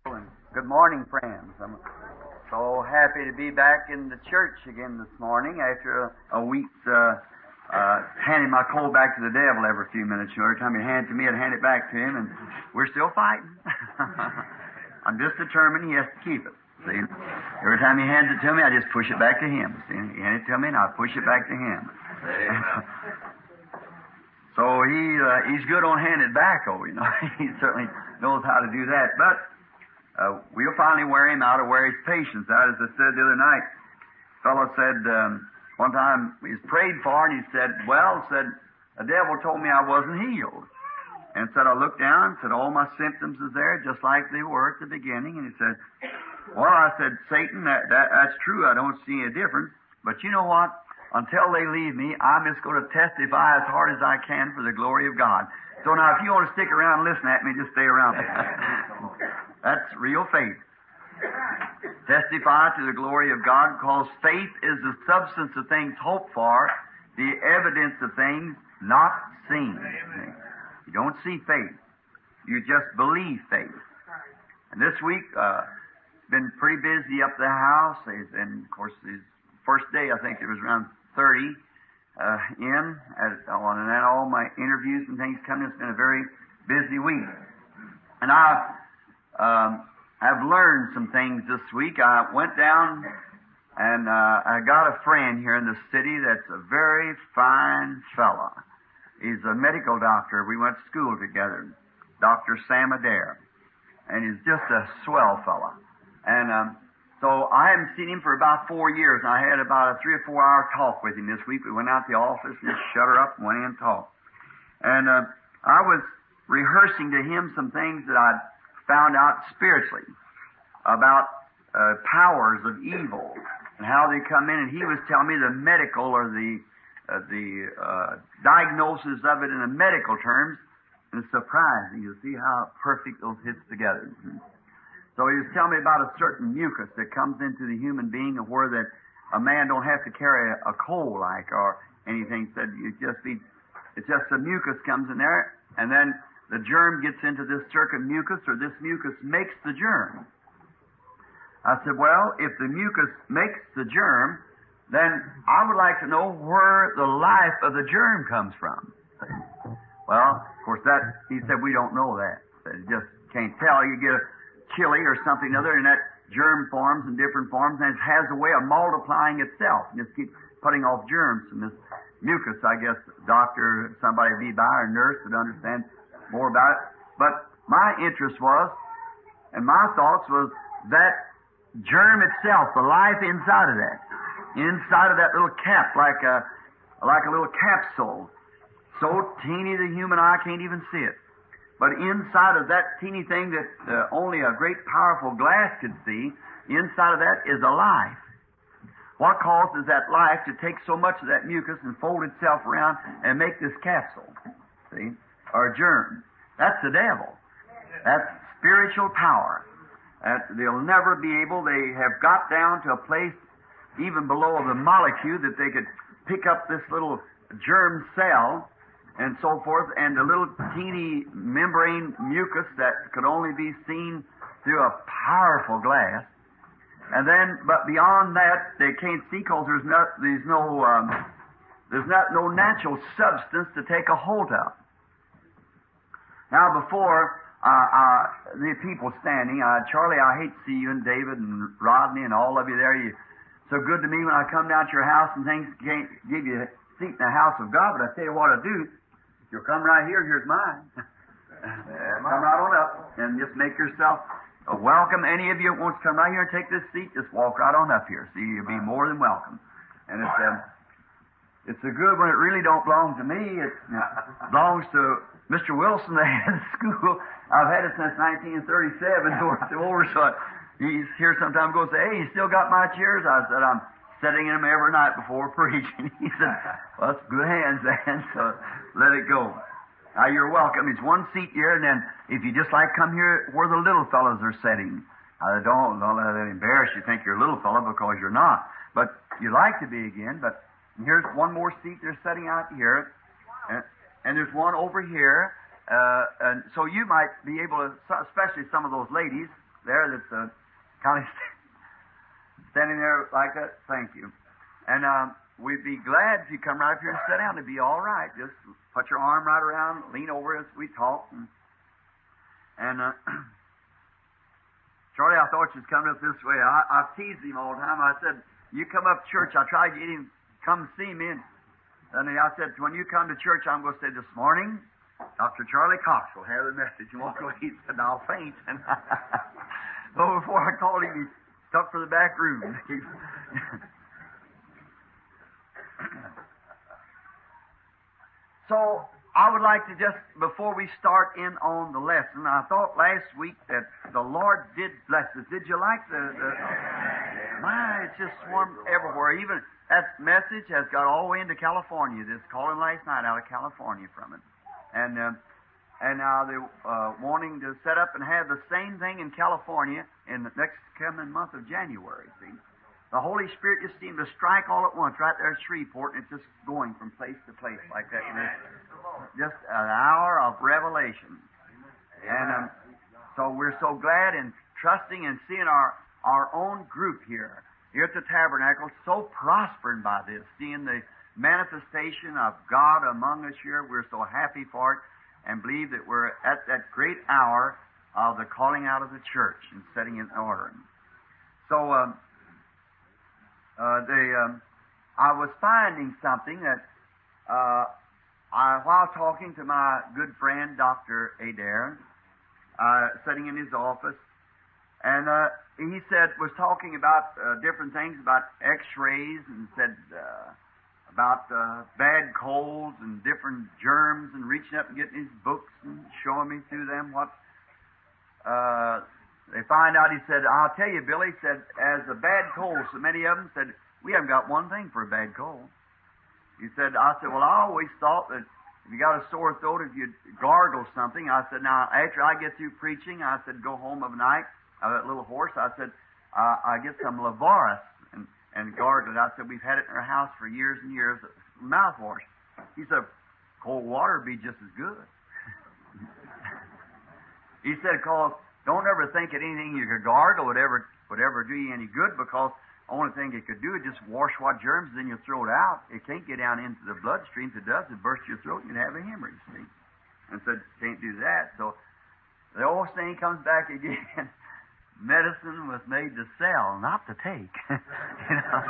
Good morning, friends. I'm so happy to be back in the church again this morning after a week's handing my coal back to the devil every few minutes. Every time he hands it to me, I'd hand it back to him, and we're still fighting. I'm just determined he has to keep it. See, every time he hands it to me, I just push it back to him. See, he hands it to me, and I push it back to him. So he's good on handing it back, he certainly knows how to do that. But we'll finally wear him out or wear his patience out. As I said the other night, a fellow said one time he was prayed for, and he said, the devil told me I wasn't healed. And said, I looked down and said, all my symptoms is there just like they were at the beginning. And he said, I said, Satan, that's true. I don't see any difference. But you know what? Until they leave me, I'm just going to testify as hard as I can for the glory of God. So now, if you want to stick around and listen at me, just stay around. That's real faith. Testify to the glory of God, because faith is the substance of things hoped for, the evidence of things not seen. You don't see faith. You just believe faith. And this week, been pretty busy up the house. And, of course, his first day, I think there was around 30 and then all my interviews and things coming. It's been a very busy week. And I've learned some things this week. I went down and I got a friend here in the city that's a very fine fella. He's a medical doctor. We went to school together, Dr. Sam Adair. And he's just a swell fella. And so I haven't seen him for about 4 years. I had about a 3 or 4 hour talk with him this week. We went out to the office and just shut her up and went in and talked. And I was rehearsing to him some things that I'd found out spiritually about powers of evil and how they come in. And he was telling me the medical or the diagnosis of it in the medical terms. And it's surprising. You'll see how perfect those hits together. So he was telling me about a certain mucus that comes into the human being, where that a man don't have to carry a coal like or anything. Said it's just the mucus comes in there, and then the germ gets into this certain mucus, or this mucus makes the germ. I said, well, if the mucus makes the germ, then I would like to know where the life of the germ comes from. Well, of course, he said, we don't know that. You just can't tell. You get a chili or something other, and that germ forms in different forms, and it has a way of multiplying itself. And just keeps putting off germs. And this mucus, I guess, doctor, somebody be by, or nurse would understand more about it. But my interest was, and my thoughts was, that germ itself, the life inside of that little cap, like a little capsule, so teeny the human eye can't even see it. But inside of that teeny thing that only a great powerful glass could see, inside of that is a life. What causes that life to take so much of that mucus and fold itself around and make this capsule? See? Or germ. That's the devil. That's spiritual power. They'll never be able, they have got down to a place even below the molecule that they could pick up this little germ cell and so forth, and the little teeny membrane mucus that could only be seen through a powerful glass. And then, but beyond that, they can't see because there's no natural substance to take a hold of. Now, before the people standing, Charlie, I hate to see you and David and Rodney and all of you there. You're so good to me when I come down to your house and things can't give you a seat in the house of God. But I tell you what I do. You'll come right here. Here's mine. Come right on up and just make yourself welcome. Any of you that wants to come right here and take this seat, just walk right on up here. See, you'll be more than welcome. And it's a good when it really don't belong to me. It belongs to Mr. Wilson, the head of the school. I've had it since 1937. So he's here sometimes. Goes, say, hey, you still got my chairs? I said, I'm setting in them every night before preaching. He said, well, that's good hands, then, so let it go. Now, you're welcome. It's one seat here, and then if you just like come here where the little fellows are sitting, don't let it embarrass you. Think you're a little fellow because you're not. But you like to be again. But here's one more seat they're setting out here, and there's one over here. And so you might be able to, especially some of those ladies there that's kind of standing there like that. Thank you. And we'd be glad if you come right up here and sit down. It'd be all right. Just put your arm right around, lean over as we talk. And Charlie, I thought you was coming up this way. I teased him all the time. I said, you come up to church. I tried to get him to come see me. And I said, when you come to church, I'm going to say, this morning, Dr. Charlie Cox will have the message. You walk away. He said, I'll faint. And so before I called him, he stuck for the back room. So I would like to just, before we start in on the lesson, I thought last week that the Lord did bless us. Did you like the my, it's just swarmed everywhere. Even that message has got all the way into California. This calling last night out of California from it. And now they're wanting to set up and have the same thing in California in the next coming month of January, see. The Holy Spirit just seemed to strike all at once right there at Shreveport, and it's just going from place to place like that. Just an hour of revelation. And so we're so glad and trusting and seeing our own group here at the Tabernacle so prospering by this, seeing the manifestation of God among us here. We're so happy for it and believe that we're at that great hour of the calling out of the church and setting it in order. So, I was finding something that, while talking to my good friend, Dr. Adair, sitting in his office, and he was talking about different things about X-rays, and said about bad colds and different germs, and reaching up and getting his books and showing me through them what they find out. He said, I'll tell you, Billy, he said, as a bad cold, so many of them said, we haven't got one thing for a bad cold. He said, I said, well, I always thought that if you got a sore throat, if you gargle something, I said, now, after I get through preaching, I said, go home of a night, that little horse, I said, I get some Lavaris and gargle it. I said, we've had it in our house for years and years, mouthwash. He said, cold water would be just as good. He said, cause don't ever think that anything you could gargle would ever do you any good, because the only thing it could do is just wash what germs, then you throw it out. It can't get down into the bloodstream. If it does, it bursts your throat and you'd have a hemorrhage, see? And said, can't do that. So the old saying comes back again. Medicine was made to sell, not to take. You know?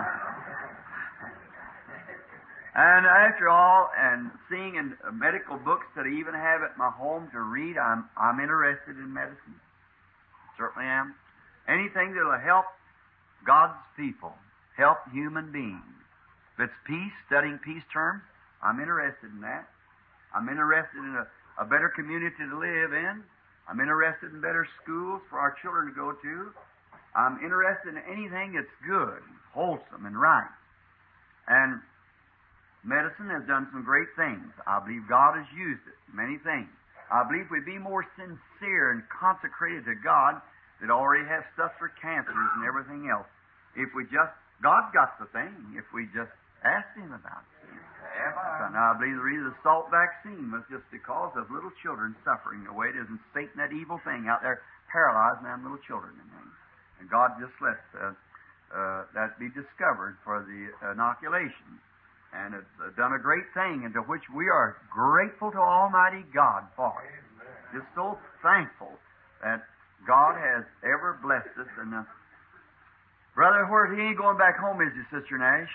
And after all, and seeing in medical books that I even have at my home to read, I'm interested in medicine. Certainly am. Anything that will help God's people, help human beings. If it's peace, studying peace terms, I'm interested in that. I'm interested in a better community to live in. I'm interested in better schools for our children to go to. I'm interested in anything that's good, wholesome, and right. And medicine has done some great things. I believe God has used it, many things. I believe we'd be more sincere and consecrated to God that already have stuff for cancers and everything else. If we just, God's got the thing, if we just ask Him about it. So now I believe the reason the salt vaccine was just because of little children suffering the way it is, and Satan, that evil thing out there, paralyzing them little children and things. And God just let that be discovered for the inoculation. And it's done a great thing, into which we are grateful to Almighty God for it. Just so thankful that God has ever blessed us. And Brother, he ain't going back home, is he, Sister Nash?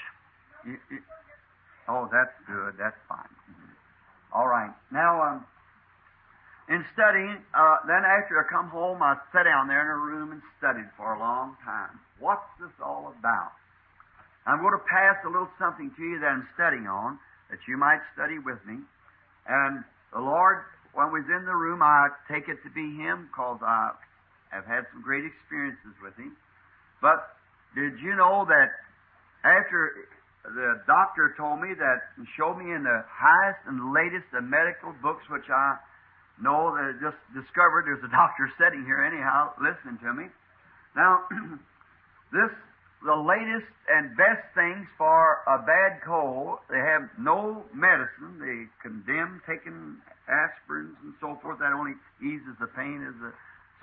Oh, that's good. That's fine. All right. Now, in studying, then after I come home, I sat down there in a room and studied for a long time. What's this all about? I'm going to pass a little something to you that I'm studying on, that you might study with me. And the Lord, when we was in the room, I take it to be Him, because I have had some great experiences with Him. But did you know that after the doctor told me that, and showed me in the highest and latest of medical books, which I know that I just discovered, there's a doctor sitting here anyhow, listening to me. Now, the latest and best things for a bad cold, they have no medicine. They condemn taking aspirins and so forth. That only eases the pain.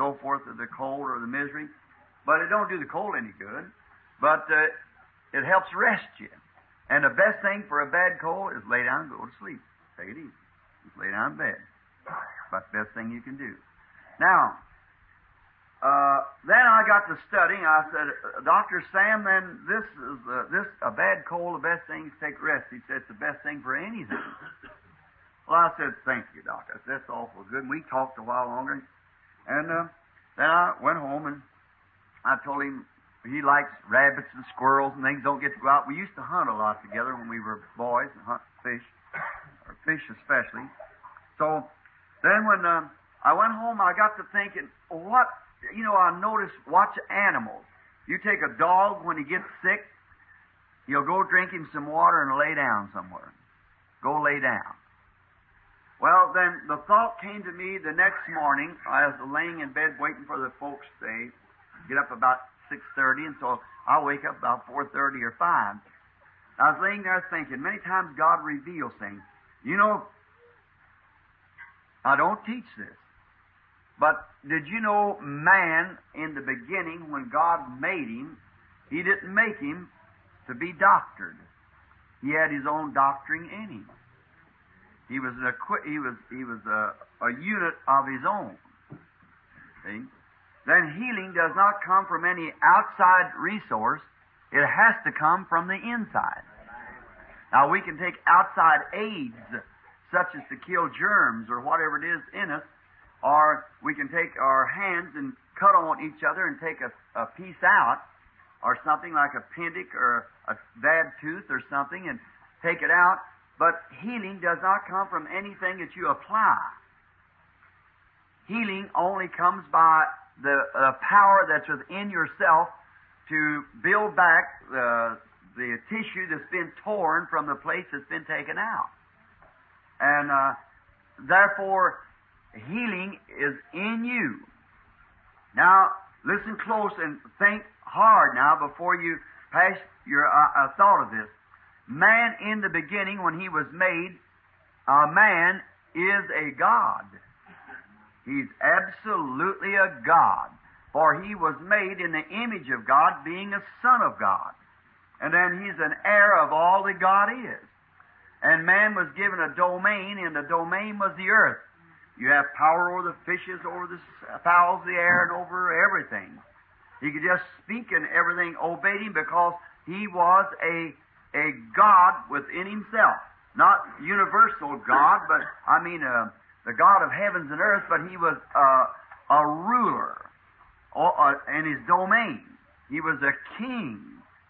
so forth, of the cold or the misery. But it don't do the cold any good. But it helps rest you. And the best thing for a bad cold is lay down and go to sleep. Take it easy. Just lay down in bed. That's the best thing you can do. Now, then I got to studying. I said, Dr. Sam, then this is a bad cold. The best thing is take rest. He said it's the best thing for anything. Well, I said, thank you, Doc. I said, that's awful good. And we talked a while longer. And then I went home and I told him he likes rabbits and squirrels and things, don't get to go out. We used to hunt a lot together when we were boys and hunt fish, or fish especially. So then when I went home, I got to thinking, I noticed, watch animals. You take a dog, when he gets sick, he'll go drink him some water and lay down somewhere. Go lay down. Well, then the thought came to me the next morning. I was laying in bed waiting for the folks to get up about 6:30, and so I'll wake up about 4:30 or 5. I was laying there thinking, many times God reveals things. I don't teach this, but did you know man in the beginning, when God made him, He didn't make him to be doctored. He had His own doctoring in him. He was a unit of His own. See? Then healing does not come from any outside resource. It has to come from the inside. Now, we can take outside aids, such as to kill germs or whatever it is in us, or we can take our hands and cut on each other and take a piece out, or something like a appendix or a bad tooth or something, and take it out. But healing does not come from anything that you apply. Healing only comes by the power that's within yourself to build back the tissue that's been torn from the place that's been taken out. And therefore, healing is in you. Now, listen close and think hard now before you pass your thought of this. Man in the beginning, when he was made, man is a God. He's absolutely a God. For he was made in the image of God, being a son of God. And then he's an heir of all that God is. And man was given a domain, and the domain was the earth. You have power over the fishes, over the fowls of the air, and over everything. He could just speak and everything obeyed him because he was a God within himself. Not universal God, but the God of heavens and earth, but he was a ruler in his domain. He was a king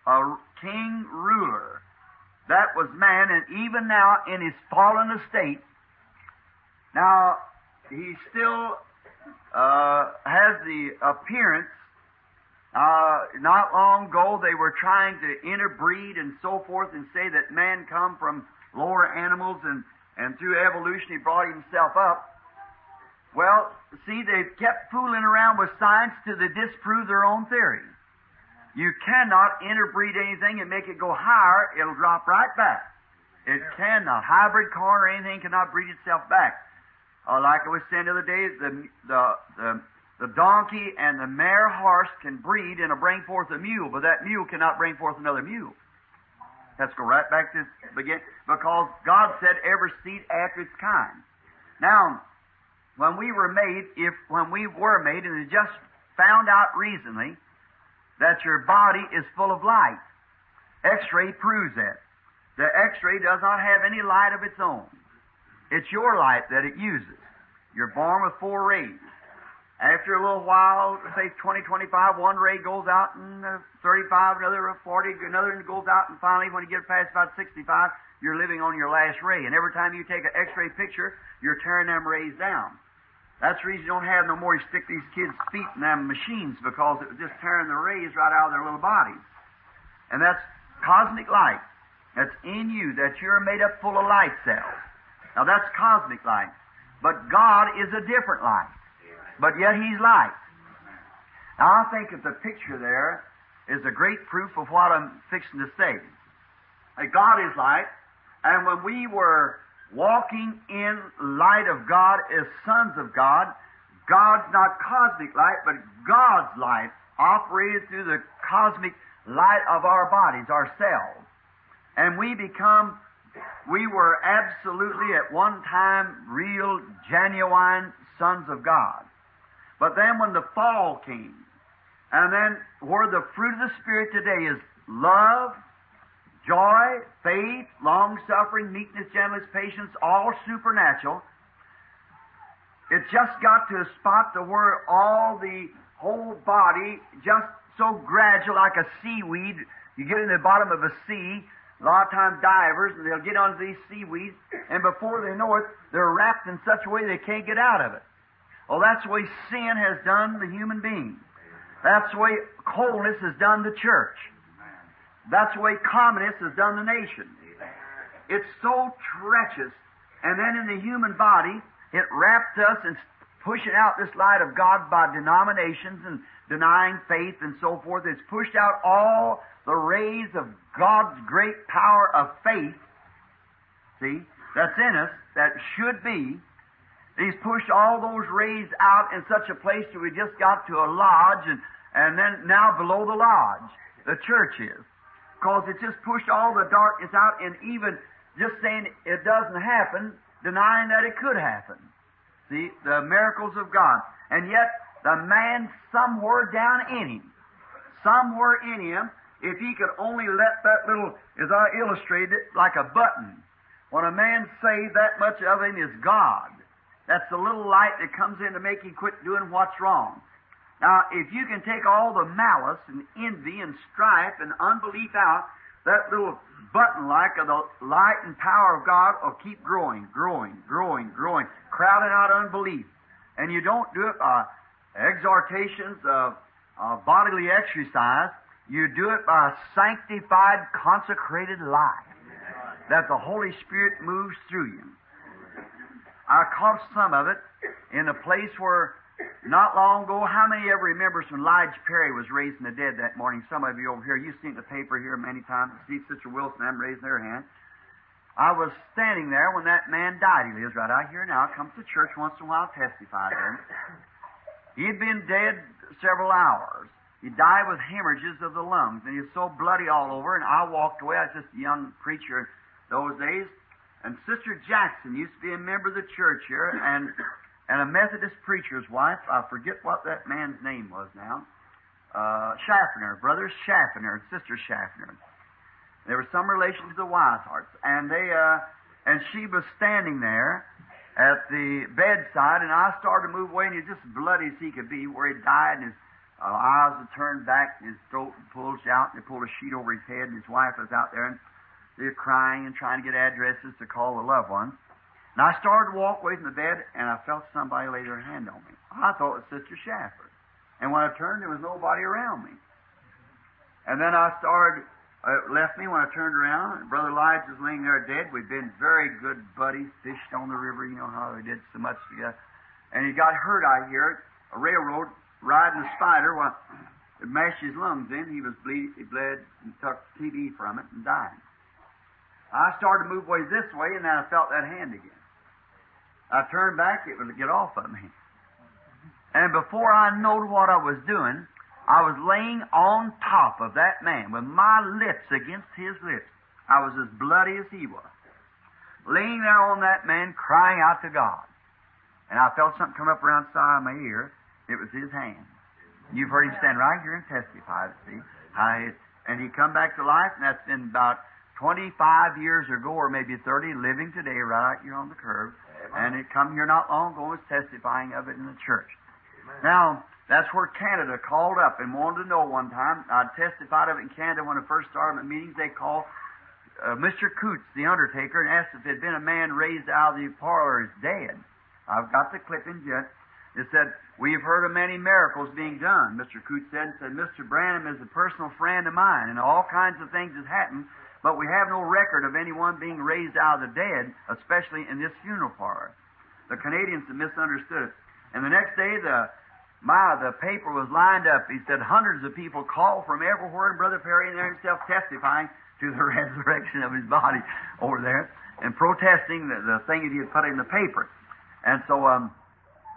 ruler. That was man, and even now in his fallen estate, now he still has the appearance. Not long ago they were trying to interbreed and so forth and say that man come from lower animals and through evolution he brought himself up. Well, see, they've kept fooling around with science till they disprove their own theory. You cannot interbreed anything and make it go higher. It'll drop right back. It cannot. Hybrid corn or anything cannot breed itself back. Like I was saying the other day, the donkey and the mare horse can breed and bring forth a mule, but that mule cannot bring forth another mule. Let's go right back to the beginning, because God said every seed after its kind. Now, when we were made, and they just found out recently that your body is full of light. X-ray proves that. The X-ray does not have any light of its own. It's your light that it uses. You're born with 4 rays. After a little while, say 20, 25, one ray goes out, and 35, another 40, another goes out, and finally, when you get past about 65, you're living on your last ray. And every time you take an X-ray picture, you're tearing them rays down. That's the reason you don't have no more. You stick these kids' feet in them machines, because it was just tearing the rays right out of their little bodies. And that's cosmic light. That's in you, that you're made up full of light cells. Now that's cosmic light. But God is a different light. But yet He's light. Now I think that the picture there is a great proof of what I'm fixing to say. That God is light, and when we were walking in light of God as sons of God, God's not cosmic light, but God's light operated through the cosmic light of our bodies, ourselves. And we were absolutely at one time real, genuine sons of God. But then when the fall came, and then where the fruit of the Spirit today is love, joy, faith, long-suffering, meekness, gentleness, patience, all supernatural, it just got to a spot to where all the whole body just so gradual like a seaweed. You get in the bottom of a sea, a lot of times divers, and they'll get onto these seaweeds, and before they know it, they're wrapped in such a way they can't get out of it. Well, that's the way sin has done the human being. That's the way coldness has done the church. That's the way commonness has done the nation. It's so treacherous. And then in the human body, it wrapped us in pushing out this light of God by denominations and denying faith and so forth. It's pushed out all the rays of God's great power of faith, see, that's in us, that should be. He's pushed all those rays out in such a place that we just got to a lodge, and then now below the lodge, the church is. Because it just pushed all the darkness out, and even just saying it doesn't happen, denying that it could happen. See, the miracles of God. And yet, the man somewhere down in him, if he could only let that little, as I illustrated it, like a button. When a man saved, that much of him is God. That's the little light that comes in to make him quit doing what's wrong. Now, if you can take all the malice and envy and strife and unbelief out, that little button-like of the light and power of God will keep growing, crowding out unbelief. And you don't do it by exhortations of bodily exercise. You do it by a sanctified, consecrated life that the Holy Spirit moves through you. I caught some of it in a place where not long ago, how many ever remembers when Lige Perry was raised from the dead that morning? Some of you over here, you've seen the paper here many times. See Sister Wilson, I'm raising their hand. I was standing there when that man died. He lives right out here now. Comes to church once in a while, testified to him. He'd been dead several hours. He died with hemorrhages of the lungs, and he was so bloody all over, and I walked away. I was just a young preacher those days. And Sister Jackson used to be a member of the church here, and a Methodist preacher's wife. I forget what that man's name was now. Schaffner, Brother Schaffner, Sister Schaffner. There was some relation to the Wiseharts, and she was standing there at the bedside, and I started to move away, and he was just bloody as he could be, where he died, and his eyes had turned back, and his throat bulged out, and they pulled a sheet over his head, and his wife was out there, and they were crying and trying to get addresses to call the loved ones. And I started to walk away from the bed, and I felt somebody lay their hand on me. I thought it was Sister Shafford. And when I turned, there was nobody around me. And then I started, left me when I turned around, and Brother Lige was laying there dead. We'd been very good buddies, fished on the river, you know how they did so much together. And he got hurt, I hear, a railroad, riding a spider. Well, it mashed his lungs in. He bled and took TB from it and died. I started to move away this way, and then I felt that hand again. I turned back, it would get off of me. And before I knowed what I was doing, I was laying on top of that man with my lips against his lips. I was as bloody as he was. Laying there on that man, crying out to God. And I felt something come up around the side of my ear. It was his hand. You've heard him stand right here and testify, see. And he come back to life, and that's been about 25 years ago, or maybe 30, living today right out here on the curb. And it come here not long ago, was testifying of it in the church. Now, that's where Canada called up and wanted to know one time. I testified of it in Canada when I first started the meetings. They called Mr. Coots, the undertaker, and asked if there had been a man raised out of the parlor as dead. I've got the clippings yet. It said, "We've heard of many miracles being done," Mr. Coots said. Mr. Branham is a personal friend of mine, and all kinds of things have happened, but we have no record of anyone being raised out of the dead, especially in this funeral parlor. The Canadians have misunderstood it. And the next day, the paper was lined up. He said hundreds of people called from everywhere, and Brother Perry in there himself testifying to the resurrection of his body over there and protesting the thing that he had put in the paper. And so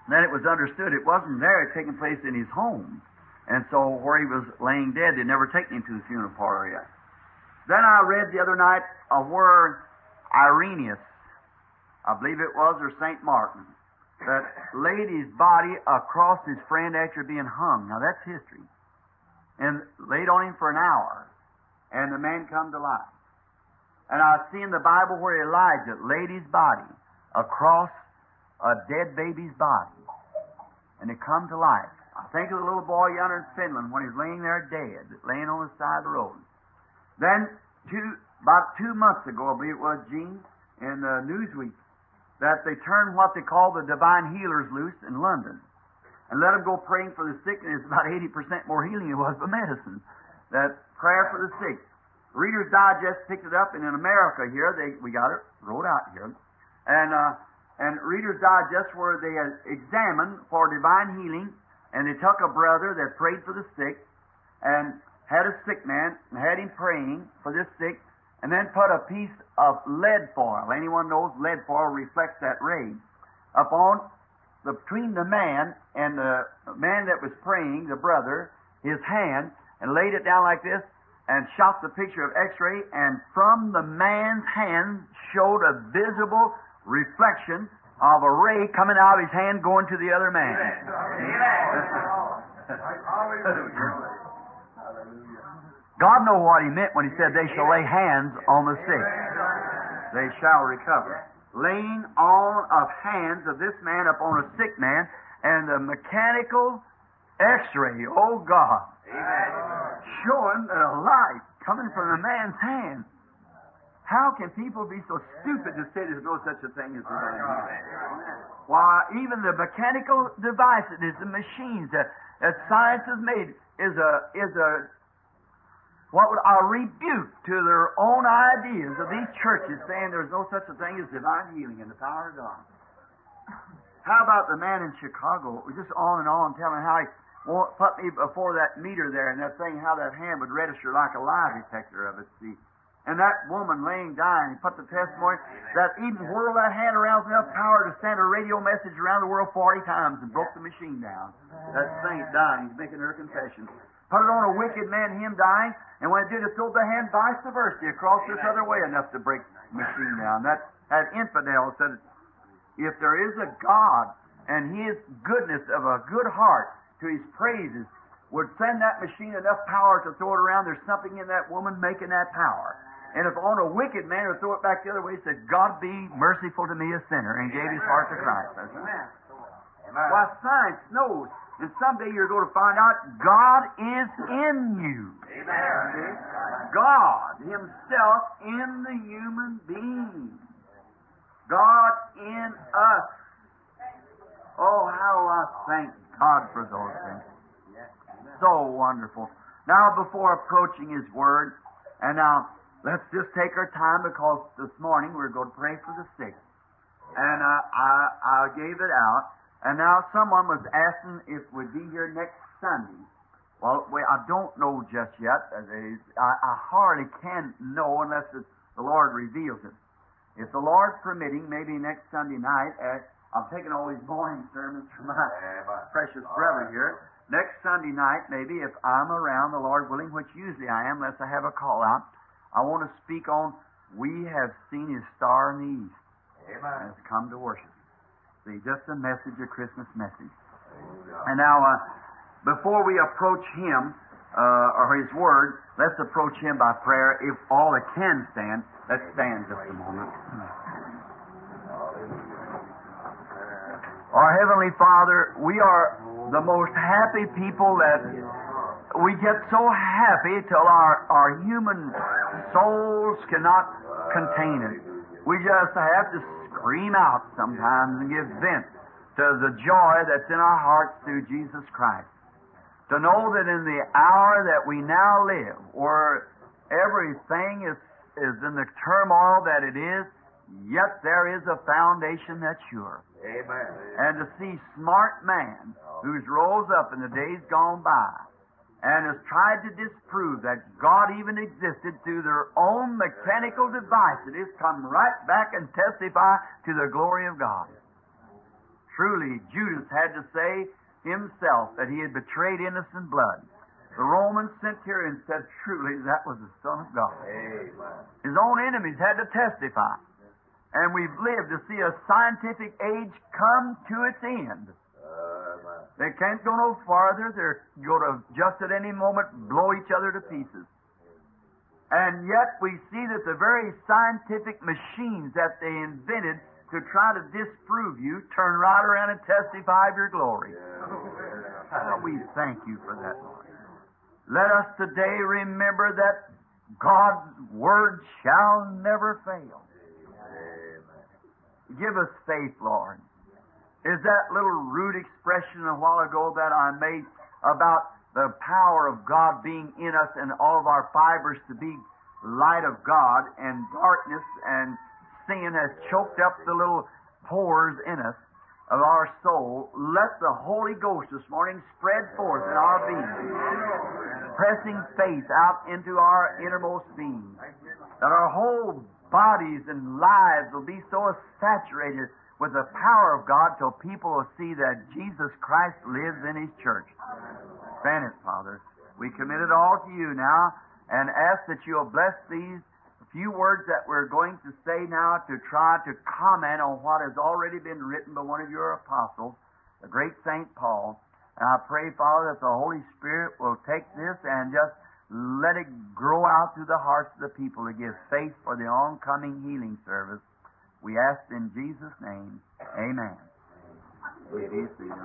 Then it was understood it wasn't there, it had taken place in his home. And so where he was laying dead, they'd never taken him to the funeral parlor yet. Then I read the other night of where Irenaeus, I believe it was, or St. Martin, that laid his body across his friend after being hung. Now that's history. And laid on him for an hour. And the man come to life. And I see in the Bible where Elijah laid his body across a dead baby's body. And it come to life. I think of the little boy yonder in Finland when he's laying there dead, laying on the side of the road. Then, about 2 months ago, I believe it was, Gene, in Newsweek, that they turned what they call the divine healers loose in London and let them go praying for the sick, and it's about 80% more healing it was by medicine. That prayer for the sick. Reader's Digest picked it up, and in America here, we got it wrote out here, and Reader's Digest where they had examined for divine healing, and they took a brother that prayed for the sick, and had a sick man, and had him praying for this sick, and then put a piece of lead foil. Anyone knows lead foil reflects that ray upon between the man and the man that was praying, the brother, his hand, and laid it down like this, and shot the picture of X-ray, and from the man's hand showed a visible reflection of a ray coming out of his hand going to the other man. God knows what He meant when He said, they shall lay hands on the sick. They shall recover. Laying on of hands of this man upon a sick man, and the mechanical X-ray, oh God, showing that a light coming from a man's hand. How can people be so stupid to say there's no such a thing as divine healing? Why, even the mechanical devices, the machines that science has made is a rebuke to their own ideas of these churches saying there's no such a thing as divine healing in the power of God. How about the man in Chicago, just on and on, telling how he put me before that meter there and that thing, how that hand would register like a lie detector of it, see. And that woman laying dying, he put the testimony that even whirled that hand around with enough power to send a radio message around the world 40 times and broke the machine down. That saint dying, he's making her confession. Put it on a wicked man, him dying, and when it did, it threw the hand vice versa across this other way enough to break the machine down. That infidel said, if there is a God and His goodness of a good heart to His praises would send that machine enough power to throw it around, there's something in that woman making that power. And if on a wicked man would throw it back the other way, he said, God be merciful to me, a sinner, and gave his heart to Christ. Why, science knows, and someday you're going to find out God is in you. Amen. God Himself in the human being. God in us. Oh, how I thank God for those things. So wonderful. Now, before approaching His Word, and now, let's just take our time because this morning we're going to pray for the sick. And I gave it out. And now someone was asking if we'd be here next Sunday. Well, I don't know just yet. I hardly can know unless the Lord reveals it. If the Lord's permitting, maybe next Sunday night, I'm taking all these morning sermons from my precious brother here. Next Sunday night, maybe, if I'm around, the Lord willing, which usually I am, unless I have a call out, I want to speak on, we have seen His star in the east. Amen. And it's come to worship. See, just a message, a Christmas message. And now, before we approach Him, or His Word, let's approach Him by prayer. If all that can stand, let's stand just a moment. Our Heavenly Father, we are the most happy people that we get so happy till our human souls cannot contain it. We just have to scream out sometimes and give vent to the joy that's in our hearts through Jesus Christ. To know that in the hour that we now live, where everything is in the turmoil that it is, yet there is a foundation that's sure. Amen. And to see smart man who's rose up in the days gone by and has tried to disprove that God even existed through their own mechanical devices, come right back and testify to the glory of God. Truly, Judas had to say himself that he had betrayed innocent blood. The Roman centurion said, truly, that was the Son of God. Amen. His own enemies had to testify. And we've lived to see a scientific age come to its end. Amen. They can't go no farther. They're going to just at any moment blow each other to pieces. And yet we see that the very scientific machines that they invented to try to disprove you turn right around and testify of your glory. Well, we thank you for that, Lord. Let us today remember that God's Word shall never fail. Give us faith, Lord. Is that little rude expression a while ago that I made about the power of God being in us and all of our fibers to be light of God, and darkness and sin has choked up the little pores in us of our soul? Let the Holy Ghost this morning spread forth in our being, pressing faith out into our innermost being, that our whole bodies and lives will be so saturated with the power of God till people will see that Jesus Christ lives in His church. Grant it, Father. We commit it all to you now and ask that you'll bless these few words that we're going to say now to try to comment on what has already been written by one of your apostles, the great St. Paul. And I pray, Father, that the Holy Spirit will take this and just let it grow out through the hearts of the people to give faith for the oncoming healing service. We ask in Jesus' name. Amen. We be seated.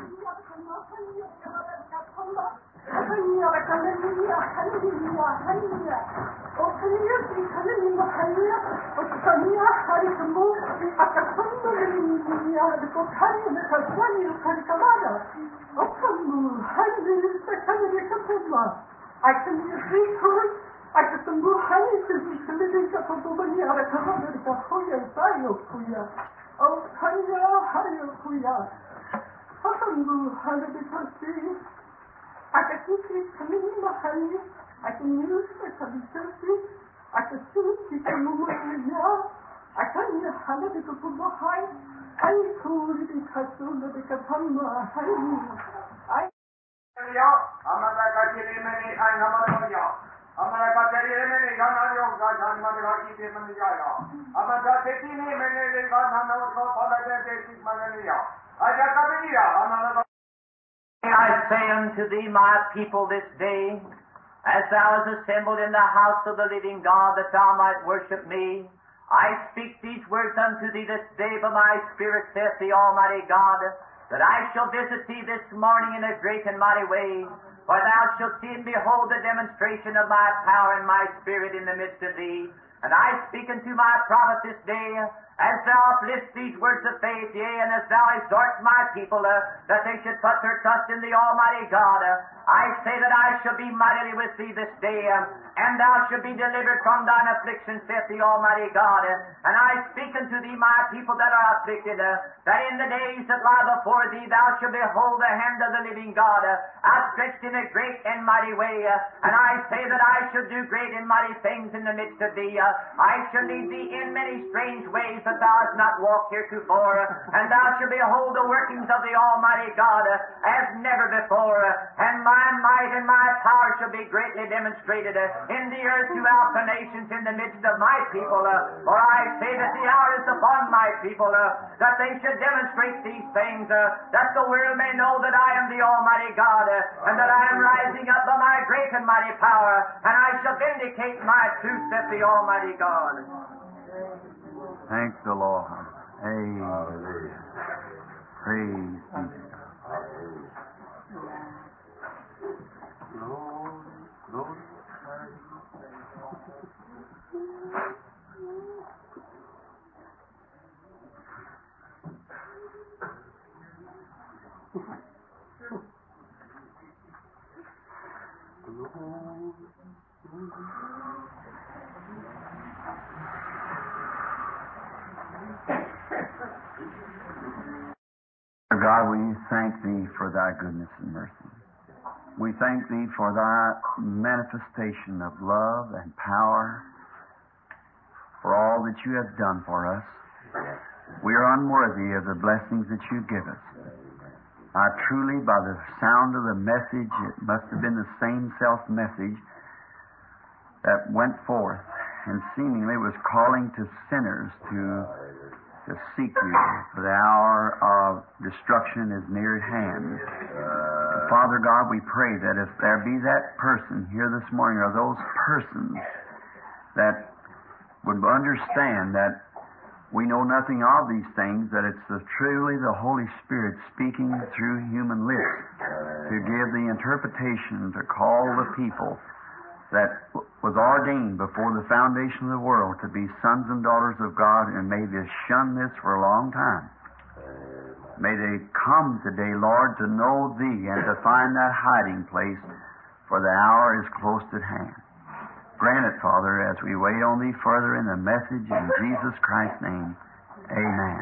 I say unto thee, my people, this day, as thou hast assembled in the house of the living God, that thou might worship me, I speak these words unto thee this day by my Spirit, saith the Almighty God, that I shall visit thee this morning in a great and mighty way, for thou shalt see and behold the demonstration of my power and my Spirit in the midst of thee. And I speak unto my prophet this day, as thou uplift these words of faith, yea, and as thou exhort my people that they should put their trust in the Almighty God, I say that I shall be mightily with thee this day, and thou shalt be delivered from thine affliction, saith the Almighty God. And I speak unto thee, my people that are afflicted, that in the days that lie before thee thou shalt behold the hand of the living God outstretched in a great and mighty way. And I say that I shall do great and mighty things in the midst of thee. I shall lead thee in many strange ways that thou hast not walked heretofore, and thou shalt behold the workings of the Almighty God as never before, and my might and my power shall be greatly demonstrated in the earth throughout the nations in the midst of my people. For I say that the hour is upon my people, that they should demonstrate these things, that the world may know that I am the Almighty God, and that I am rising up by my great and mighty power, and I shall vindicate my truth, saith the Almighty God. Thanks the Lord. Amen. Praise be to God. God, we thank Thee for Thy goodness and mercy. We thank Thee for Thy manifestation of love and power, for all that You have done for us. We are unworthy of the blessings that you give us. Truly, by the sound of the message, it must have been the same self-message that went forth and seemingly was calling to sinners to seek you, for the hour of destruction is near at hand. Father God, we pray that if there be that person here this morning, or those persons that would understand that we know nothing of these things, that it's truly the Holy Spirit speaking through human lips to give the interpretation, to call the people that was ordained before the foundation of the world to be sons and daughters of God, and may they shun this for a long time. May they come today, Lord, to know Thee and to find that hiding place, for the hour is close at hand. Grant it, Father, as we wait on Thee further in the message in Jesus Christ's name. Amen.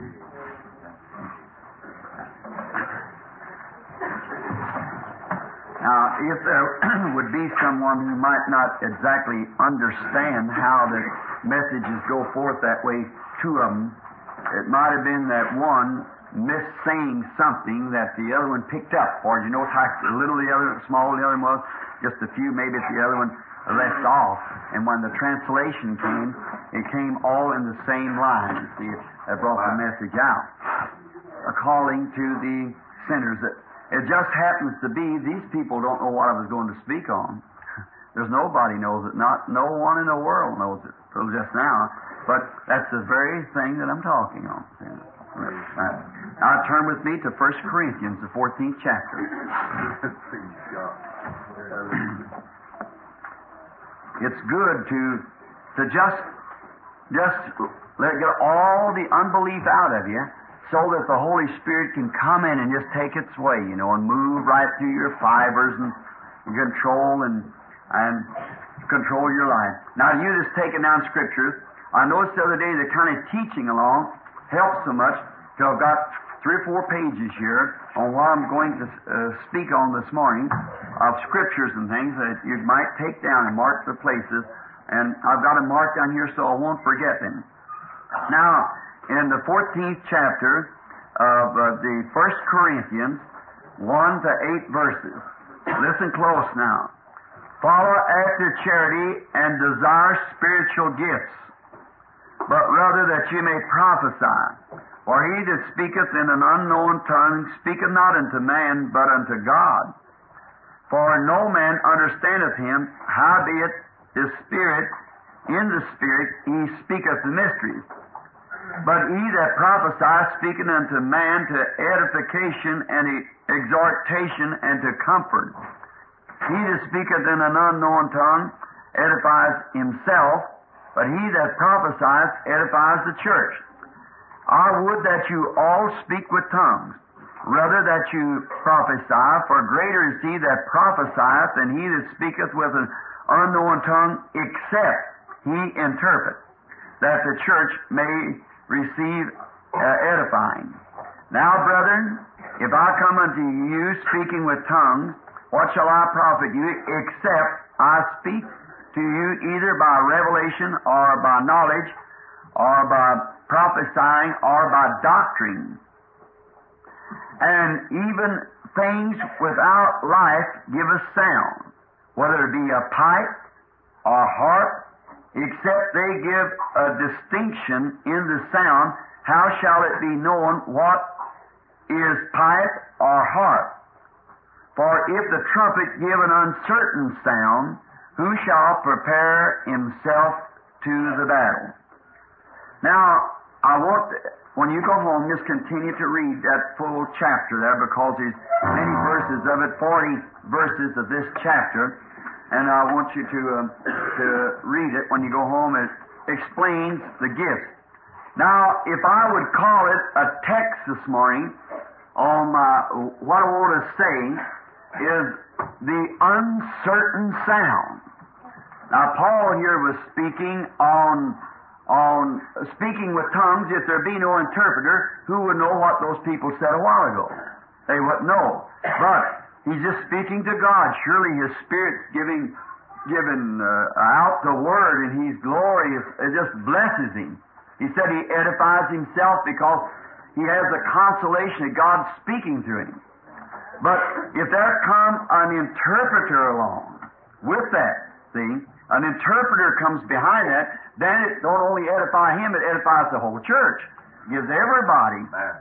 Now, if there would be someone who might not exactly understand how the messages go forth that way, two of them, it might have been that one missed saying something that the other one picked up. Or you notice how little the other, small the other one was? Just a few, maybe the other one left off. And when the translation came, it came all in the same line. See, that brought the message out. A calling to the sinners. It just happens to be these people don't know what I was going to speak on. There's nobody knows it. No one in the world knows it till just now. But that's the very thing that I'm talking on. Now turn with me to 1 Corinthians, the 14th chapter. It's good to just let get all the unbelief out of you, so that the Holy Spirit can come in and just take its way, and move right through your fibers and control and control your life. Now, you just taking down scriptures. I noticed the other day the kind of teaching along helps so much. So I've got 3 or 4 pages here on what I'm going to speak on this morning of scriptures and things that you might take down and mark the places. And I've got them marked down here so I won't forget them. Now, in the 14th chapter of the 1 Corinthians, 1 to 8 verses. Listen close now. Follow after charity and desire spiritual gifts, but rather that ye may prophesy. For he that speaketh in an unknown tongue speaketh not unto man, but unto God. For no man understandeth him, howbeit the Spirit, in the Spirit he speaketh the mysteries. But he that prophesieth speaketh unto man to edification and exhortation and to comfort. He that speaketh in an unknown tongue edifies himself, but he that prophesieth edifies the church. I would that you all speak with tongues, rather that you prophesy, for greater is he that prophesieth than he that speaketh with an unknown tongue, except he interpret, that the church may receive edifying. Now, brethren, if I come unto you speaking with tongues, what shall I profit you, except I speak to you either by revelation or by knowledge or by prophesying or by doctrine? And even things without life give us sound, whether it be a pipe or harp, except they give a distinction in the sound, how shall it be known what is pipe or harp? For if the trumpet give an uncertain sound, who shall prepare himself to the battle? Now, I want, when you go home, just continue to read that full chapter there, because there's many verses of it, 40 verses of this chapter, and I want you to read it when you go home. It explains the gifts. Now, if I would call it a text this morning on what I want to say is the uncertain sound. Now, Paul here was speaking on speaking with tongues. If there be no interpreter, who would know what those people said a while ago? They wouldn't know. But he's just speaking to God. Surely His Spirit's giving out the Word, and He's glorious. It just blesses Him. He said he edifies himself because he has the consolation that God's speaking through him. But if there come an interpreter along with that, see, an interpreter comes behind that, then it don't only edify him, it edifies the whole church. It gives everybody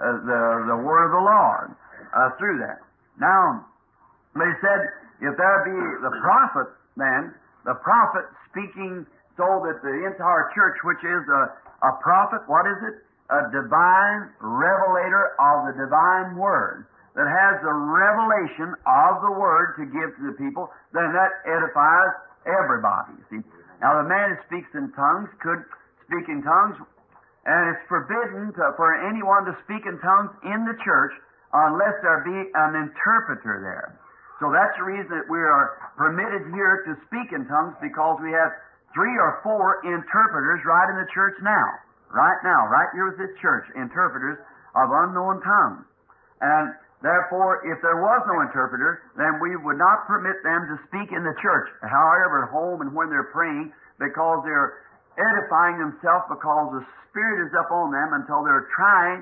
the word of the Lord through that. Now, they said, if there be the prophet, then, the prophet speaking so that the entire church, which is a prophet, what is it? A divine revelator of the divine word that has the revelation of the word to give to the people, then that edifies everybody, see. Now, the man who speaks in tongues could speak in tongues, and it's forbidden for anyone to speak in tongues in the church unless there be an interpreter there. So that's the reason that we are permitted here to speak in tongues, because we have 3 or 4 interpreters right in the church now. Right now, right here with this church, interpreters of unknown tongues. And therefore, if there was no interpreter, then we would not permit them to speak in the church, however, at home and when they're praying, because they're edifying themselves, because the Spirit is up on them until they're trying.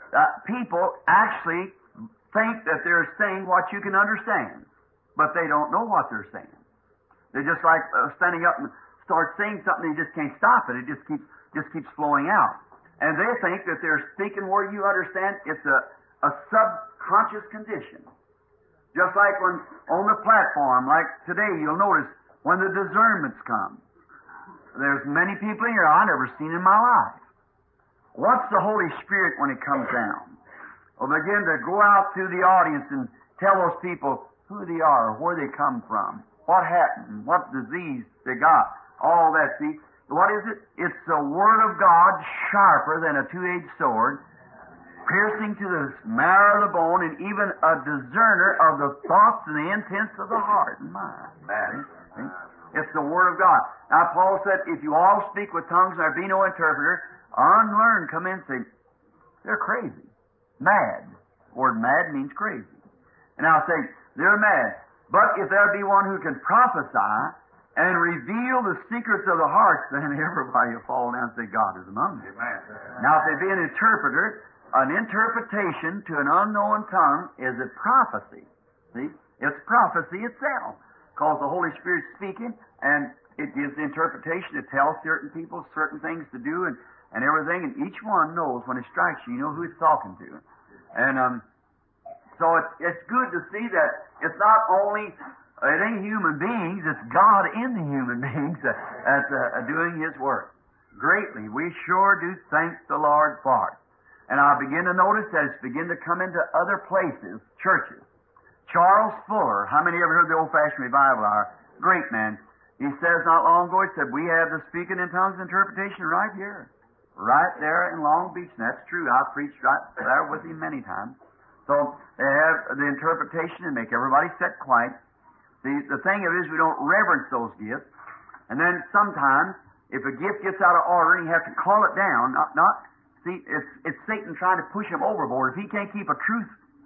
People actually think that they're saying what you can understand, but they don't know what they're saying. They're just like standing up and start saying something, they just can't stop it. It just keeps flowing out. And they think that they're speaking where you understand. It's a subconscious condition. Just like when on the platform, like today, you'll notice when the discernments come. There's many people here I've never seen in my life. What's the Holy Spirit when it comes down? Well, begin to go out to the audience and tell those people who they are, where they come from, what happened, what disease they got, all that. See, what is it? It's the Word of God, sharper than a two-edged sword, piercing to the marrow of the bone, and even a discerner of the thoughts and the intents of the heart and mind. See? It's the Word of God. Now, Paul said, if you all speak with tongues and there be no interpreter, unlearned come in and say, they're crazy. Mad. The word mad means crazy. And I'll say, they're mad. But if there be one who can prophesy and reveal the secrets of the hearts, then everybody will fall down and say, God is among them. Now, if there be an interpreter, an interpretation to an unknown tongue is a prophecy. See? It's prophecy itself. Because the Holy Spirit's speaking, and it gives the interpretation. It tells certain people certain things to do and everything, and each one knows when it strikes you, you know who it's talking to. And so it's good to see that it's not only, it ain't human beings, it's God in the human beings that's doing His work. Greatly. We sure do thank the Lord for it. And I begin to notice that it's beginning to come into other places, churches. Charles Fuller, how many ever heard the old-fashioned revival hour? Great man. He says not long ago, he said, we have the speaking in tongues interpretation right here. Right there in Long Beach. And that's true. I've preached right there with him many times. So they have the interpretation and make everybody sit quiet. The thing of it is we don't reverence those gifts. And then sometimes, if a gift gets out of order, you have to call it down. See, it's Satan trying to push him overboard. If he can't keep a truth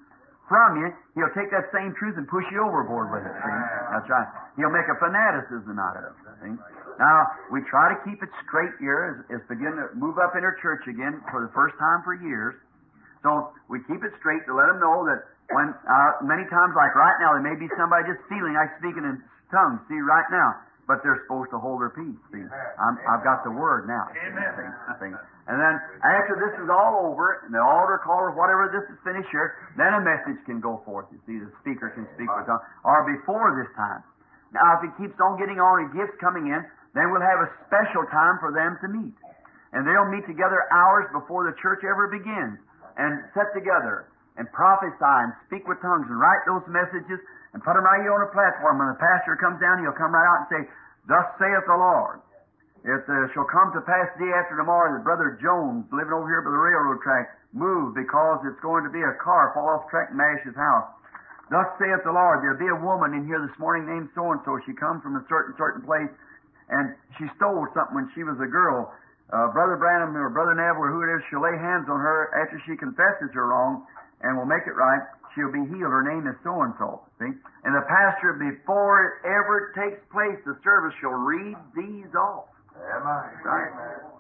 from you, he'll take that same truth and push you overboard with it. See? That's right. He'll make a fanaticism out of it. See? Now, we try to keep it straight here as begin to move up in our church again for the first time for years. So we keep it straight to let them know that when many times, like right now, there may be somebody just feeling like speaking in tongues. See, right now, but they're supposed to hold their peace. See, I've got the word now. See? And then after this is all over, and the altar call or whatever this is finished here, then a message can go forth. You see, the speaker can speak with tongues, or before this time. Now, if it keeps on getting on and gifts coming in, then we'll have a special time for them to meet. And they'll meet together hours before the church ever begins, and sit together, and prophesy, and speak with tongues, and write those messages, and put them right here on the platform. When the pastor comes down, he'll come right out and say, Thus saith the Lord. It shall come to pass the day after tomorrow that Brother Jones, living over here by the railroad track, moved because it's going to be a car fall off the track and mash his house. Thus saith the Lord, there'll be a woman in here this morning named so-and-so. She comes from a certain place, and she stole something when she was a girl. Brother Branham or Brother Neville or who it is, she'll lay hands on her after she confesses her wrong and will make it right. She'll be healed. Her name is so-and-so. See? And the pastor, before it ever takes place, the service shall read these off. Right? See?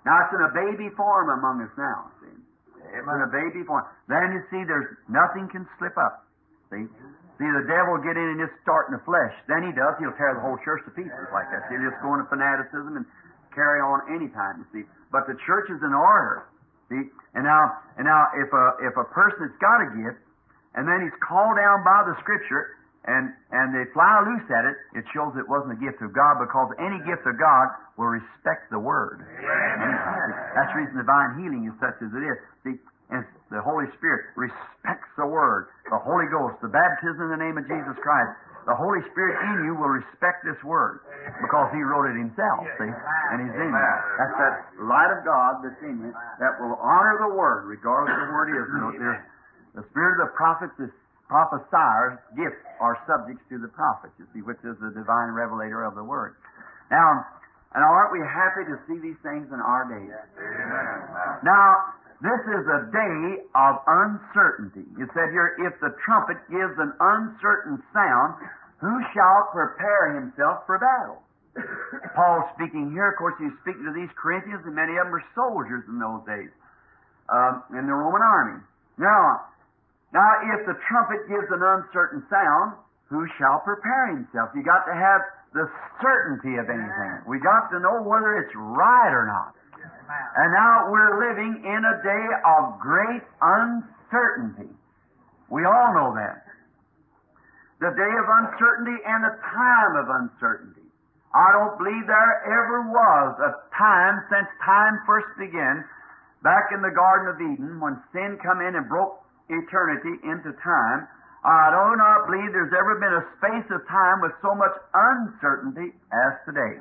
Now, it's in a baby form among us now, see. It's in a baby form. Then you see there's nothing can slip up. See? See, the devil will get in and just start in the flesh. Then he does. He'll tear the whole church to pieces like that. He'll just go into fanaticism and carry on any time, you see. But the church is in order. See? And now if a person has got a gift, and then he's called down by the Scripture, and they fly loose at it, it shows it wasn't a gift of God, because any gift of God will respect the Word. That's the reason divine healing is such as it is. See, and the Holy Spirit respects the Word, the Holy Ghost, the baptism in the name of Jesus Christ. The Holy Spirit in you will respect this Word, because He wrote it Himself, see, and He's in you. That's that light of God that's in you that will honor the Word, regardless of where it is. You know, there's the spirit of the prophets, the prophesiers, gifts are subjects to the prophet, you see, which is the divine revelator of the Word. Now, and aren't we happy to see these things in our days? Now, this is a day of uncertainty. It said here, if the trumpet gives an uncertain sound, who shall prepare himself for battle? Paul speaking here, of course, he's speaking to these Corinthians, and many of them were soldiers in those days in the Roman army. Now, if the trumpet gives an uncertain sound, who shall prepare himself? You got to have the certainty of anything. We got to know whether it's right or not. And now we're living in a day of great uncertainty. We all know that. The day of uncertainty and the time of uncertainty. I don't believe there ever was a time since time first began, back in the Garden of Eden, when sin come in and broke eternity into time. I do not believe there's ever been a space of time with so much uncertainty as today.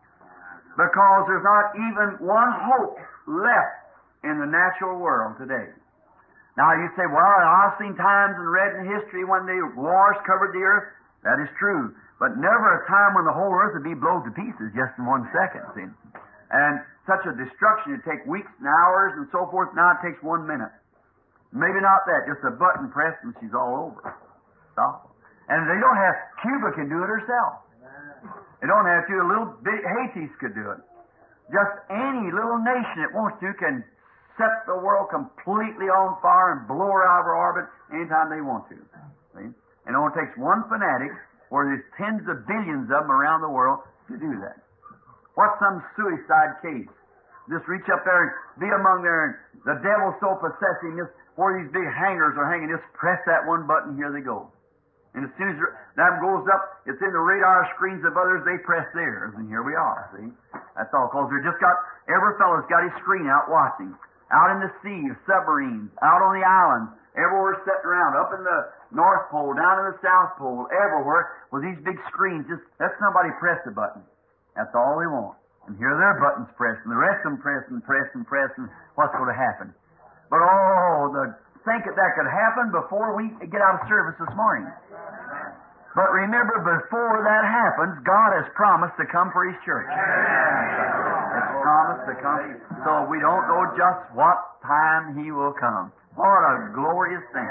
Because there's not even one hope left in the natural world today. Now you say, well, I've seen times and read in history when the wars covered the earth. That is true. But never a time when the whole earth would be blown to pieces just in 1 second. See? And such a destruction, it'd take weeks and hours and so forth. Now it takes 1 minute. Maybe not that, just a button pressed and she's all over. Stop. And they don't have, Cuba can do it herself. They don't have to, a little bit, Haiti could do it. Just any little nation that wants to can set the world completely on fire and blow her out of her orbit anytime they want to. See? And it only takes one fanatic, where there's tens of billions of them around the world, to do that. What's some suicide case? Just reach up there and be among there, and the devil's so possessing, just where these big hangers are hanging, just press that one button, here they go. And as soon as that goes up, it's in the radar screens of others, they press theirs, and here we are, see? That's all, because they've just got, every fellow's got his screen out watching. Out in the sea, submarines, out on the islands, everywhere sitting around, up in the North Pole, down in the South Pole, everywhere, with these big screens, just let somebody press the button. That's all they want. And here their buttons pressed, and the rest of them press and press and press, and what's going to happen? But think that could happen before we get out of service this morning. But remember, before that happens, God has promised to come for His church. It's promised to come. So we don't know just what time He will come. What a glorious thing.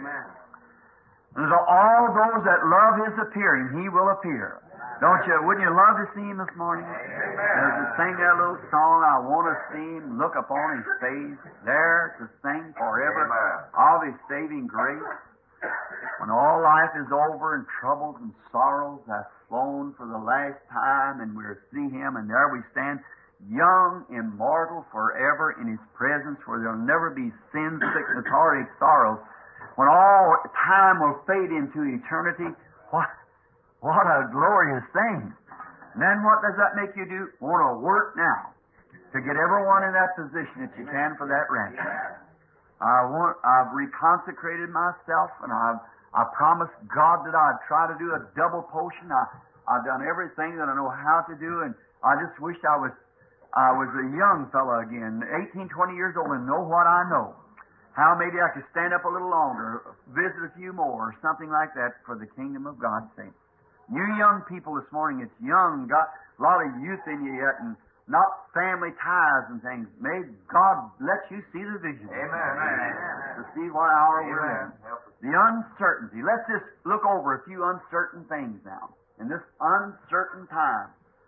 And so all those that love His appearing, He will appear. Wouldn't you love to see Him this morning? There's to sing that little song, I want to see Him, look upon His face, there to sing forever of His saving grace. When all life is over and troubles and sorrows have flown for the last time, and we'll see Him, and there we stand, young, immortal, forever in His presence, where there'll never be sin, sickness, heartache, sorrows. When all time will fade into eternity, what a glorious thing. And then what does that make you do? Want to work now to get everyone in that position that you can for that rapture. I've reconsecrated myself, and I promised God that I'd try to do a double potion. I've done everything that I know how to do, and I just wish I was a young fellow again, 18, 20 years old, and know what I know. How maybe I could stand up a little longer, visit a few more, or something like that for the kingdom of God's sake. You young people this morning, it's young, got a lot of youth in you yet, and not family ties and things. May God let you see the vision. Amen. To see what hour we're in. The uncertainty. Let's just look over a few uncertain things now. In this uncertain time.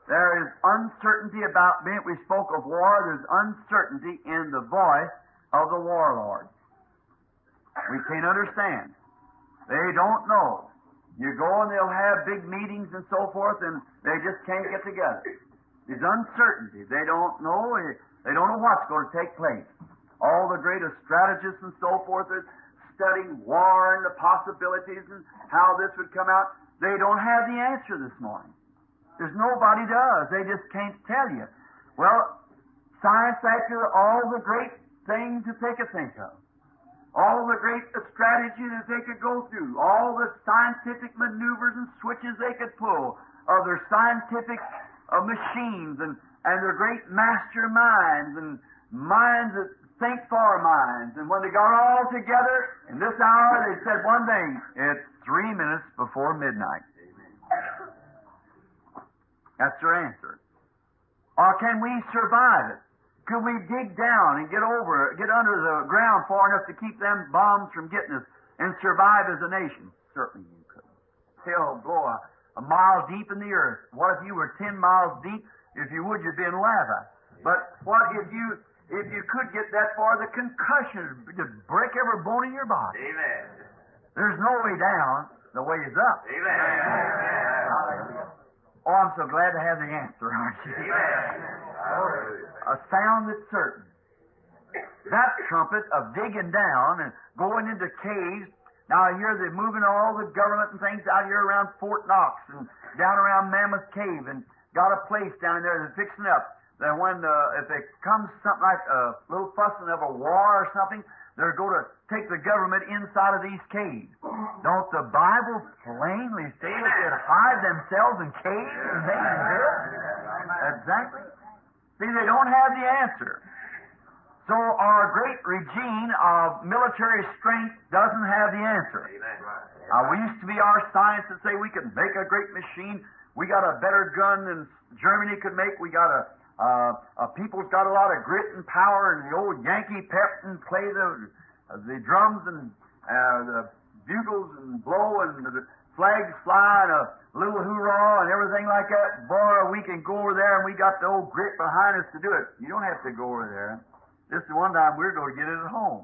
There is uncertainty about being. We spoke of war. There's uncertainty in the voice of the warlord. We can't understand. They don't know. You go and they'll have big meetings and so forth, and they just can't get together. There's uncertainty. They don't know. They don't know what's going to take place. All the greatest strategists and so forth are studying war and the possibilities and how this would come out. They don't have the answer this morning. There's nobody does. They just can't tell you. Well, science, after all the great things that they could think of, all the great strategy that they could go through, all the scientific maneuvers and switches they could pull of their scientific machines and their great master minds and minds that think for minds. And when they got all together in this hour, they said one thing: it's 3 minutes before midnight. That's their answer. Or can we survive it? Could we dig down and get under the ground far enough to keep them bombs from getting us and survive as a nation? Certainly you could. Hell, blow a mile deep in the earth. What if you were 10 miles deep? If you would, you'd be in lava. But what if you could get that far, the concussion would break every bone in your body. Amen. There's no way down. The way is up. Amen. Oh, I'm so glad to have the answer, aren't you? A sound that's certain. That trumpet of digging down and going into caves. Now here they're moving all the government and things out here around Fort Knox and down around Mammoth Cave and got a place down there that's fixing up. That when if it comes something like a little fussing of a war or something, they're going to take the government inside of these caves. Don't the Bible plainly say that they'd hide themselves in caves and things and do it? Exactly. See, they don't have the answer. So our great regime of military strength doesn't have the answer. We used to be our science that say we could make a great machine. We got a better gun than Germany could make. We got people's got a lot of grit and power, and the old Yankee pep and play the drums and the bugles and blow and the flags fly and a little hoorah and everything like that. Boy, we can go over there and we got the old grit behind us to do it. You don't have to go over there. This is one time we're going to get it at home.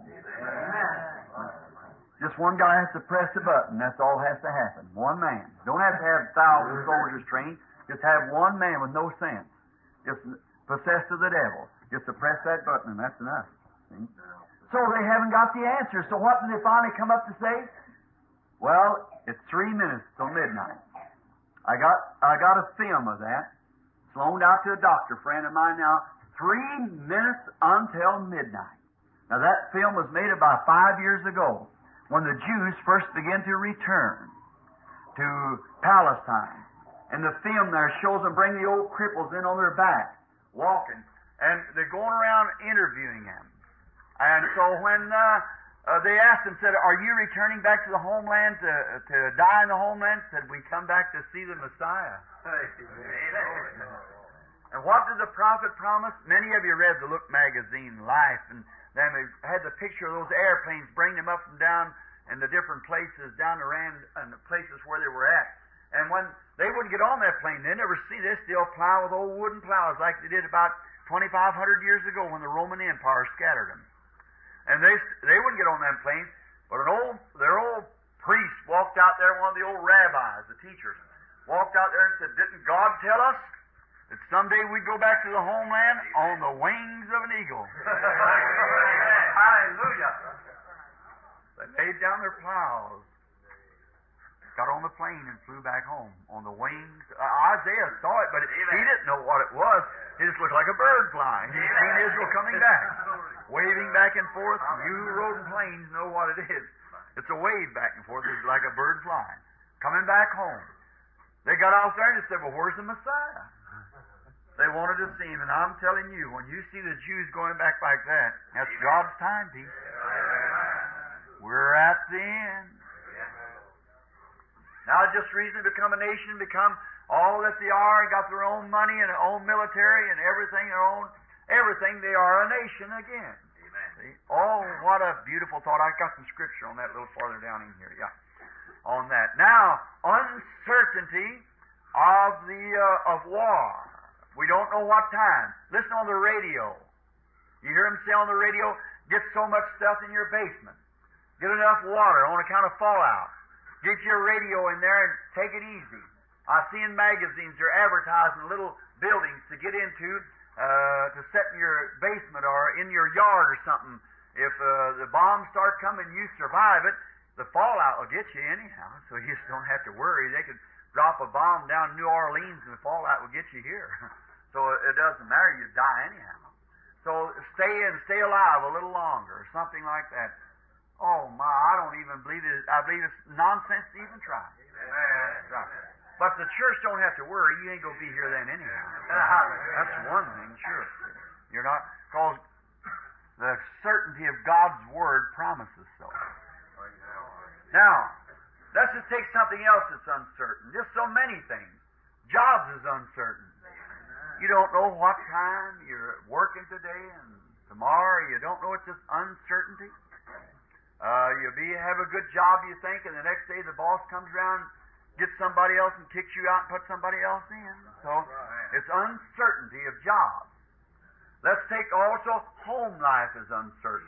Just one guy has to press the button. That's all has to happen. One man. Don't have to have 1,000 soldiers trained. Just have one man with no sense. Just possessed of the devil. Just to press that button, and that's enough. See? So they haven't got the answer. So what did they finally come up to say? Well, it's 3 minutes till midnight. I got a film of that. It's loaned out to a doctor friend of mine now. 3 minutes until midnight. Now that film was made about 5 years ago, when the Jews first began to return to Palestine. And the film there shows them bring the old cripples in on their back, walking. And they're going around interviewing them. And so when they asked them, said, "Are you returning back to the homeland to die in the homeland?" Said, "We come back to see the Messiah." And what did the prophet promise? Many of you read the Look magazine, Life, and then they had the picture of those airplanes bringing them up and down in the different places down around and the places where they were at. And when they wouldn't get on that plane, they never see this. They'll plow with old wooden plows like they did about 2,500 years ago when the Roman Empire scattered them. And they wouldn't get on that plane, but their old priest walked out there, one of the old rabbis, the teachers, walked out there and said, "Didn't God tell us that someday we'd go back to the homeland on the wings of an eagle?" Hallelujah. They laid down their plows, got on the plane and flew back home on the wings. Isaiah saw it, but he didn't know what it was. It just looked like a bird flying. He'd seen Israel coming back, waving back and forth. You rode in planes know what it is. It's a wave back and forth. It's like a bird flying, coming back home. They got out there and they said, "Well, where's the Messiah?" They wanted to see him, and I'm telling you, when you see the Jews going back like that, that's God's timepiece. We're at the end. Now, just recently become a nation, become all that they are, and got their own money and their own military and everything, everything. They are a nation again. See? Oh, what a beautiful thought! I've got some scripture on that a little farther down in here. Yeah, on that. Now, uncertainty of war. We don't know what time. Listen on the radio. You hear them say on the radio, get so much stuff in your basement. Get enough water on account of fallout. Get your radio in there and take it easy. I see in magazines they're advertising little buildings to get into to set in your basement or in your yard or something. If the bombs start coming, you survive it, the fallout will get you anyhow, so you just don't have to worry. They could drop a bomb down in New Orleans and the fallout will get you here. So it doesn't matter, you die anyhow. So stay alive a little longer, or something like that. Oh my, I don't even believe it. I believe it's nonsense to even try. Right. But the church don't have to worry, you ain't going to be here then anyhow. That's one thing, sure. You're not, because the certainty of God's Word promises so. Now, let's just take something else that's uncertain. Just so many things. Jobs is uncertain. You don't know what time you're working today and tomorrow. You don't know. It's just uncertainty. You'll have a good job, you think, and the next day the boss comes around, gets somebody else and kicks you out and puts somebody else in. So it's uncertainty of jobs. Let's take also home life is uncertain.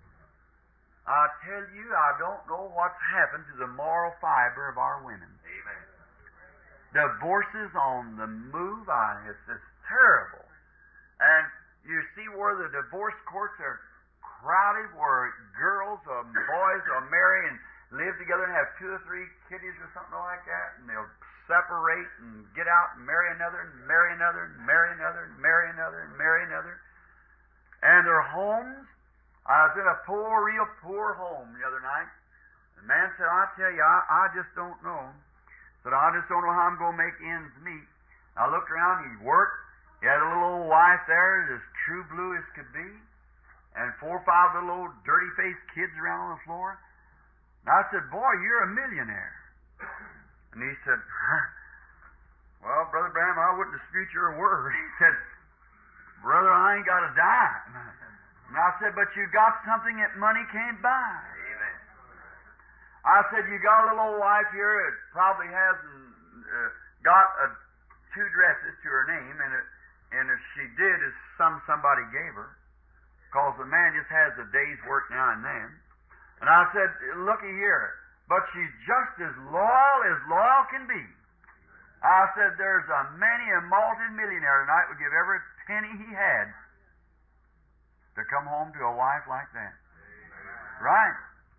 I tell you, I don't know what's happened to the moral fiber of our women. Amen. Divorces on the move, it's just terrible. And you see where the divorce courts are crowded, where girls or boys will marry and live together and have 2 or 3 kiddies or something like that, and they'll separate and get out and marry another and marry another and marry another and marry another and marry another. And their homes, I was in a real poor home the other night. The man said, I tell you, I just don't know. Said, I just don't know how I'm going to make ends meet. I looked around, he worked. He had a little old wife there, as true blue as could be, and 4 or 5 little old dirty-faced kids around on the floor. And I said, boy, you're a millionaire. And he said, well, Brother Branham, I wouldn't dispute your word. He said, brother, I ain't got a dime. And I said, but you got something that money can't buy. Amen. I said, you got a little old wife here that probably hasn't got 2 dresses to her name, and if she did, it's somebody gave her, because the man just has a day's work now and then. And I said, looky here, but she's just as loyal can be. I said, there's a multi-millionaire tonight would give every penny he had to come home to a wife like that. Right.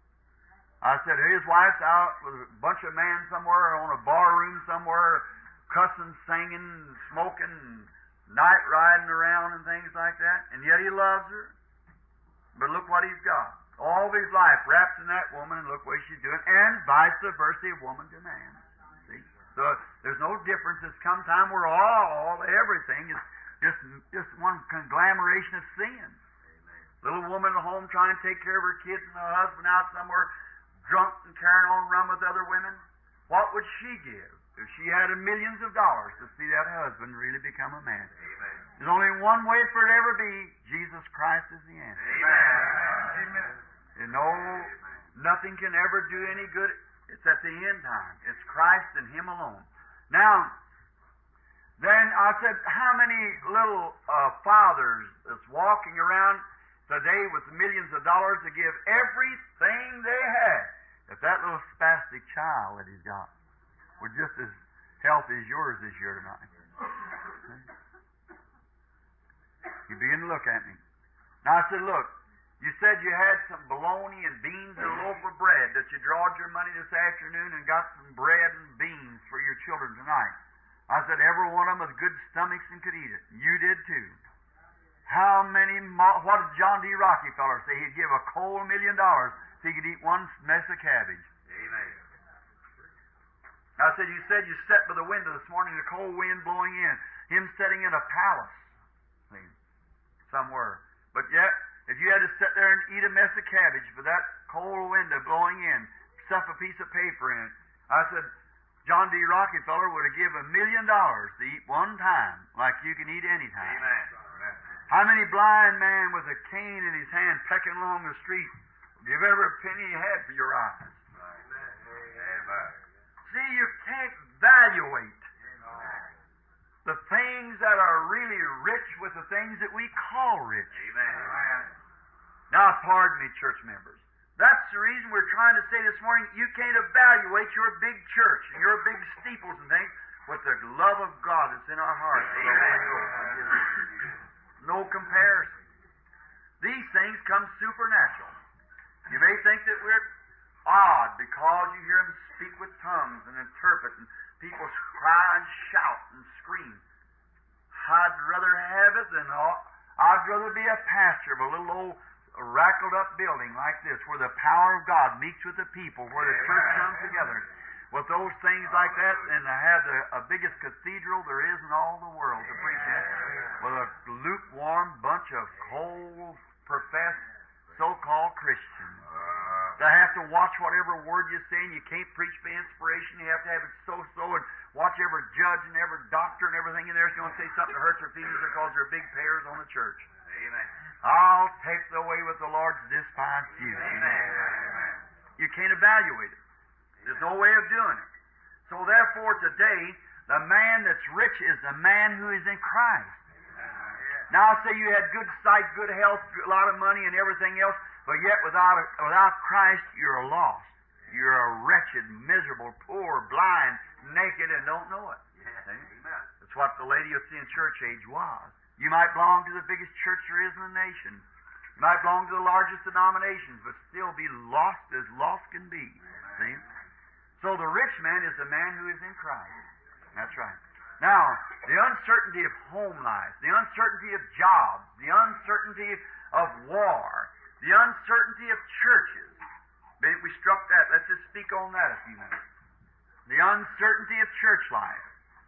I said, his wife's out with a bunch of men somewhere, on a bar room somewhere, cussing, singing, smoking, night riding around and things like that, and yet he loves her. But look what he's got. All of his life wrapped in that woman, and look what she's doing, and vice versa, woman to man. See? So there's no difference. There's come time where everything is just one conglomeration of sin. Little woman at home trying to take care of her kids and her husband out somewhere drunk and carrying on rum with other women. What would she give if she had millions of dollars to see that husband really become a man? Amen. There's only one way for it to ever be. Jesus Christ is the answer. Amen. You know, nothing can ever do any good. It's at the end time. It's Christ and Him alone. Now, then I said, how many little fathers that's walking around today with millions of dollars to give everything they had? If that little spastic child that he's got were just as healthy as yours this year tonight. He began to look at me. Now I said, look, you said you had some bologna and beans and a loaf of bread, that you drawed your money this afternoon and got some bread and beans for your children tonight. I said, every one of them with good stomachs and could eat it. You did too. What did John D. Rockefeller say? He'd give $250,000 if he could eat one mess of cabbage. Amen. I said, you sat by the window this morning, the cold wind blowing in, him sitting in a palace, somewhere. But yet, if you had to sit there and eat a mess of cabbage for that cold window blowing in, stuff a piece of paper in it, I said, John D. Rockefeller would have given $1 million to eat one time, like you can eat any time. Amen. How many blind man with a cane in his hand pecking along the street give every penny he had for your eyes? Amen. See, you can't evaluate the things that that are really rich with the things that we call rich. Amen. Now, pardon me, church members. That's the reason we're trying to say this morning, you can't evaluate your big church and your big steeples and things with the love of God that's in our hearts. No comparison. These things come supernatural. You may think that we're odd because you hear them speak with tongues and interpret, and people cry and shout and scream. I'd rather have it than I'd rather be a pastor of a little old rackled up building like this, where the power of God meets with the people, where the church comes together with those things like that, and to have the biggest cathedral there is in all the world to preach in, with a lukewarm bunch of cold, professed, so-called Christians. To have to watch whatever word you say, and you can't preach by inspiration. You have to have it so-so, and watch every judge and every doctor and everything in there is going to say something that hurts their feelings because they're big payers on the church. Amen. I'll take the way with the Lord's despised few. Amen. You can't evaluate it. There's no way of doing it. So therefore today, the man that's rich is the man who is in Christ. Now say you had good sight, good health, a lot of money and everything else, but yet without Christ you're lost. You're a wretched, miserable, poor, blind, naked, and don't know it. See? That's what the Laodicean church age was. You might belong to the biggest church there is in the nation. You might belong to the largest denominations, but still be lost as lost can be. See? So the rich man is the man who is in Christ. That's right. Now, the uncertainty of home life, the uncertainty of jobs, the uncertainty of war, the uncertainty of churches. We struck that. Let's just speak on that a few minutes. The uncertainty of church life.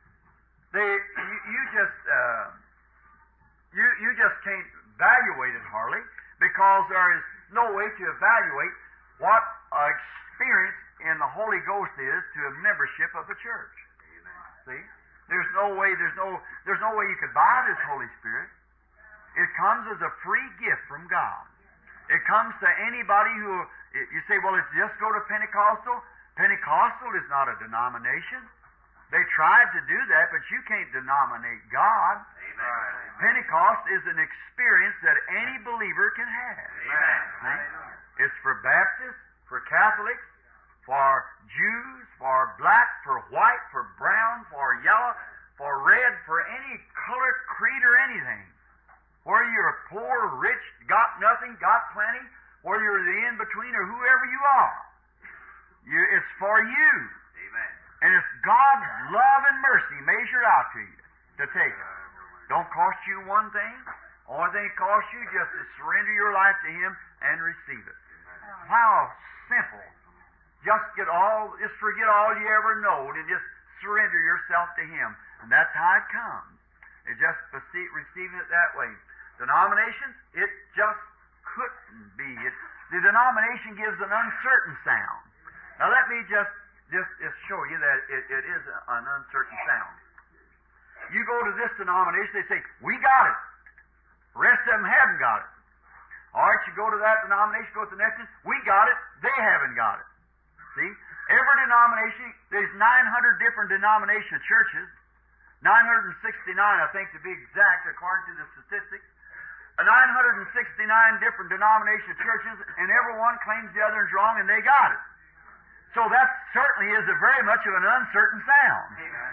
You just can't evaluate it hardly, because there is no way to evaluate what experience in the Holy Ghost is to a membership of the church. See? There's no way you could buy this Holy Spirit. It comes as a free gift from God. It comes to anybody who, you say, well, it's just go to Pentecostal. Pentecostal is not a denomination. They tried to do that, but you can't denominate God. Amen. Pentecost is an experience that any believer can have. Amen. It's for Baptists, for Catholics, for Jews, for black, for white, for brown, for yellow, for red, for any color, creed, or anything. Whether you're poor, rich, got nothing, got plenty, whether you're the in-between or whoever you are. It's for you. Amen. And it's God's love and mercy measured out to you to take it. Don't cost you one thing. Only thing it costs you just to surrender your life to Him and receive it. How simple. Just forget all you ever know and just surrender yourself to Him. And that's how it comes. It's just receiving it that way. Denominations, it just couldn't be. The denomination gives an uncertain sound. Now let me just show you that it is an uncertain sound. You go to this denomination, they say, we got it. The rest of them haven't got it. All right, you go to that denomination, go to the next one, we got it, they haven't got it. See? Every denomination, there's 900 different denomination churches, 969, I think, to be exact, according to the statistics. 969 different denomination churches, and every one claims the other is wrong, and they got it. So that certainly is very much of an uncertain sound.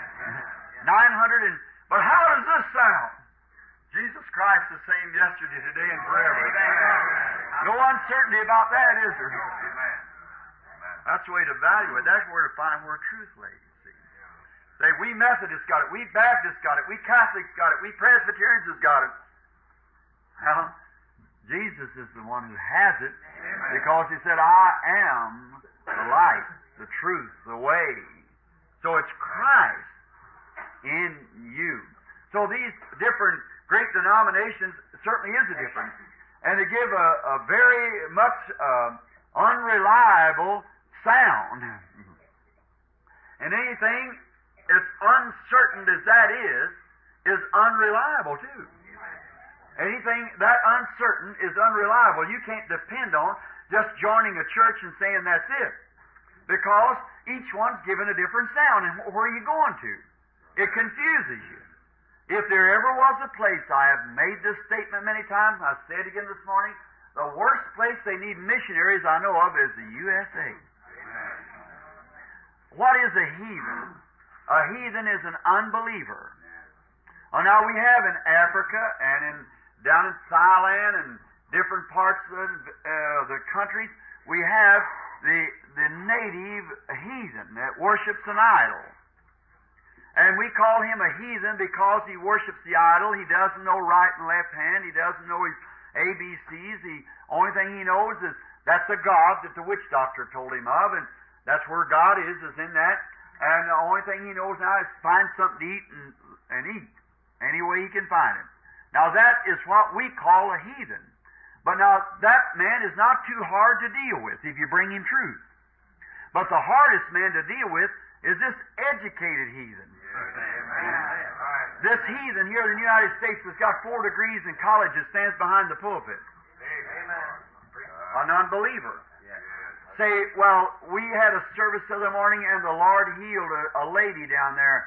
900 but how does this sound? Jesus Christ the same yesterday, today, and forever. No uncertainty about that, is there? That's the way to evaluate. That's where to find where truth lays. See? Say, we Methodists got it, we Baptists got it, we Catholics got it, we Presbyterians has got it. Well, Jesus is the one who has it, because He said, I am the light, the truth, the way. So it's Christ in you. So these different great denominations certainly is a difference. And they give a very much unreliable sound. And anything as uncertain as that is unreliable too. Anything that uncertain is unreliable. You can't depend on just joining a church and saying that's it. Because each one's given a different sound. And where are you going to? It confuses you. If there ever was a place, I have made this statement many times, I say it again this morning, the worst place they need missionaries I know of is the USA. What is a heathen? A heathen is an unbeliever. Oh, now we have in Africa and down in Thailand and different parts of the countries, we have the native heathen that worships an idol. And we call him a heathen because he worships the idol. He doesn't know right and left hand. He doesn't know his ABCs. The only thing he knows is that's a God that the witch doctor told him of, and that's where God is in that. And the only thing he knows now is find something to eat and eat any way he can find it. Now that is what we call a heathen. But now that man is not too hard to deal with if you bring him truth. But the hardest man to deal with is this educated heathen. This heathen here in the United States has got 4 degrees in college that stands behind the pulpit. An unbeliever. Say, well, we had a service the other morning and the Lord healed a lady down there.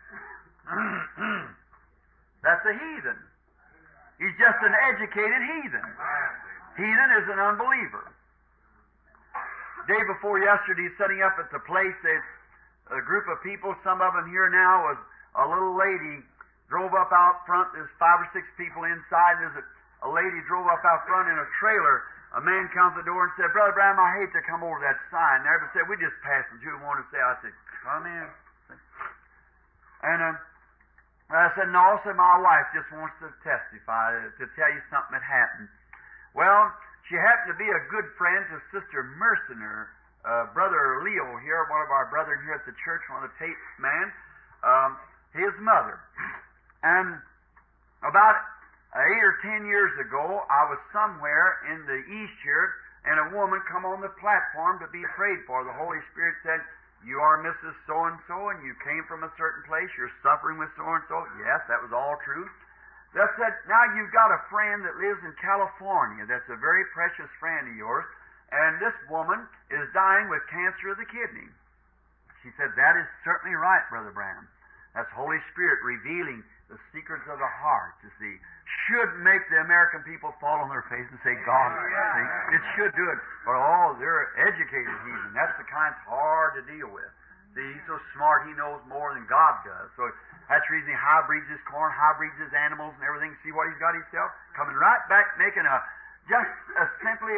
That's a heathen. He's just an educated heathen. Heathen is an unbeliever. Day before yesterday, setting up at the place, a group of people, some of them here now, was a little lady drove up out front. There's 5 or 6 people inside. There's a lady drove up out front in a trailer. A man comes to the door and said, Brother Branham, I hate to come over that sign there, but said, we just passing through and want to say. I said, come in. And I said, no, I said, my wife just wants to testify, to tell you something that happened. Well, she happened to be a good friend to Sister Mercener, Brother Leo here, one of our brethren here at the church, one of the Tate men, his mother. And about 8 or 10 years ago, I was somewhere in the east here, and a woman come on the platform to be prayed for. The Holy Spirit said, you are Mrs. So-and-so, and you came from a certain place, you're suffering with so-and-so. Yes, that was all true. They said, now you've got a friend that lives in California that's a very precious friend of yours, and this woman is dying with cancer of the kidney. She said, that is certainly right, Brother Branham. That's Holy Spirit revealing the secrets of the heart, you see. Should make the American people fall on their face and say, God, see? It should do it. But, they're educated heathen. That's the kind that's hard to deal with. See, he's so smart, he knows more than God does. So that's the reason he hybrids his corn, hybrids his animals and everything. See what he's got himself? Coming right back, making simply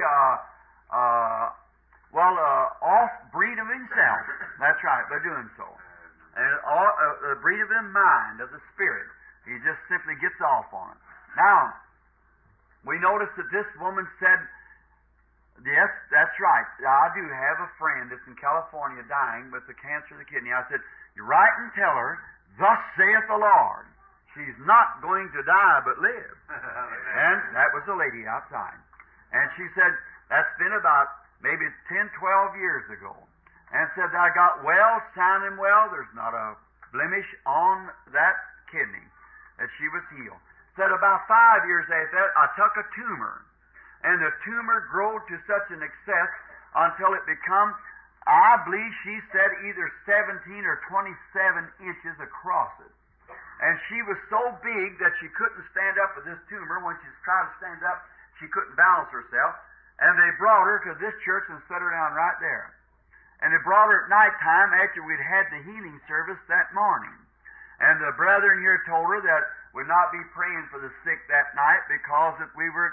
off breed of himself. That's right, by doing so. And a breed of the mind, of the spirit. He just simply gets off on it. Now, we notice that this woman said, yes, that's right. I do have a friend that's in California dying with the cancer of the kidney. I said, you write and tell her, thus saith the Lord. She's not going to die but live. And that was the lady outside. And she said, that's been about maybe 10, 12 years ago. And said, I got well, sounding well. There's not a blemish on that kidney, that she was healed. Said about 5 years after that, I took a tumor. And the tumor grew to such an excess until it become, I believe she said, either 17 or 27 inches across it. And she was so big that she couldn't stand up with this tumor. When she tried to stand up, she couldn't balance herself. And they brought her to this church and set her down right there. And they brought her at nighttime after we'd had the healing service that morning. And the brethren here told her that we'd not be praying for the sick that night because that we were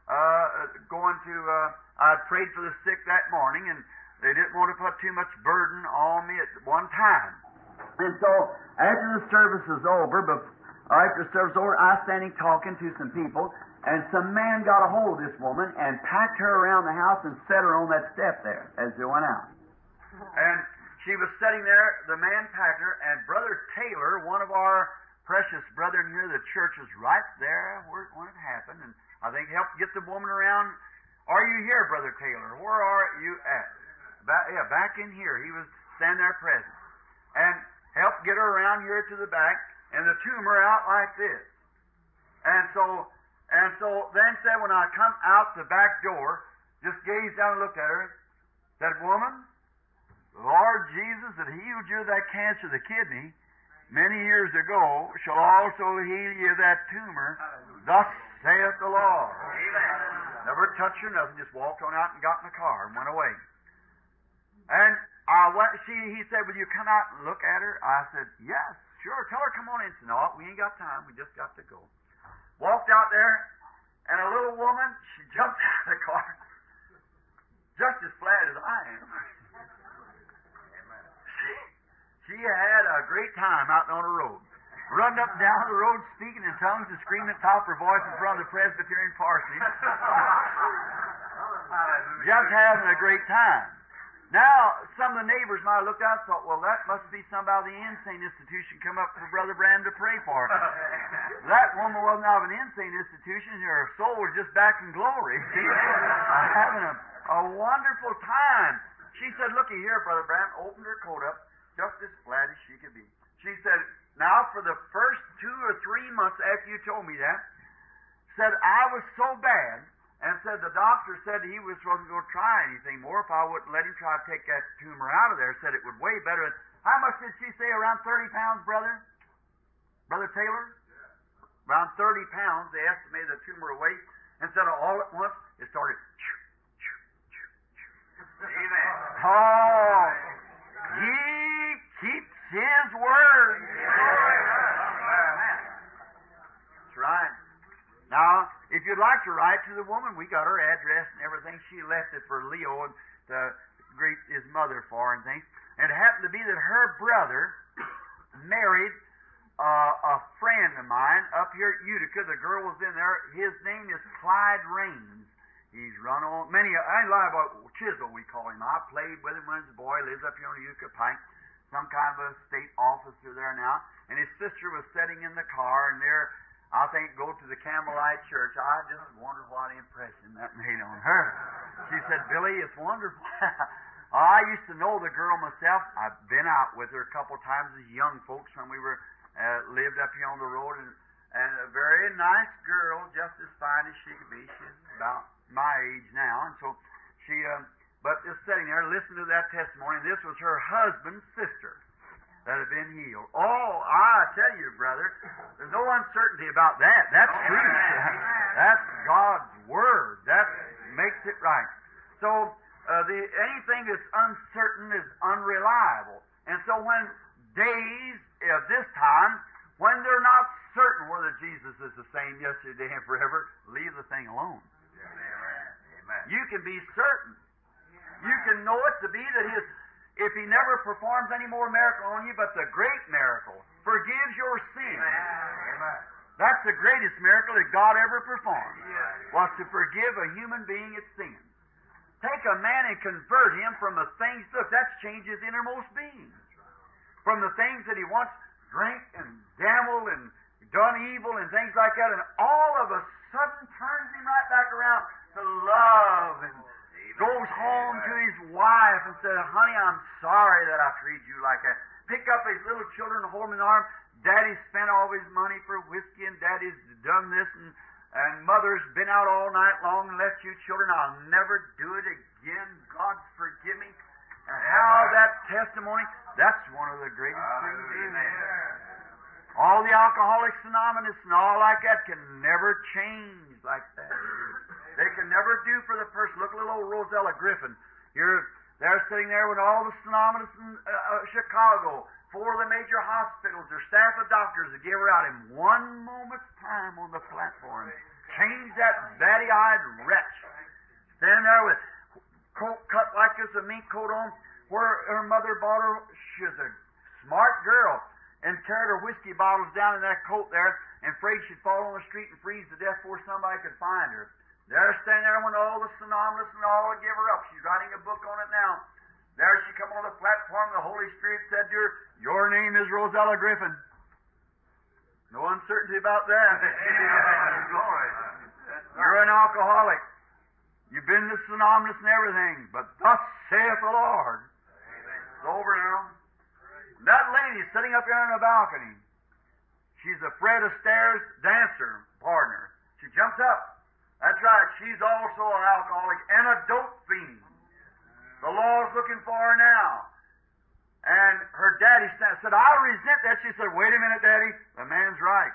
I'd prayed for the sick that morning, and they didn't want to put too much burden on me at one time. And so, after the service was over, I standing talking to some people, and some man got a hold of this woman and packed her around the house and set her on that step there as they went out. And she was sitting there, the man packed her, and Brother Taylor, one of our precious brethren here, the church was right there when it happened, and I think helped get the woman around. Are you here, Brother Taylor? Where are you at? Back in here. He was standing there present. And helped get her around here to the back, and the tumor out like this. And so then said, when I come out the back door, just gazed down and looked at her, said, woman, the Lord Jesus that healed you of that cancer of the kidney, many years ago shall also heal you of that tumor. Thus saith the Lord. Never touched her, nothing, just walked on out and got in the car and went away. And he said, will you come out and look at her? I said, yes, sure. Tell her come on in. He said, no, we ain't got time. We just got to go. Walked out there, and a little woman, she jumped out of the car, just as flat as I am. She had a great time out on the road. Running up and down the road, speaking in tongues and screaming at the top of her voice in front of the Presbyterian parsonage. Just having a great time. Now, some of the neighbors might have looked out and thought, well, that must be somebody of the insane institution come up for Brother Branham to pray for. That woman wasn't out of an insane institution. Her soul was just back in glory. See? Having a wonderful time. She said, looky here, Brother Branham, opened her coat up just as flat as she could be. She said, now, for the first 2 or 3 months after you told me that, said I was so bad, and said the doctor said he wasn't going to try anything more if I wouldn't let him try to take that tumor out of there. Said it would weigh better. How much did she say? Around 30 pounds, Brother Taylor? Yeah. Around 30 pounds, they estimated the tumor weight, and said all at once it started. Amen. Oh, he keeps his word. That's right. Now, if you'd like to write to the woman, we got her address and everything. She left it for Leo and to greet his mother for and things. And it happened to be that her brother married a friend of mine up here at Utica. The girl was in there. His name is Clyde Raines. He's run on many. I lie about Chisel, we call him. I played with him when he was a boy. Lives up here on the Utica Pike. Some kind of a state officer there now. And his sister was sitting in the car, and there, I think, go to the Campbellite Church. I just wonder what impression that made on her. She said, Billy, it's wonderful. I used to know the girl myself. I've been out with her a couple of times as young folks when we were lived up here on the road, and a very nice girl, just as fine as she could be. She's about my age now, and so she, but just sitting there, listening to that testimony. This was her husband's sister that had been healed. Oh, I tell you, brother, there's no uncertainty about that. That's truth. That's God's Word. That makes it right. So, anything that's uncertain is unreliable. And so when days of this time, when they're not certain whether Jesus is the same yesterday and forever, leave the thing alone. Amen. You can be certain. You can know it to be that if He never performs any more miracle on you, but the great miracle, forgives your sin. Amen. That's the greatest miracle that God ever performed, was to forgive a human being its sins. Take a man and convert him from the things, look, that's changed his innermost being. From the things that he once drank and gambled and done evil and things like that, and all of a sudden turns him right back around to love, and goes home to his wife and says, honey, I'm sorry that I treated you like that. Pick up his little children and hold them in the arms. Daddy spent all his money for whiskey, and Daddy's done this, and Mother's been out all night long and left you children. I'll never do it again. God forgive me. And how that testimony, that's one of the greatest things. All the Alcoholics Anonymous and all like that can never change like that. They can never do for the person. Look at little old Rosella Griffin. They're sitting there with all the Anonymous in Chicago, 4 of the major hospitals, their staff of doctors that gave her out in one moment's time on the platform. Changed that batty-eyed wretch. Standing there with coat cut like this, a mink coat on, where her mother bought her. She was a smart girl, and carried her whiskey bottles down in that coat there, and afraid she'd fall on the street and freeze to death before somebody could find her. There, standing there when all the Synonymous and all would give her up. She's writing a book on it now. There she come on the platform, the Holy Spirit said to her, your name is Rosella Griffin. No uncertainty about that. Glory. You're an alcoholic. You've been to Synonymous and everything, but thus saith the Lord. It's over now. That lady sitting up here on the balcony, she's a Fred Astaire's dancer partner. She jumps up. That's right, she's also an alcoholic and a dope fiend. The law's looking for her now. And her daddy said, I resent that. She said, wait a minute, Daddy. The man's right.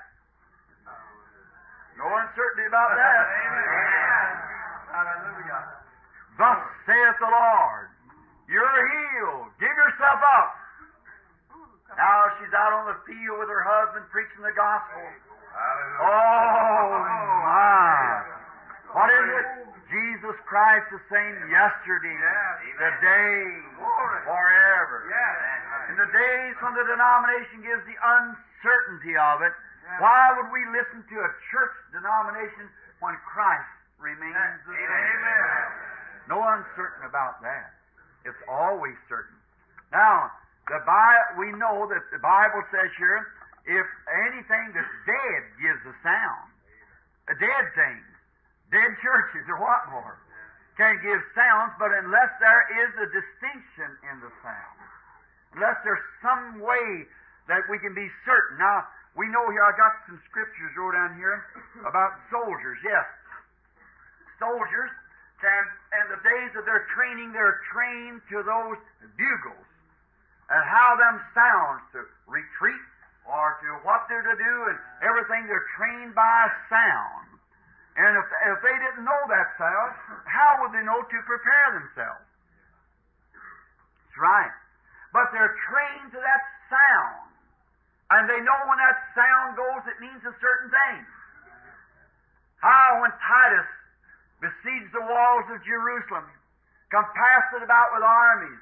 No uncertainty about that. Amen. Hallelujah. Thus saith the Lord, you're healed. Give yourself up. Now she's out on the field with her husband preaching the gospel. Hallelujah. Oh, my. What is it? Jesus Christ the same yesterday, today, forever. In the days when the denomination gives the uncertainty of it, why would we listen to a church denomination when Christ remains the same? No uncertain about that. It's always certain. Now, we know that the Bible says here, if anything that's dead gives a sound, dead things, dead churches or what more, can give sounds, but unless there is a distinction in the sound, unless there's some way that we can be certain. Now, we know here, I got some scriptures wrote down here about soldiers. Yes, soldiers can, in the days of their training, they're trained to those bugles and how them sounds to retreat or to what they're to do and everything. They're trained by sound. And if they didn't know that sound, how would they know to prepare themselves? That's right. But they're trained to that sound. And they know when that sound goes, it means a certain thing. How when Titus besieged the walls of Jerusalem, compassed it about with armies,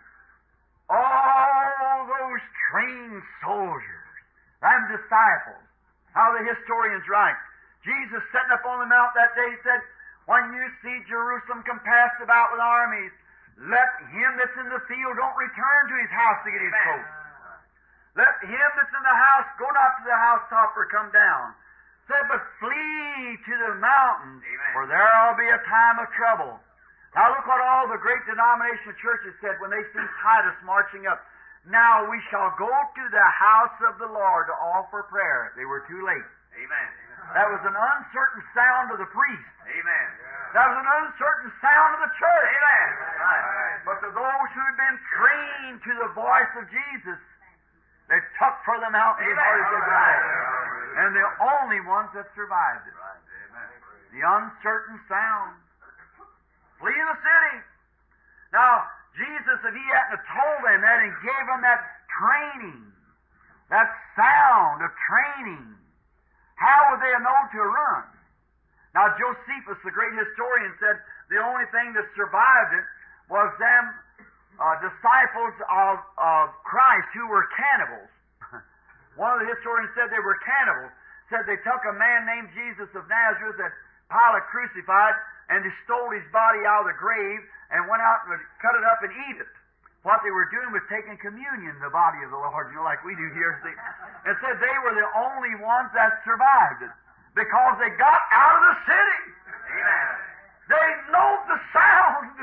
all those trained soldiers, them disciples, how the historians write, Jesus sitting up on the mount that day said, when you see Jerusalem compassed about with armies, let him that's in the field don't return to his house to get his coat. Let him that's in the house go not to the housetop or come down. Said, but flee to the mountains, for there'll be a time of trouble. Now look what all the great denominational churches said when they see Titus marching up. Now we shall go to the house of the Lord to offer prayer. They were too late. Amen. That was an uncertain sound of the priest. Amen. That was an uncertain sound of the church. Amen. But to those who'd been trained to the voice of Jesus, they took for the mountain as hard as they could. And the only ones that survived it. The uncertain sound. Flee the city. Now, Jesus, if he hadn't told them that and gave them that training, that sound of training, how would they have known to run? Now, Josephus, the great historian, said the only thing that survived it was them disciples of Christ who were cannibals. One of the historians said they were cannibals. Said they took a man named Jesus of Nazareth that Pilate crucified and they stole his body out of the grave and went out and would cut it up and eat it. What they were doing was taking communion, the body of the Lord, like we do here. And said they were the only ones that survived it because they got out of the city. Amen. They know the sound.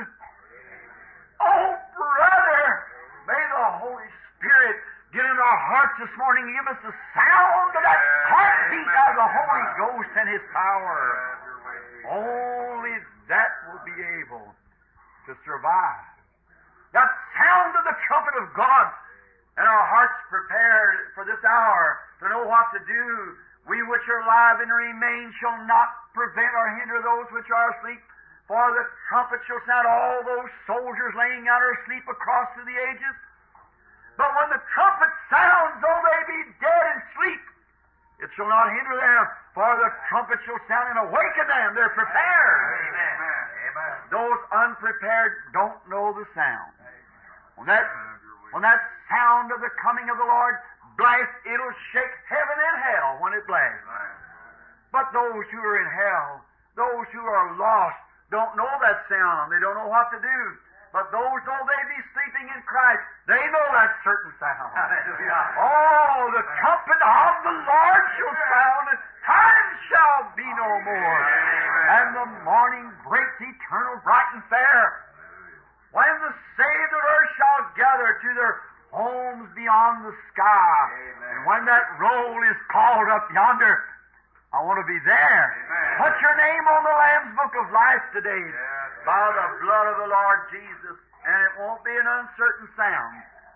Oh, brother, may the Holy Spirit get into our hearts this morning and give us the sound of that heartbeat of the Holy Ghost and His power. Only that will be able to survive. That sound of the trumpet of God, and our hearts prepared for this hour to know what to do. We which are alive and remain shall not prevent or hinder those which are asleep. For the trumpet shall sound, all those soldiers laying out or asleep across through the ages. But when the trumpet sounds, though they be dead and sleep, it shall not hinder them, for the trumpet shall sound and awaken them. They're prepared. Amen. Amen. Those unprepared don't know the sound. When that sound of the coming of the Lord blasts, it'll shake heaven and hell when it blasts. But those who are in hell, those who are lost, don't know that sound. They don't know what to do. But those, though they be sleeping in Christ, they know that certain sound. Oh, the trumpet of the Lord shall sound, and time shall be no more. And the morning breaks eternal, bright and fair. When the saved of earth shall gather to their homes beyond the sky. And when that roll is called up yonder, I want to be there. Put your name on the Lamb's Book of Life today by the blood of the Lord Jesus, and it won't be an uncertain sound.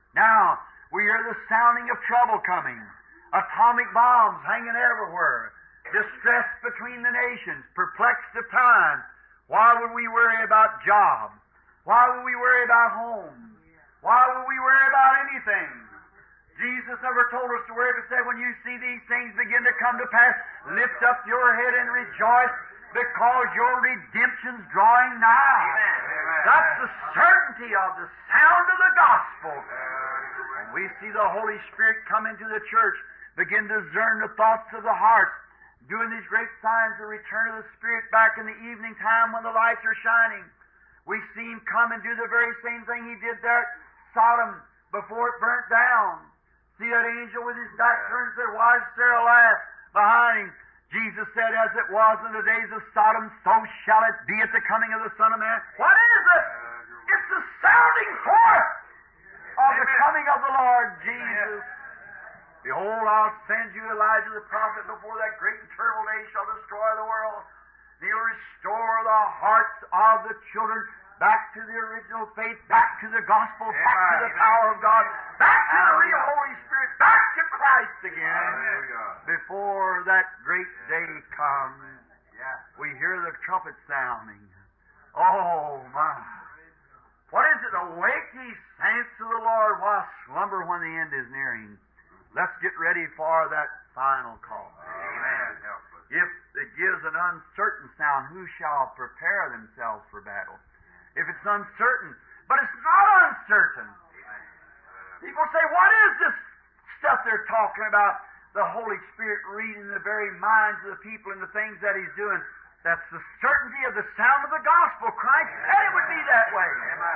Now, we hear the sounding of trouble coming. Atomic bombs hanging everywhere. Distress between the nations. Perplexed of times. Why would we worry about jobs? Why would we worry about homes? Why would we worry about anything? Jesus never told us to worry, but said, when you see these things begin to come to pass, lift up your head and rejoice, because your redemption's drawing nigh. Amen. That's the certainty of the sound of the gospel. When we see the Holy Spirit come into the church, begin to discern the thoughts of the heart, doing these great signs of return of the Spirit back in the evening time when the lights are shining. We see Him come and do the very same thing He did there at Sodom before it burnt down. See that angel with his back turned to their wives, Sarah laughed behind him. Jesus said, as it was in the days of Sodom, so shall it be at the coming of the Son of Man. What is it? It's the sounding forth of the coming of the Lord Jesus. Behold, I'll send you Elijah the prophet before that great and terrible day shall destroy the world. He'll restore the hearts of the children back to the original faith, back to the gospel, back to the power of God, back to the real Holy Spirit, back to Christ again. Before that great day comes, we hear the trumpet sounding. Oh, my. What is it? Awake ye saints of the Lord, while slumber when the end is nearing. Let's get ready for that final call. Amen. If it gives an uncertain sound, who shall prepare themselves for battle? If it's uncertain, but it's not uncertain. People say, what is this stuff they're talking about? The Holy Spirit reading the very minds of the people and the things that He's doing. That's the certainty of the sound of the gospel. Christ said it would be that way.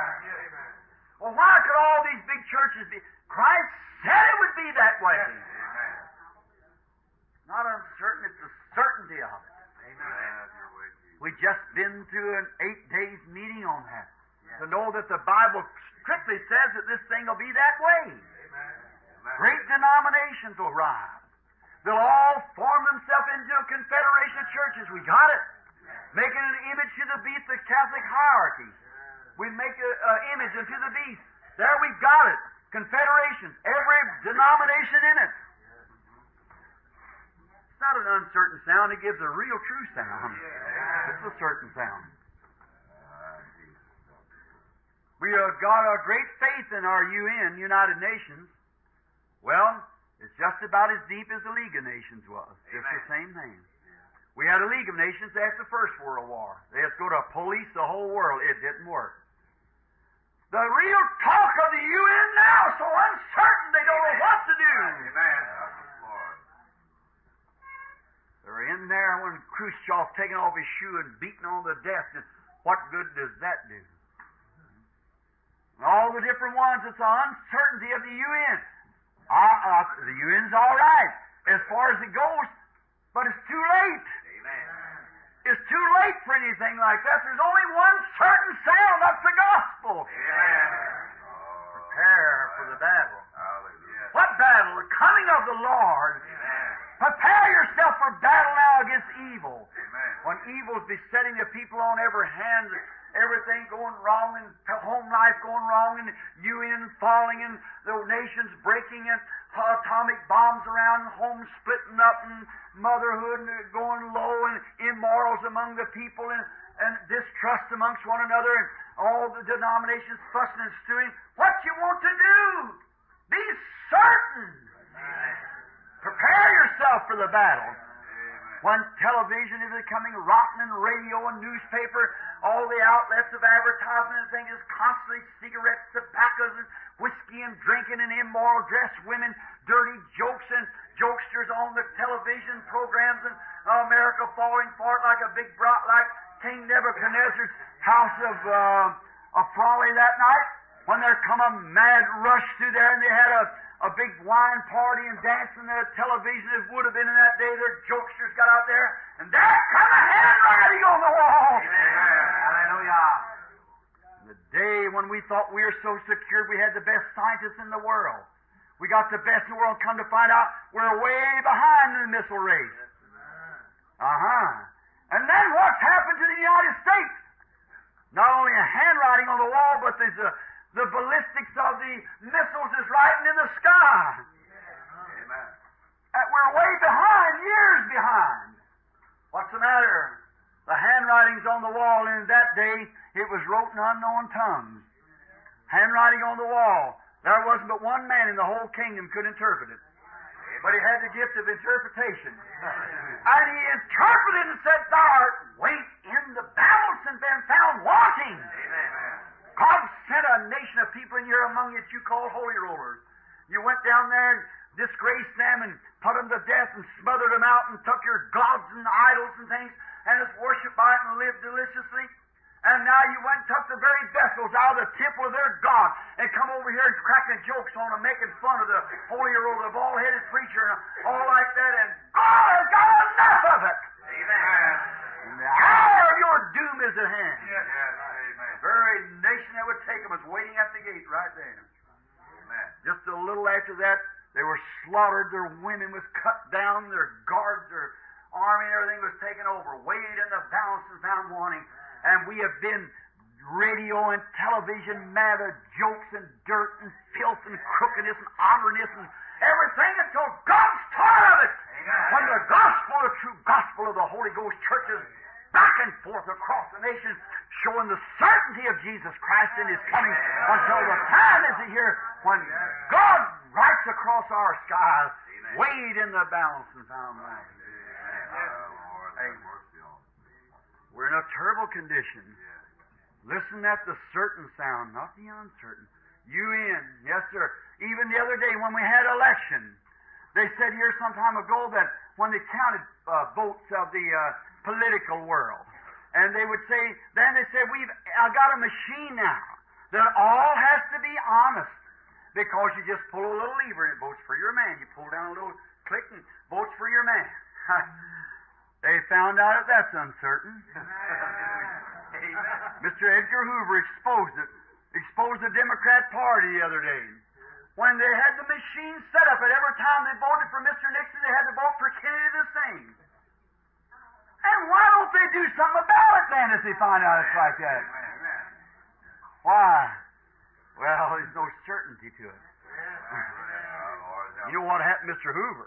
Well, why could all these big churches be? Christ said it would be that way. Not uncertain, it's the certainty of it. We've just been through an 8 days meeting on that. To know that the Bible strictly says that this thing will be that way. Great denominations will rise. They'll all form themselves into a confederation of churches. We got it. Making an image to the beast, the Catholic hierarchy. We make an image unto the beast. There we've got it. Confederations. Every denomination in it. It's not an uncertain sound. It gives a real true sound. It's a certain sound. We have got a great faith in our UN, United Nations. Well, it's just about as deep as the League of Nations was. Just the same thing. We had a League of Nations after the First World War. They had to go to police the whole world. It didn't work. The real talk of the UN now is so uncertain they don't know what to do. They're in there when Khrushchev taking off his shoe and beating on the desk. And what good does that do? And all the different ones, it's the uncertainty of the UN. The UN's all right as far as it goes, but it's too late. It's too late for anything like that. There's only one certain sound. That's the gospel. Prepare for the battle. What battle? The coming of the Lord. Prepare yourself for battle now against evil. When evil's besetting the people on every hand, everything going wrong, and home life going wrong, and UN falling, and the nations breaking, and atomic bombs around, and homes splitting up, and motherhood going low, and immorals among the people, and distrust amongst one another, and all the denominations fussing and stewing. What you want to do? Be certain. Prepare yourself for the battle. When television is becoming rotten, and radio and newspaper, all the outlets of advertisement and things is constantly cigarettes, tobaccos, and whiskey and drinking and immoral dressed women, dirty jokes and jokesters on the television programs, and America falling for it like a big like King Nebuchadnezzar's house of folly that night, when there come a mad rush through there, and they had a big wine party and dancing the television as would have been in that day. Their jokesters got out there, and there come a handwriting on the wall. Hallelujah. The day when we thought we were so secure, we had the best scientists in the world. We got the best in the world, come to find out we're way behind in the missile race. And then what's happened to the United States? Not only a handwriting on the wall, but there's The ballistics of the missiles is riding in the sky. Amen. We're way behind, years behind. What's the matter? The handwriting's on the wall, and in that day it was wrote in unknown tongues. Handwriting on the wall. There wasn't but one man in the whole kingdom could interpret it. But he had the gift of interpretation. And he interpreted and said, Thou art weight in the balance and been found wanting. Amen. God sent a nation of people in here among you that you call holy rollers. You went down there and disgraced them and put them to death and smothered them out and took your gods and idols and things and just worshipped by it and lived deliciously. And now you went and took the very vessels out of the temple of their God and come over here and cracking jokes on them, making fun of the holy roller, the bald-headed preacher and all like that, and God has got enough of it. Amen. And the hour of your doom is at hand. Yes. Amen. The very nation that would take them is waiting at the gate right there. Amen. Just a little after that, they were slaughtered, their women was cut down, their guards, their army and everything was taken over, weighed in the balance and found wanting. And we have been radio and television mad of jokes and dirt and filth and crookedness and honoriness and everything until God's tired of it. Amen. When the gospel, the true gospel of the Holy Ghost churches back and forth across the nation, showing the certainty of Jesus Christ in His coming until the time is here when God writes across our skies, weighed in the balance and found wanting. Amen. We're in a terrible condition. Listen at the certain sound, not the uncertain. UN, yes, sir. Even the other day when we had election, they said here some time ago that when they counted votes of the political world, and they would say, then they said, I got a machine now that all has to be honest, because you just pull a little lever and it votes for your man. You pull down a little click and votes for your man. They found out that that's uncertain. Mr. Edgar Hoover exposed the Democrat Party the other day. When they had the machine set up, at every time they voted for Mr. Nixon, they had to vote for Kennedy the same. And why don't they do something about it then if they find out it's like that? Why? Well, there's no certainty to it. You know what happened to Mr. Hoover?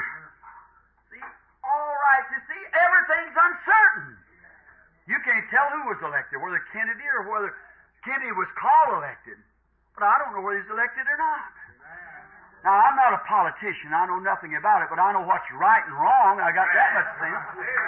All right, you see, everything's uncertain. You can't tell who was elected, whether Kennedy or whether Kennedy was called elected. But I don't know whether he's elected or not. Now, I'm not a politician. I know nothing about it, but I know what's right and wrong. I got that much sense.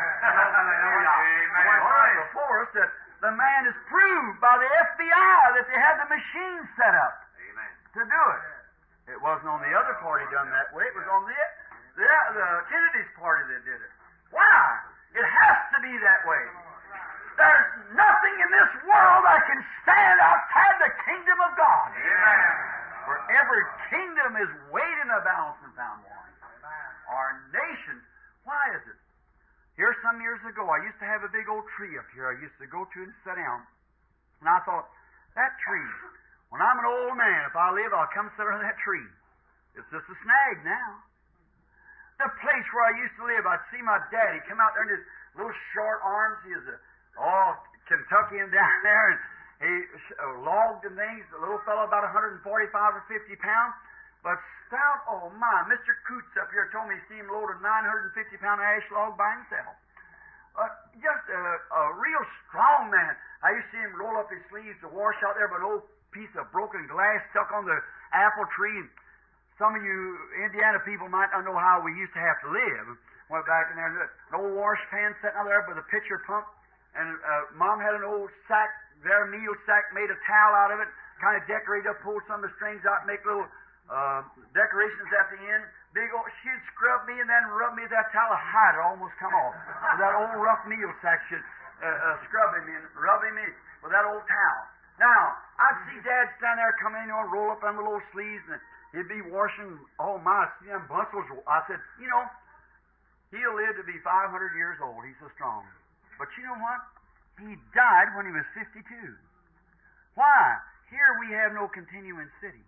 Amen. Before us that the man is proved by the FBI that they had the machine set up to do it. It wasn't on the other party done that way. It was on the Kennedy's party that did it. Why? It has to be that way. There's nothing in this world that can stand outside the kingdom of God. Amen. For every kingdom is weighed in a balance and found wanting. Our nation, why is it? Here some years ago, I used to have a big old tree up here I used to go to and sit down. And I thought, that tree, when I'm an old man, if I live, I'll come sit under that tree. It's just a snag now. The place where I used to live, I'd see my daddy come out there in his little short arms. He was Kentuckian down there, and he logged and things. A little fellow about 145 or 50 pounds, but stout. Oh my! Mr. Coots up here told me he seen him load a 950-pound ash log by himself. Just a real strong man. I used to see him roll up his sleeves to wash out there, but an old piece of broken glass stuck on the apple tree. Some of you Indiana people might not know how we used to have to live. Went back in there, and an old wash pan sitting out there with a pitcher pump, and Mom had an old sack, their meal sack, made a towel out of it, kind of decorated up, pulled some of the strings out, make little decorations at the end. Big old, she'd scrub me and then rub me with that towel. A hide would almost come off. With that old rough meal sack, she'd scrub me and rub me with that old towel. Now, I'd see Dad stand there, come in, roll up them little sleeves, and he'd be washing, oh my, see them bustles. I said, he'll live to be 500 years old. He's so strong. But you know what? He died when he was 52. Why? Here we have no continuing city.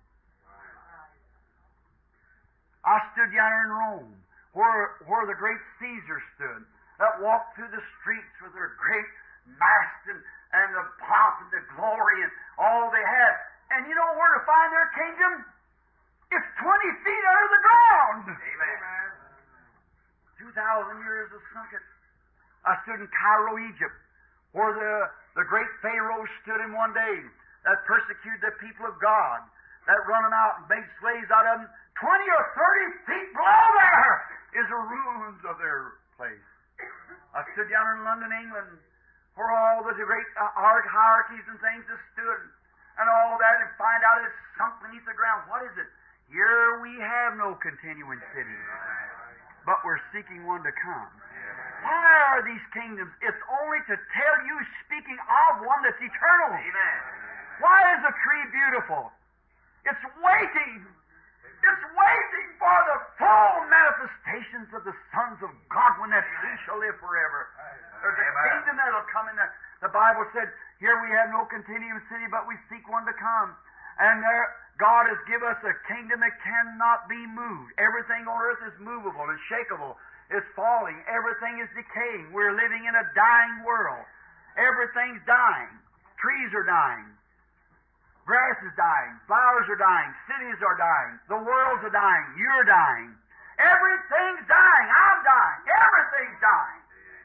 I stood yonder in Rome, where the great Caesar stood, that walked through the streets with their great mast and the pomp and the glory and all they had. And you know where to find their kingdom? It's 20 feet under the ground. Amen. 2,000 years have sunk it. I stood in Cairo, Egypt, where the great Pharaoh stood in one day that persecuted the people of God, that run them out and made slaves out of them. 20 or 30 feet below there is the ruins of their place. I stood down in London, England, where all the great hierarchies and things have stood, and all that, and find out it's sunk beneath the ground. What is it? Here we have no continuing city, but we're seeking one to come. Why are these kingdoms? It's only to tell you, speaking of one that's eternal. Amen. Why is the tree beautiful? It's waiting. It's waiting for the full manifestations of the sons of God when that tree shall live forever. There's a kingdom that'll come in there. The Bible said, here we have no continuing city, but we seek one to come. And there, God has given us a kingdom that cannot be moved. Everything on earth is movable, is shakeable, is falling. Everything is decaying. We're living in a dying world. Everything's dying. Trees are dying. Grass is dying. Flowers are dying. Cities are dying. The world's are dying. You're dying. Everything's dying. I'm dying. Everything's dying.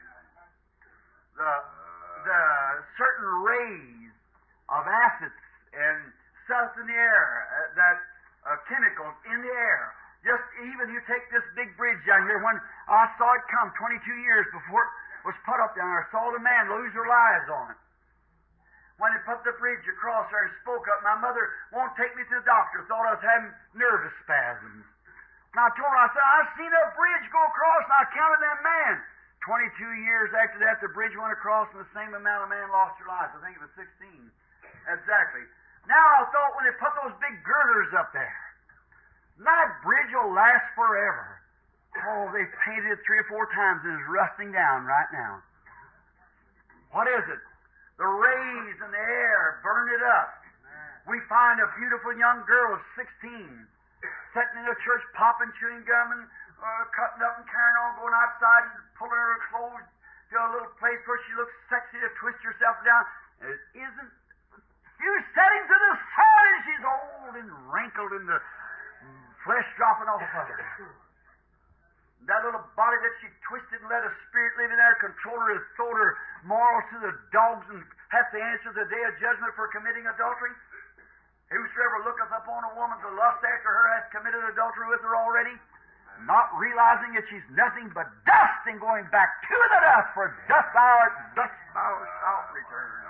The certain rays of acids and stuff in the air, that chemicals in the air. Just even you take this big bridge down here, when I saw it come 22 years before it was put up down there, I saw the man lose their lives on it. When they put the bridge across there and spoke up, my mother won't take me to the doctor, thought I was having nervous spasms. And I told her, I said, I've seen a bridge go across, and I counted them man. 22 years after that, the bridge went across, and the same amount of man lost their lives. I think it was 16. Exactly. Now I thought when they put those big girders up there, that bridge will last forever. Oh, they painted it 3 or 4 times and it's rusting down right now. What is it? The rays in the air burn it up. We find a beautiful young girl of 16 sitting in a church popping chewing gum and cutting up and carrying on, going outside and pulling her clothes to a little place where she looks sexy to twist herself down. It isn't few settings of the sun, and she's old and wrinkled and the flesh dropping off of her. That little body that she twisted and let a spirit live in there, control her, has sold her morals to the dogs and has to answer the day of judgment for committing adultery. Whosoever looketh upon a woman to lust after her has committed adultery with her already, not realizing that she's nothing but dust and going back to the dust, for dust thou art, dust thou shalt return.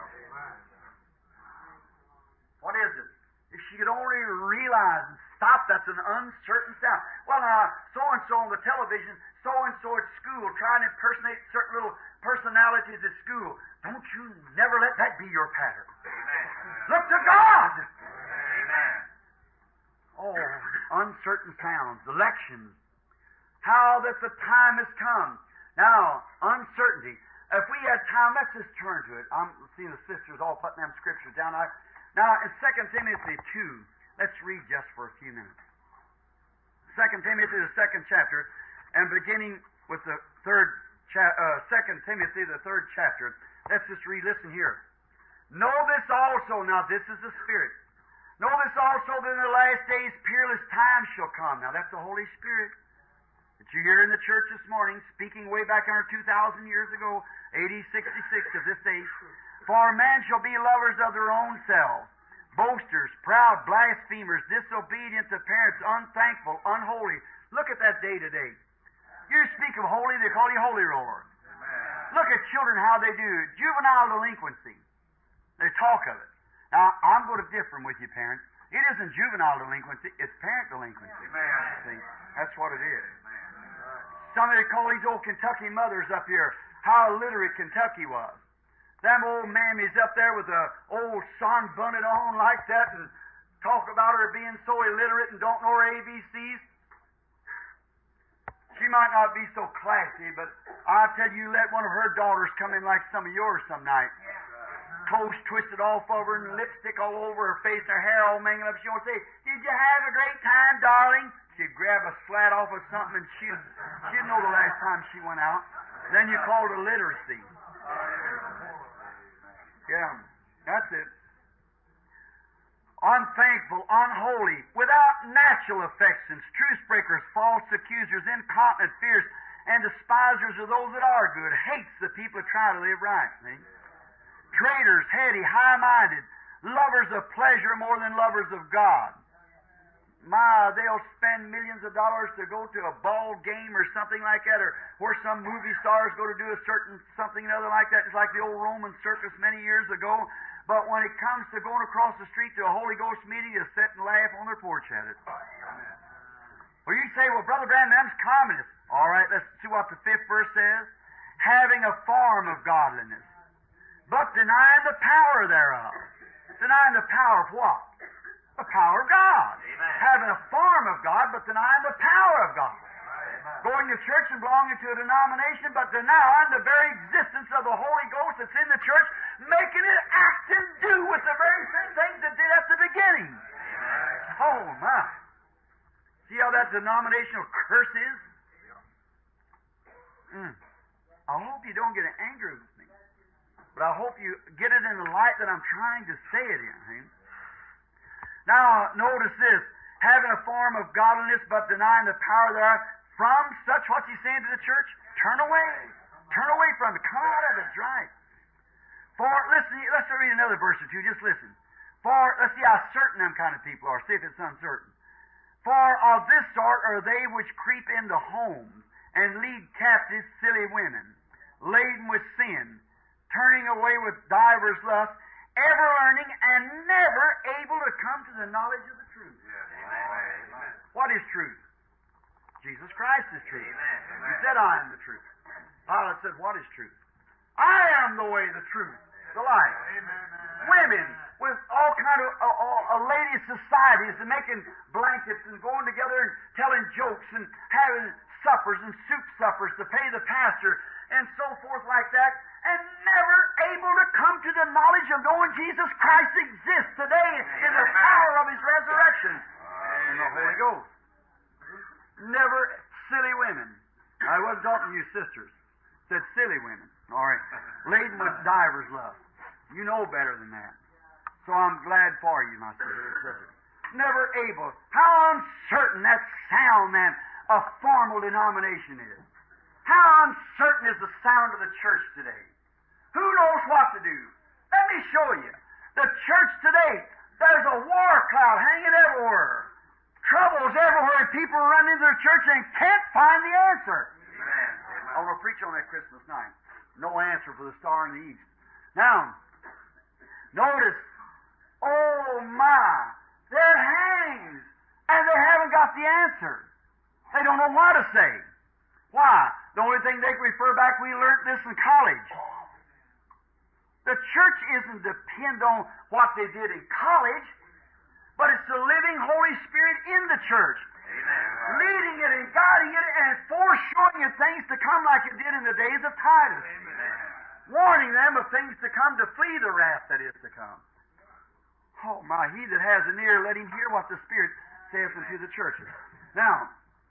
What is it? If she could only realize and stop, that's an uncertain sound. Well, now, so-and-so on the television, so-and-so at school, trying to impersonate certain little personalities at school. Don't you never let that be your pattern. Amen. Look to God! Amen. Oh, uncertain sounds, elections. How that the time has come. Now, uncertainty. If we had time, let's just turn to it. I'm seeing the sisters all putting them scriptures down. Now, in 2 Timothy 2, let's read just for a few minutes. 2 Timothy, the 2nd chapter, and beginning with the 2 Timothy, the 3rd chapter. Let's just read, listen here. Know this also, now this is the Spirit. Know this also that in the last days peerless times shall come. Now that's the Holy Spirit that you hear in the church this morning, speaking way back under 2,000 years ago, AD 66 of this day. For men shall be lovers of their own selves, boasters, proud, blasphemers, disobedient to parents, unthankful, unholy. Look at that day today. You speak of holy, they call you holy roller. Look at children, how they do. Juvenile delinquency. They talk of it. Now, I'm going to differ with you, parents. It isn't juvenile delinquency, it's parent delinquency. See, that's what it is. Somebody call these old Kentucky mothers up here how illiterate Kentucky was. Them old mammies up there with the old sunbunted on like that and talk about her being so illiterate and don't know her ABCs. She might not be so classy, but I tell you, let one of her daughters come in like some of yours some night. Clothes twisted off over and lipstick all over her face and her hair all mangled up. She won't say, "Did you have a great time, darling?" She'd grab a slat off of something and she'd know the last time she went out. Then you call it illiteracy. Yeah, that's it. unthankful, unholy, without natural affections, truce breakers, false accusers, incontinent, fierce, and despisers of those that are good, hates the people who try to live right. See? Traitors, heady, high-minded, lovers of pleasure more than lovers of God. My, they'll spend millions of dollars to go to a ball game or something like that, or where some movie stars go to do a certain something or other like that. It's like the old Roman circus many years ago. But when it comes to going across the street to a Holy Ghost meeting, you sit and laugh on their porch at it. Well, you say, well, Brother Branham, them's communists. All right, let's see what the 5th verse says. Having a form of godliness, but denying the power thereof. Denying the power of what? The power of God. Amen. Having a form of God, but denying the power of God. Amen. Going to church and belonging to a denomination, but denying the very existence of the Holy Ghost that's in the church, making it act and do with the very same things it did at the beginning. Amen. Oh, my. See how that denominational curse is? I hope you don't get angry with me, but I hope you get it in the light that I'm trying to say it in. Now, notice this. Having a form of godliness, but denying the power thereof. From such, what's he saying to the church? Turn away. Turn away from it. Come out of it. It's right. For, listen, let's read another verse or two. Just listen. For, let's see how certain them kind of people are. See if it's uncertain. For of this sort are they which creep into homes and lead captive silly women, laden with sin, turning away with divers lusts, ever learning and never able to come to the knowledge of the truth. Amen. What is truth? Jesus Christ is truth. Amen. He said, I am the truth. Pilate said, what is truth? I am the way, the truth, the life. Women with all kind of lady societies and making blankets and going together and telling jokes and having suppers and soup suppers to pay the pastor and so forth like that, and never able to come to the knowledge of knowing Jesus Christ exists today in the power of His resurrection and the Holy Ghost. Never silly women. I wasn't talking to you sisters. Said silly women. All right. Laden with divers love. You know better than that. So I'm glad for you, my sister. Never able. How uncertain that sound, man, of formal denomination is. How uncertain is the sound of the church today. Who knows what to do? Let me show you. The church today, there's a war cloud hanging everywhere. Troubles everywhere, and people run into the church and can't find the answer. Amen. I want to preach on that Christmas night. No answer for the star in the east. Now, notice, oh my, there hangs, and they haven't got the answer. They don't know what to say. Why? The only thing they can refer back, we learned this in college. The church isn't depend on what they did in college, but it's the living Holy Spirit in the church. Amen. Leading it and guiding it and foreshowing it things to come like it did in the days of Titus. Amen. Warning them of things to come to flee the wrath that is to come. Oh my, he that has an ear, let him hear what the Spirit saith unto the churches. Now,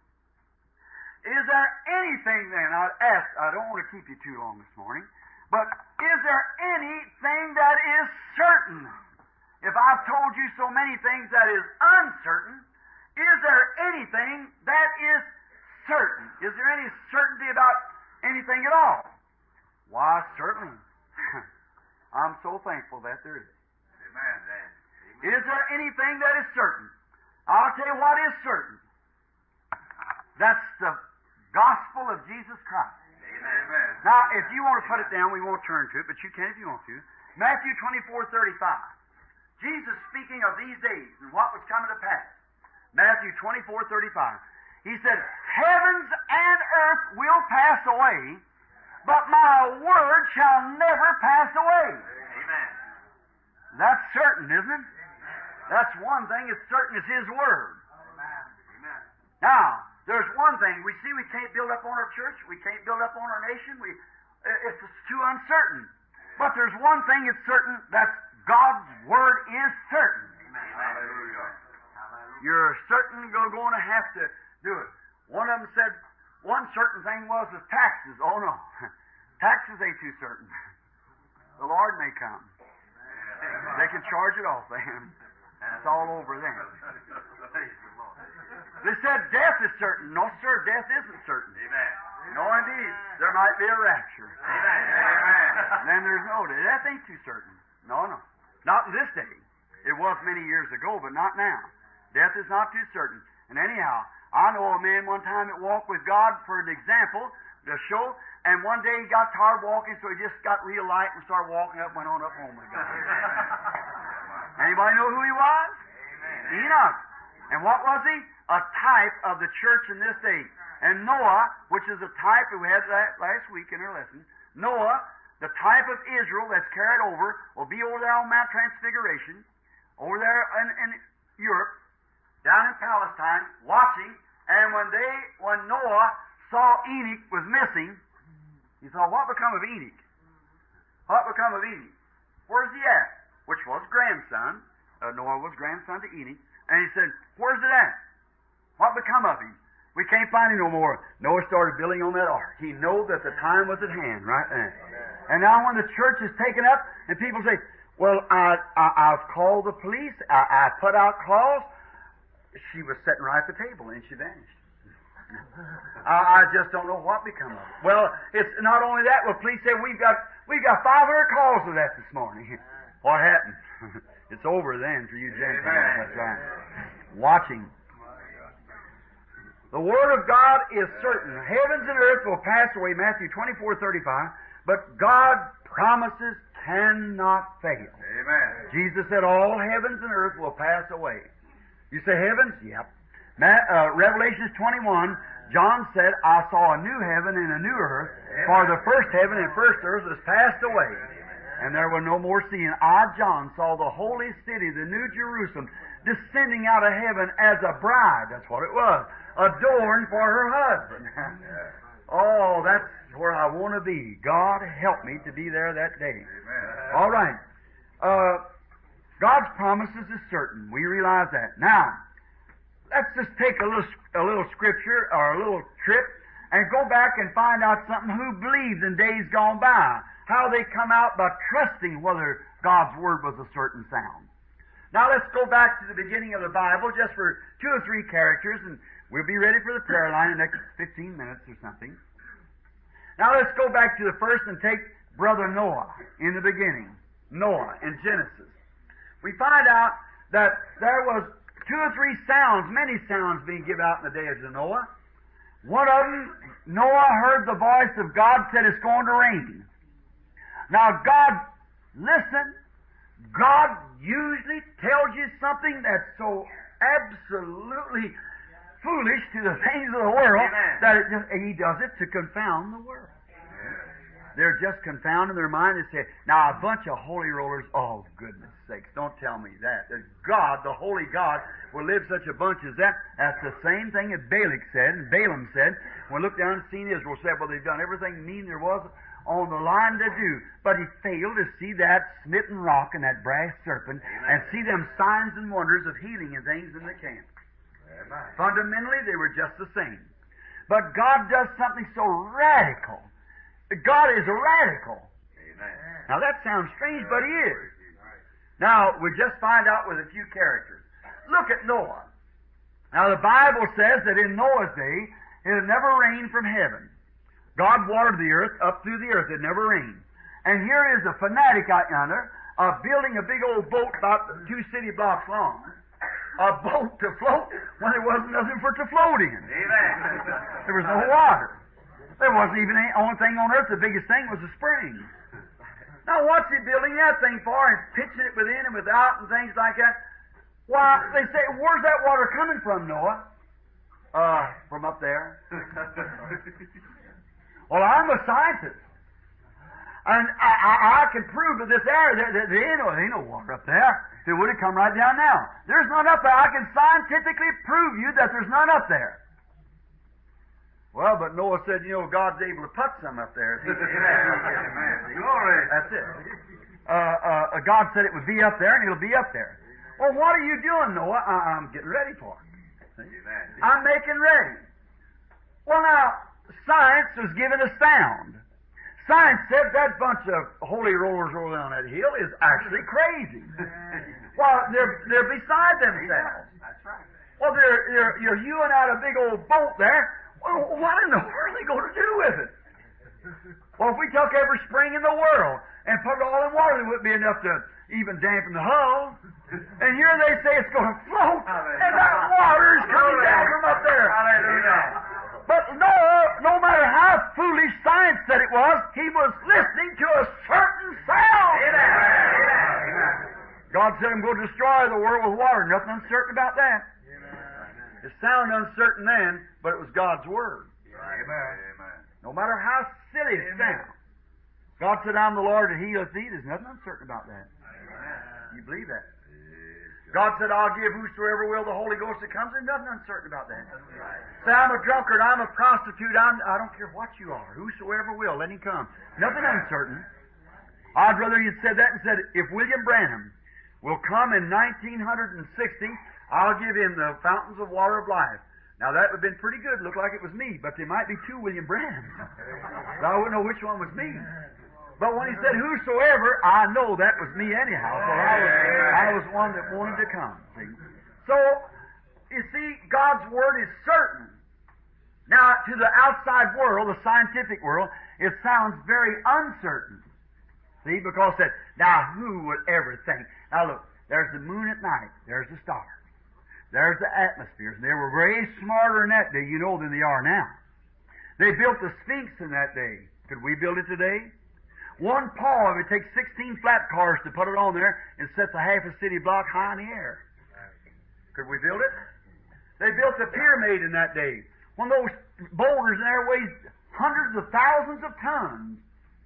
is there anything then, I don't want to keep you too long this morning, but is there anything that is certain? If I've told you so many things that is uncertain, is there anything that is certain? Is there any certainty about anything at all? Why, certainly. I'm so thankful that there is. Amen. Is there anything that is certain? I'll tell you what is certain. That's the gospel of Jesus Christ. Amen. Now, if you want to put it down, we won't turn to it, but you can if you want to. Matthew 24:35. Jesus speaking of these days and what was coming to pass. Matthew 24:35. He said, heavens and earth will pass away, but my word shall never pass away. Amen. That's certain, isn't it? That's one thing that's certain is His word. Amen. Now, there's one thing. We see we can't build up on our church. We can't build up on our nation. It's too uncertain. But there's one thing that's certain. That's God's Word is certain. Hallelujah. You're certain you're going to have to do it. One of them said one certain thing was taxes. Oh, no. Taxes ain't too certain. The Lord may come. They can charge it off then. It's all over then. They said death is certain. No, sir, death isn't certain. Amen. No, indeed. There might be a rapture. Amen. Then there's no death. Death ain't too certain. No, no. Not in this day. It was many years ago, but not now. Death is not too certain. And anyhow, I know a man one time that walked with God for an example, to show, and one day he got tired walking, so he just got real light and started walking up, went on up home with God. Anybody know who he was? Amen. Enoch. And what was he? A type of the church in this day. And Noah, which is a type we had last week in our lesson, Noah, the type of Israel that's carried over, will be over there on Mount Transfiguration, over there in Europe, down in Palestine, watching. And when Noah saw Enoch was missing, he thought, what become of Enoch? What become of Enoch? Where's he at? Which was grandson. Noah was grandson to Enoch. And he said, where's it at? What become of him? We can't find him no more. Noah started building on that ark. He knew that the time was at hand right then. And now when the church is taken up and people say, well, I've called the police, I put out calls, she was sitting right at the table and she vanished. I just don't know what become of it. Well, it's not only that. Well, police say we've got 500 calls of that this morning. What happened? It's over then for you gentlemen. That's right. Watching. The Word of God is certain. Heavens and earth will pass away, Matthew 24:35, but God's promises cannot fail. Amen. Jesus said all heavens and earth will pass away. You say heavens? Yep. Revelation 21, John said, I saw a new heaven and a new earth, for the first heaven and first earth has passed away, and there was no more sea. And I, John, saw the holy city, the new Jerusalem, descending out of heaven as a bride. That's what it was. Adorned for her husband. Oh, that's where I want to be. God help me to be there that day. Amen. All right. God's promises is certain. We realize that. Now, let's just take a little scripture or a little trip and go back and find out something who believed in days gone by. How they come out by trusting whether God's Word was a certain sound. Now let's go back to the beginning of the Bible just for 2 or 3 characters, and we'll be ready for the prayer line in the next 15 minutes or something. Now let's go back to the first and take Brother Noah in the beginning. Noah in Genesis. We find out that there was 2 or 3 sounds, many sounds being given out in the days of Noah. One of them, Noah heard the voice of God, said it's going to rain. Now God, listen, God usually tells you something that's so absolutely foolish to the things of the world that He does it to confound the world. They're just confounding their mind and say, now a bunch of holy rollers, oh goodness sakes, don't tell me that. That God, the holy God, will live such a bunch as that. That's the same thing that Balak said and Balaam said. When we looked down and seen Israel said, well, they've done everything mean there was on the line to do. But he failed to see that smitten rock and that brass serpent and see them signs and wonders of healing and things in the camp. Amen. Fundamentally, they were just the same. But God does something so radical. God is radical. Amen. Now that sounds strange, but He is. Now, we just find out with a few characters. Look at Noah. Now the Bible says that in Noah's day, it had never rained from heaven. God watered the earth up through the earth. It never rained. And here is a fanatic out yonder building a big old boat about 2 city blocks long. A boat to float when there wasn't nothing for it to float in. Amen. There was no water. There wasn't even any only thing on earth, the biggest thing was a spring. Now what's he building that thing for and pitching it within and without and things like that? Why, they say, where's that water coming from, Noah? From up there. Well, I'm a scientist. And I can prove to this air that there ain't no water up there. It would have come right down now. There's none up there. I can scientifically prove you that there's none up there. Well, but Noah said, God's able to put some up there. Glory. That's it. God said it would be up there, and it'll be up there. Well, what are you doing, Noah? I'm getting ready for it. I'm making ready. Well, now, science was given a sound. Science said that bunch of holy rollers over on that hill is actually crazy. Well, they're beside themselves. That's right. Well, you're hewing out a big old boat there. Well, what in the world are they going to do with it? Well, if we took every spring in the world and put it all in water, there wouldn't be enough to even dampen the hull. And here they say it's going to float, and that water is coming down from up there. Hallelujah. But no matter how foolish science said it was, he was listening to a certain sound. God said, I'm going to destroy the world with water. Nothing uncertain about that. It sounded uncertain then, but it was God's Word. Amen. No matter how silly it sounds. God said, I'm the Lord that healeth thee. There's nothing uncertain about that. You believe that? God said, I'll give whosoever will the Holy Ghost that comes. There's nothing uncertain about that. Say, I'm a drunkard, I'm a prostitute, I don't care what you are. Whosoever will, let him come. Nothing uncertain. I'd rather you'd said that and said, if William Branham will come in 1960, I'll give him the fountains of water of life. Now that would have been pretty good. Looked like it was me, but there might be two William Branhams. So I wouldn't know which one was me. But when he said whosoever, I know that was me anyhow. So I was one that wanted to come. See? So, you see, God's Word is certain. Now, to the outside world, the scientific world, it sounds very uncertain. See, because that, now who would ever think? Now look, there's the moon at night. There's the stars. There's the atmospheres. And they were very smarter in that day, you know, than they are now. They built the Sphinx in that day. Could we build it today? One paw, it takes 16 flat cars to put it on there and sets a half a city block high in the air. Could we build it? They built the pyramid in that day. One of those boulders in there weighs hundreds of thousands of tons.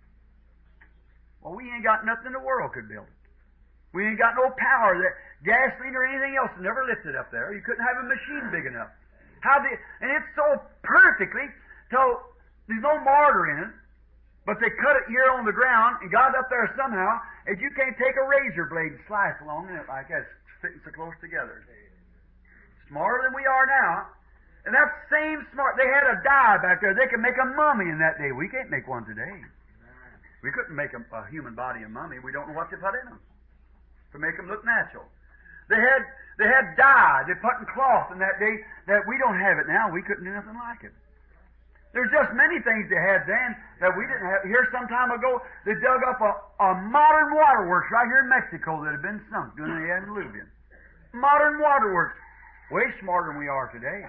Well, we ain't got nothing in the world could build it. We ain't got no power, that gasoline or anything else never lifted up there. You couldn't have a machine big enough. And it's so perfectly, so there's no mortar in it. But they cut it here on the ground and got it up there somehow, and you can't take a razor blade and slice along it like that. It's fitting so close together. Smarter than we are now. And that same smart, they had a die back there. They could make a mummy in that day. We can't make one today. We couldn't make a human body a mummy. We don't know what to put in them to make them look natural. They had dye. They put in cloth in that day that we don't have it now. We couldn't do nothing like it. There's just many things they had then that we didn't have. Here some time ago, they dug up a modern waterworks right here in Mexico that had been sunk during the antediluvian. Modern waterworks. Way smarter than we are today.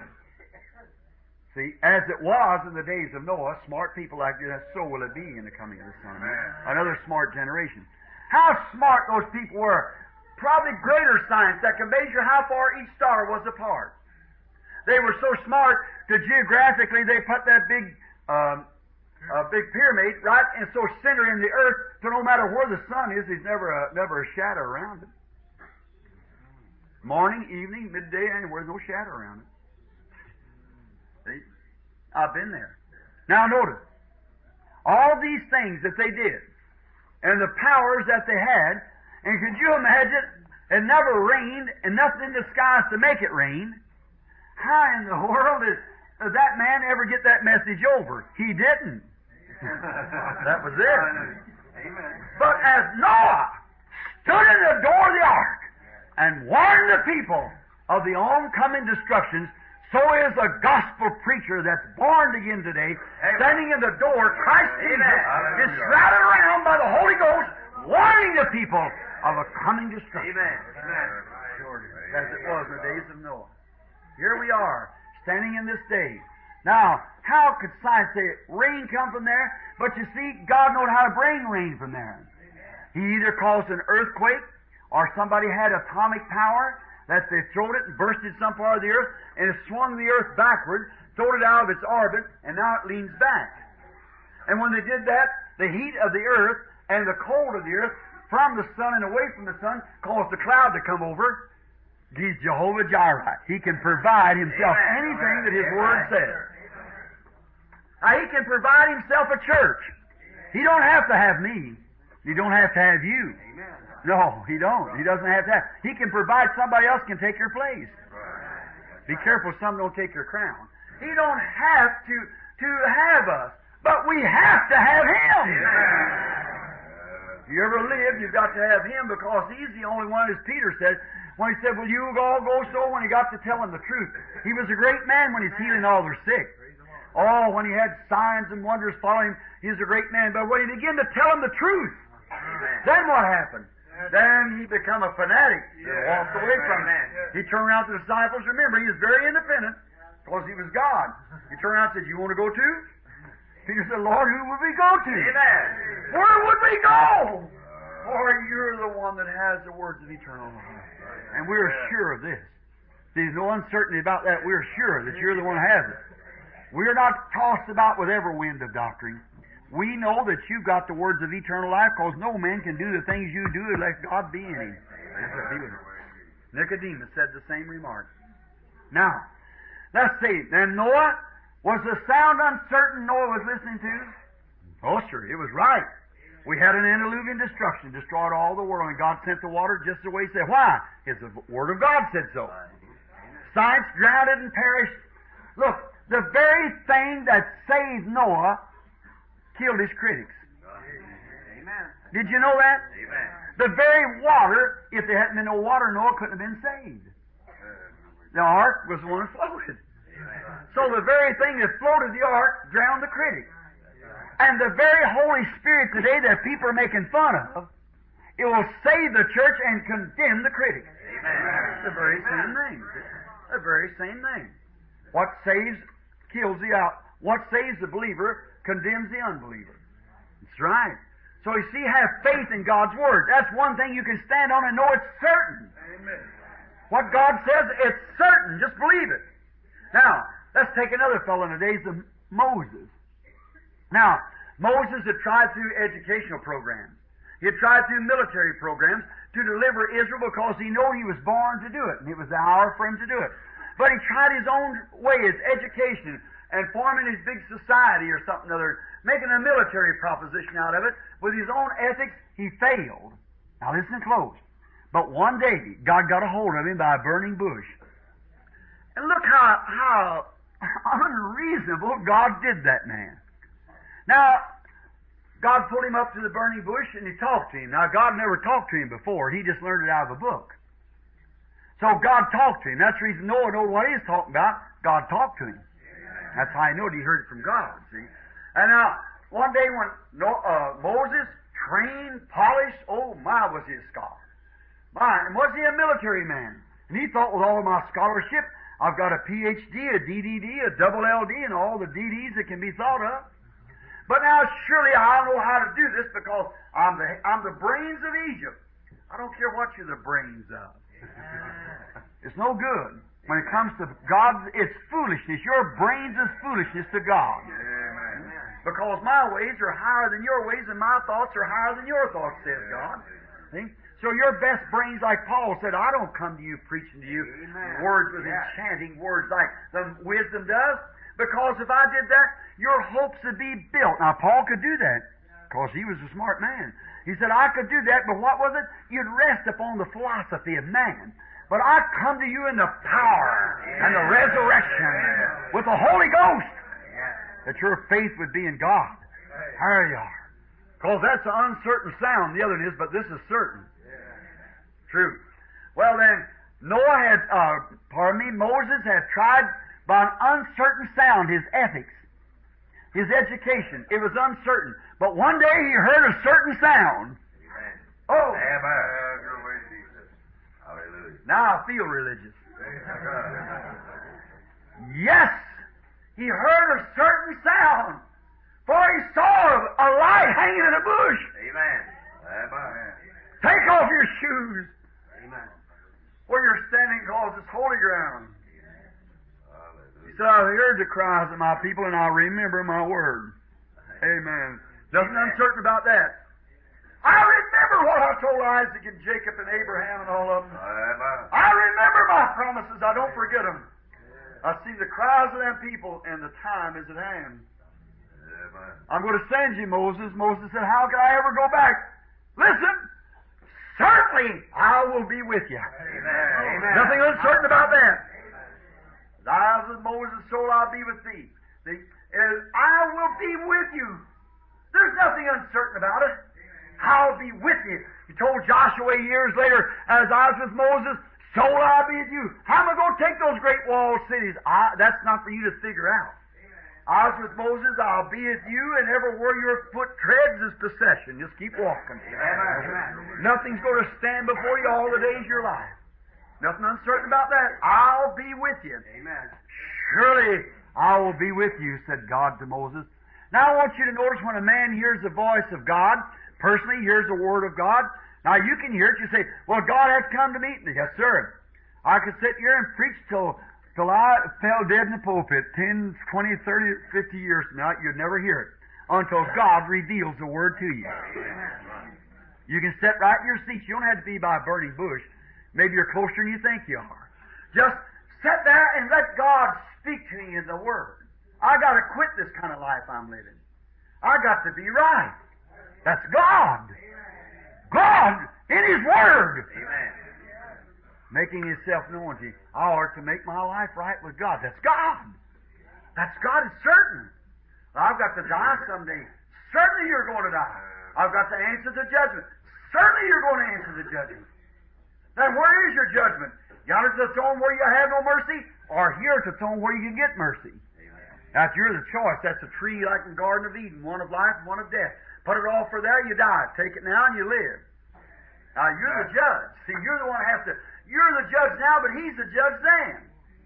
See, as it was in the days of Noah, smart people like this, so will it be in the coming of the Son of Man. Another smart generation. How smart those people were. Probably greater science that can measure how far each star was apart. They were so smart that geographically they put that big pyramid right and so center in the earth, so no matter where the sun is, there's never a shadow around it. Morning, evening, midday, anywhere, there's no shadow around it. See? I've been there. Now notice, all these things that they did, and the powers that they had, and could you imagine, it never rained, and nothing in the skies to make it rain. How in the world did that man ever get that message over? He didn't. That was it. Amen. But as Noah stood in the door of the ark and warned the people of the oncoming destructions, so is a gospel preacher that's born again today, standing in the door, Christ Jesus, is shrouded around by the Holy Ghost, warning the people of a coming destruction. Amen. As it was in the days of Noah. Here we are, standing in this day. Now, how could science say rain come from there? But you see, God knows how to bring rain from there. He either caused an earthquake, or somebody had atomic power, that they throwed it and bursted some part of the earth, and it swung the earth backward, throwed it out of its orbit, and now it leans back. And when they did that, the heat of the earth and the cold of the earth from the sun and away from the sun caused the cloud to come over. He's Jehovah Jireh. He can provide Himself anything that His Word says. Now, He can provide Himself a church. He don't have to have me. He don't have to have you. No, He don't. He doesn't have to have. He can provide somebody else can take your place. Be careful some don't take your crown. He don't have to have us. But we have to have Him. If you ever live, you've got to have Him, because He's the only one, as Peter said, when he said, "Will you all go so?" when he got to tell them the truth. He was a great man when he's healing all their sick. Oh, when he had signs and wonders following him, he was a great man. But when he began to tell them the truth, then what happened? Then he became a fanatic. Walked away from it. He turned around to the disciples. Remember, he was very independent because he was God. He turned around and said, "You want to go too?" Peter said, "Lord, who would we go to?" Amen. Where would we go? For you're the one that has the words of eternal life. And we're sure of this. There's no uncertainty about that. We're sure that you're the one who has it. We're not tossed about with every wind of doctrine. We know that you've got the words of eternal life, because no man can do the things you do unless God be in him. Nicodemus said the same remark. Now, let's see. Then Noah, was the sound uncertain Noah was listening to? Oh, sure, it was right. We had an antediluvian destruction, destroyed all the world, and God sent the water just the way He said. Why? Because the Word of God said so. Science drowned and perished. Look, the very thing that saved Noah killed his critics. Amen. Did you know that? Amen. The very water, if there hadn't been no water, Noah couldn't have been saved. The ark was the one that floated. So the very thing that floated the ark drowned the critics. And the very Holy Spirit today that people are making fun of, it will save the church and condemn the critics. Amen. The very same thing. The very same thing. What saves kills the out. What saves the believer condemns the unbeliever. That's right. So you see, have faith in God's Word. That's one thing you can stand on and know it's certain. Amen. What God says, it's certain. Just believe it. Now, let's take another fellow in the days of Moses. Now, Moses had tried through educational programs. He had tried through military programs to deliver Israel because he knew he was born to do it, and it was the hour for him to do it. But he tried his own way, his education, and forming his big society or something or other, making a military proposition out of it. With his own ethics, he failed. Now listen close. But one day, God got a hold of him by a burning bush. And look how unreasonable God did that man. Now, God pulled him up to the burning bush and He talked to him. Now, God never talked to him before. He just learned it out of a book. So God talked to him. That's the reason Noah knew what he was talking about. God talked to him. That's how he knew it. He heard it from God, see. And now, one day when Moses, trained, polished, oh my, was he a scholar. My, and was he a military man? And he thought, with all of my scholarship, I've got a PhD, a DDD, a double LD, and all the DDs that can be thought of. But now, surely I know how to do this because I'm the brains of Egypt. I don't care what you're the brains of. It's no good. When it comes to God, it's foolishness. Your brains is foolishness to God. Amen. Because my ways are higher than your ways, and my thoughts are higher than your thoughts, says God. See? So your best brains, like Paul said, I don't come to you preaching to you words with enchanting words like the wisdom does. Because if I did that, your hopes would be built. Now, Paul could do that because he was a smart man. He said, I could do that, but what was it? You'd rest upon the philosophy of man. But I come to you in the power and the resurrection with the Holy Ghost, that your faith would be in God. There you are. Because that's an uncertain sound, the other is, but this is certain. True. Well then, Moses had tried by an uncertain sound his ethics, his education. It was uncertain. But one day he heard a certain sound. Oh! Now I feel religious. Yes! He heard a certain sound. For he saw a light hanging in a bush. Amen. Amen. Take off your shoes. Amen. Where you're standing, cause it's holy ground. He said, I've heard the cries of my people, and I remember my word. Amen. Nothing uncertain about that. I remember what I told Isaac and Jacob and Abraham and all of them. Amen. I remember my promises. I don't forget them. I see the cries of them people, and the time is at hand. Amen. I'm going to send you, Moses. Moses said, how can I ever go back? Listen, certainly I will be with you. Amen. Nothing uncertain about that. As I was with Moses, so I'll be with thee. is, I will be with you. There's nothing uncertain about it. I'll be with you. He told Joshua years later, as I was with Moses, so will I be with you. How am I going to take those great walled cities? That's not for you to figure out. I was with Moses, I'll be with you, and everywhere your foot treads is possession. Just keep walking. Amen. Nothing's going to stand before you all the days of your life. Nothing uncertain about that. I'll be with you. Amen. Surely I will be with you, said God to Moses. Now I want you to notice when a man hears the voice of God, personally hears the Word of God, now you can hear it, you say, well, God has come to meet me. Yes, sir. I could sit here and preach till I fell dead in the pulpit 10, 20, 30, 50 years from now. You'd never hear it until God reveals the Word to you. You can sit right in your seat. You don't have to be by a burning bush. Maybe you're closer than you think you are. Just sit there and let God speak to me in the Word. I got to quit this kind of life I'm living. I got to be right. That's God. God in His Word. Amen. Making Himself known to you. I ought to make my life right with God. That's God. That's God. It's certain. I've got to die someday. Certainly you're going to die. I've got to answer the judgment. Certainly you're going to answer the judgment. Then where is your judgment? Yonder at the throne where you have no mercy, or here at the throne where you can get mercy? Now, if you're the choice, that's a tree like in the Garden of Eden, one of life and one of death. Put it all for there, you die. Take it now and you live. Now, you're the judge. See, you're the one that has to... You're the judge now, but He's the judge then.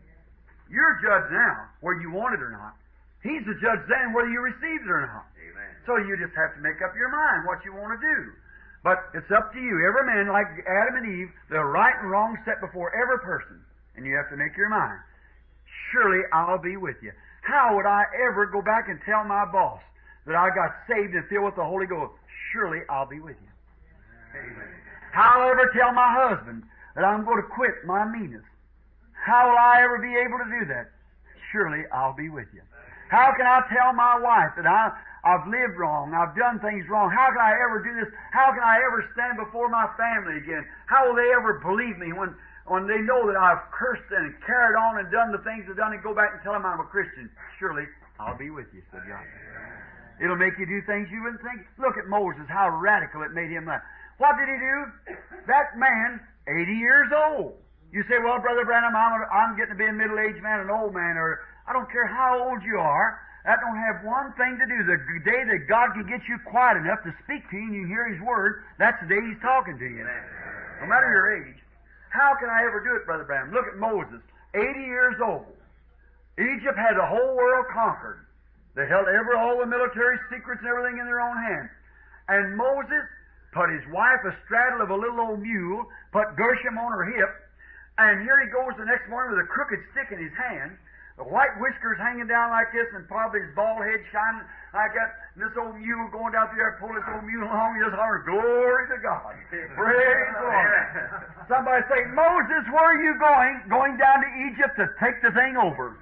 You're judge now, whether you want it or not. He's the judge then, whether you received it or not. Amen. So you just have to make up your mind what you want to do. But it's up to you. Every man, like Adam and Eve, the right and wrong set before every person. And you have to make your mind. Surely I'll be with you. How would I ever go back and tell my boss that I got saved and filled with the Holy Ghost? Surely I'll be with you. Amen. How will I ever tell my husband that I'm going to quit my meanness? How will I ever be able to do that? Surely I'll be with you. How can I tell my wife that I've lived wrong, I've done things wrong? How can I ever do this? How can I ever stand before my family again? How will they ever believe me when they know that I've cursed and carried on and done the things I've done and go back and tell them I'm a Christian? Surely I'll be with you, said God. It'll make you do things you wouldn't think. Look at Moses, how radical it made him. What did he do? That man, 80 years old. You say, well, Brother Branham, I'm getting to be a middle-aged man, an old man, or I don't care how old you are. That don't have one thing to do. The day that God can get you quiet enough to speak to you and you hear His Word, that's the day He's talking to you. No matter your age. How can I ever do it, Brother Branham? Look at Moses, 80 years old. Egypt had the whole world conquered. They held all the military secrets and everything in their own hands. And Moses put his wife astraddle of a little old mule, put Gershom on her hip, and here he goes the next morning with a crooked stick in his hand, the white whiskers hanging down like this, and probably his bald head shining like that, and this old mule going down there, pulling this old mule along, and just hollering, glory to God. Praise the Lord. Somebody say, Moses, where are you going? Going down to Egypt to take the thing over.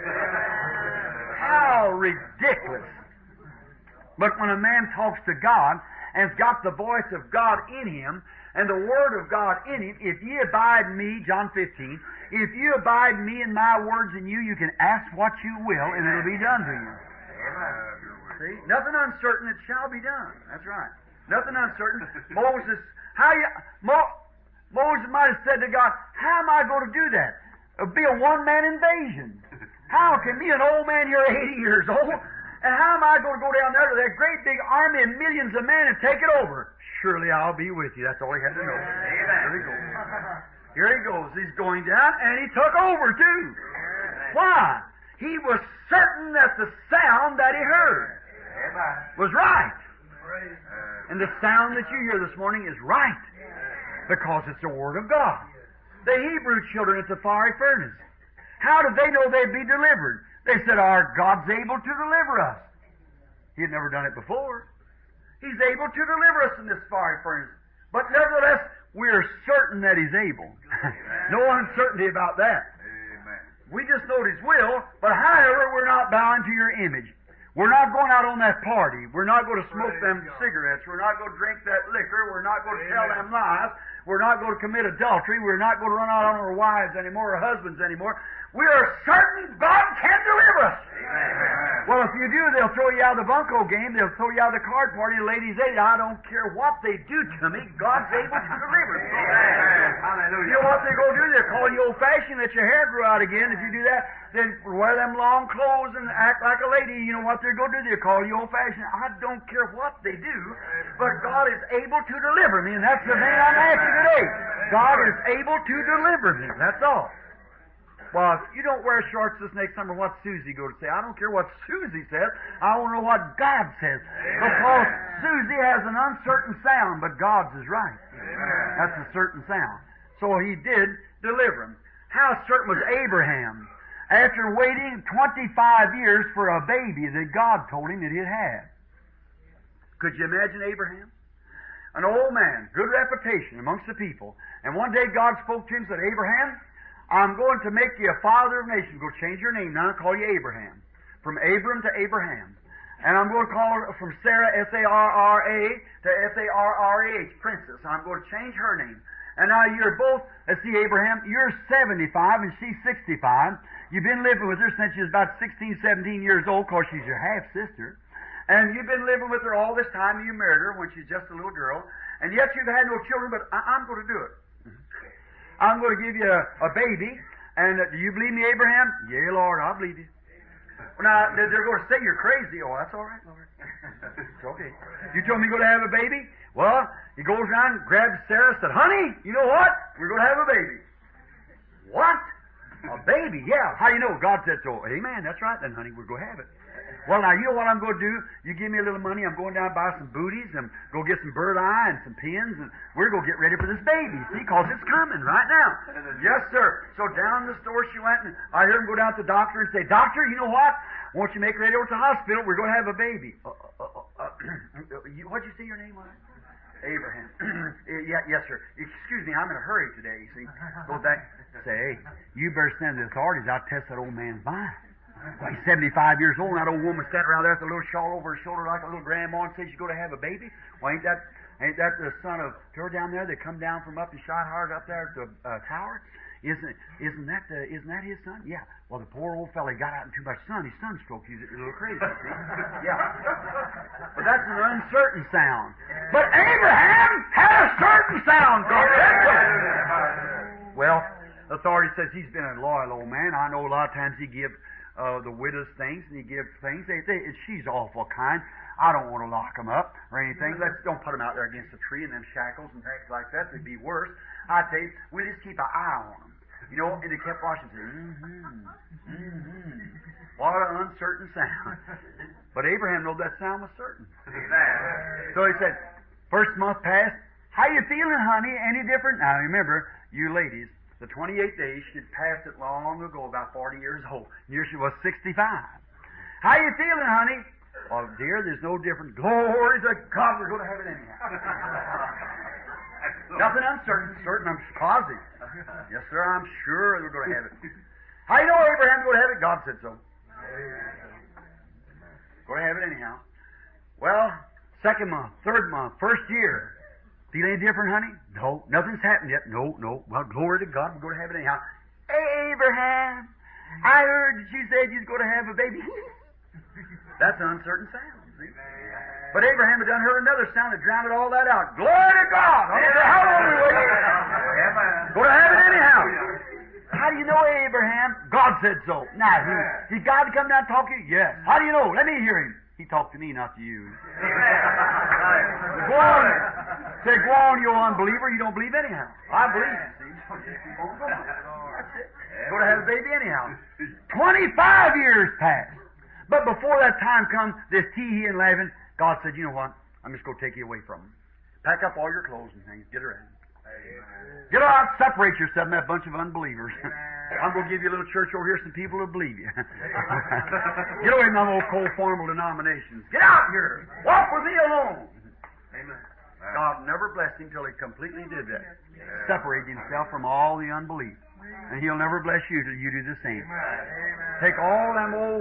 How ridiculous. But when a man talks to God, and has got the voice of God in him, and the Word of God in him, if ye abide in me, John 15, if you abide in me and my words in you, you can ask what you will, and it'll be done to you. Amen. See? Nothing uncertain, it shall be done. That's right. Nothing uncertain. Moses might have said to God, how am I going to do that? It'll be a one-man invasion. How can me, an old man here, 80 years old, and how am I going to go down there to that great big army and millions of men and take it over? Surely I'll be with you. That's all he had to know. Amen. Here he goes. Here he goes. He's going down, and he took over too. Why? He was certain that the sound that he heard was right. And the sound that you hear this morning is right, because it's the Word of God. The Hebrew children at the fiery furnace, how did they know they'd be delivered? They said, our God's able to deliver us. He had never done it before. He's able to deliver us in this fiery furnace. But nevertheless, we're certain that He's able. No uncertainty about that. Amen. We just know His will, but however, we're not bound to your image. We're not going out on that party. We're not going to smoke them cigarettes. We're not going to drink that liquor. We're not going to tell them lies. We're not going to commit adultery. We're not going to run out on our wives anymore, or husbands anymore. We are certain God can deliver us. Amen. Well, if you do, they'll throw you out of the bunco game. They'll throw you out of the card party and ladies' aid. I don't care what they do to me. God's able to deliver me. Amen. Hallelujah. You know what they're going to do? They'll call you old-fashioned, let your hair grow out again. If you do that, then wear them long clothes and act like a lady. You know what they're going to do? They'll call you old-fashioned. I don't care what they do, but God is able to deliver me, and that's the thing I'm asking today. God is able to deliver me. That's all. Well, if you don't wear shorts this next summer, what's Susie going to say? I don't care what Susie says. I want to know what God says. Because Susie has an uncertain sound, but God's is right. That's a certain sound. So He did deliver him. How certain was Abraham after waiting 25 years for a baby that God told him that he'd have? Could you imagine Abraham? An old man, good reputation amongst the people. And one day God spoke to him and said, Abraham, I'm going to make you a father of nations. Go change your name now and call you Abraham. From Abram to Abraham. And I'm going to call her from Sarah, S-A-R-R-A, to S-A-R-R-A-H, princess. I'm going to change her name. And now you're both, let's see, Abraham, you're 75 and she's 65. You've been living with her since she was about 16, 17 years old, because she's your half-sister. And you've been living with her all this time, and you married her when she's just a little girl. And yet you've had no children, but I'm going to do it. I'm going to give you a baby, and do you believe me, Abraham? Yeah, Lord, I believe you. Well, now, they're going to say you're crazy. Oh, that's all right, Lord. It's okay. You told me you're going to have a baby? Well, he goes around and grabs Sarah and said, honey, you know what? We're going to have a baby. What? A baby? Yeah. How do you know? God said so. Amen. That's right then, honey. We're going to have it. Well, now, you know what I'm going to do? You give me a little money. I'm going down and buy some booties and go get some bird eye and some pins, and we're going to get ready for this baby, see, because it's coming right now. Yes, sir. So down in the store she went, and I heard him go down to the doctor and say, Doctor, you know what? Won't you make ready over to the hospital? We're going to have a baby. What'd you say your name was? Abraham. Yes, sir. Excuse me, I'm in a hurry today, see. Go back and say, hey, you better send the authorities out to test that old man's mind. Well, he's 75 years old, and that old woman standing around there with a little shawl over her shoulder like a little grandma and says she's going to have a baby. Well, ain't that the son of her down there that come down from up in shot hard up there at the tower? Isn't that his son? Yeah. Well, the poor old fella got out in too much sun. His sunstroke. He's a little crazy. See? Yeah. But that's an uncertain sound. But Abraham had a certain sound. God said so. Well, the authority says he's been a loyal old man. I know a lot of times he gives the widows things, and he gives things. She's awful kind. I don't want to lock them up or anything. Don't put them out there against a tree and them shackles and things like that. It'd be worse. I tell you, we just keep an eye on them. You know, and they kept watching. What an uncertain sound. But Abraham knew that sound was certain. So he said, first month passed. How you feeling, honey? Any different? Now remember, you ladies, the 28 days, she'd passed it long ago, about 40 years old. Here she was 65. How you feeling, honey? Well, dear, there's no difference. Glory to God, we're going to have it anyhow. Nothing uncertain. Certain, I'm positive. Yes, sir, I'm sure we're going to have it. How you know Abraham's going to have it? God said so. Going to have it anyhow. Well, second month, third month, first year. Feel any different, honey? No. Nothing's happened yet. No. Well, glory to God, we're going to have it anyhow. Abraham, I heard that you said you was going to have a baby. That's an uncertain sound, see? But Abraham had done heard another sound that drowned all that out. Glory to God! I don't care how long we wait. Going to have it anyhow. How do you know, Abraham? God said so. Now, did God come down and talk to you? Yes. How do you know? Let me hear him. He talked to me, not to you. Go on. Say, go on, you unbeliever. You don't believe anyhow. I believe. See? That's it. Going to have a baby anyhow. 25 years passed. But before that time come, this Tehi and Laban, God said, you know what? I'm just going to take you away from them. Pack up all your clothes and things. Get ready. Get out, separate yourself from that bunch of unbelievers. I'm going to give you a little church over here, some people who believe you. Get away from them old cold formal denominations. Get out here. Walk with me alone. Amen. God never blessed him till he completely did that. Separated himself from all the unbelief. And he'll never bless you till you do the same. Take all them old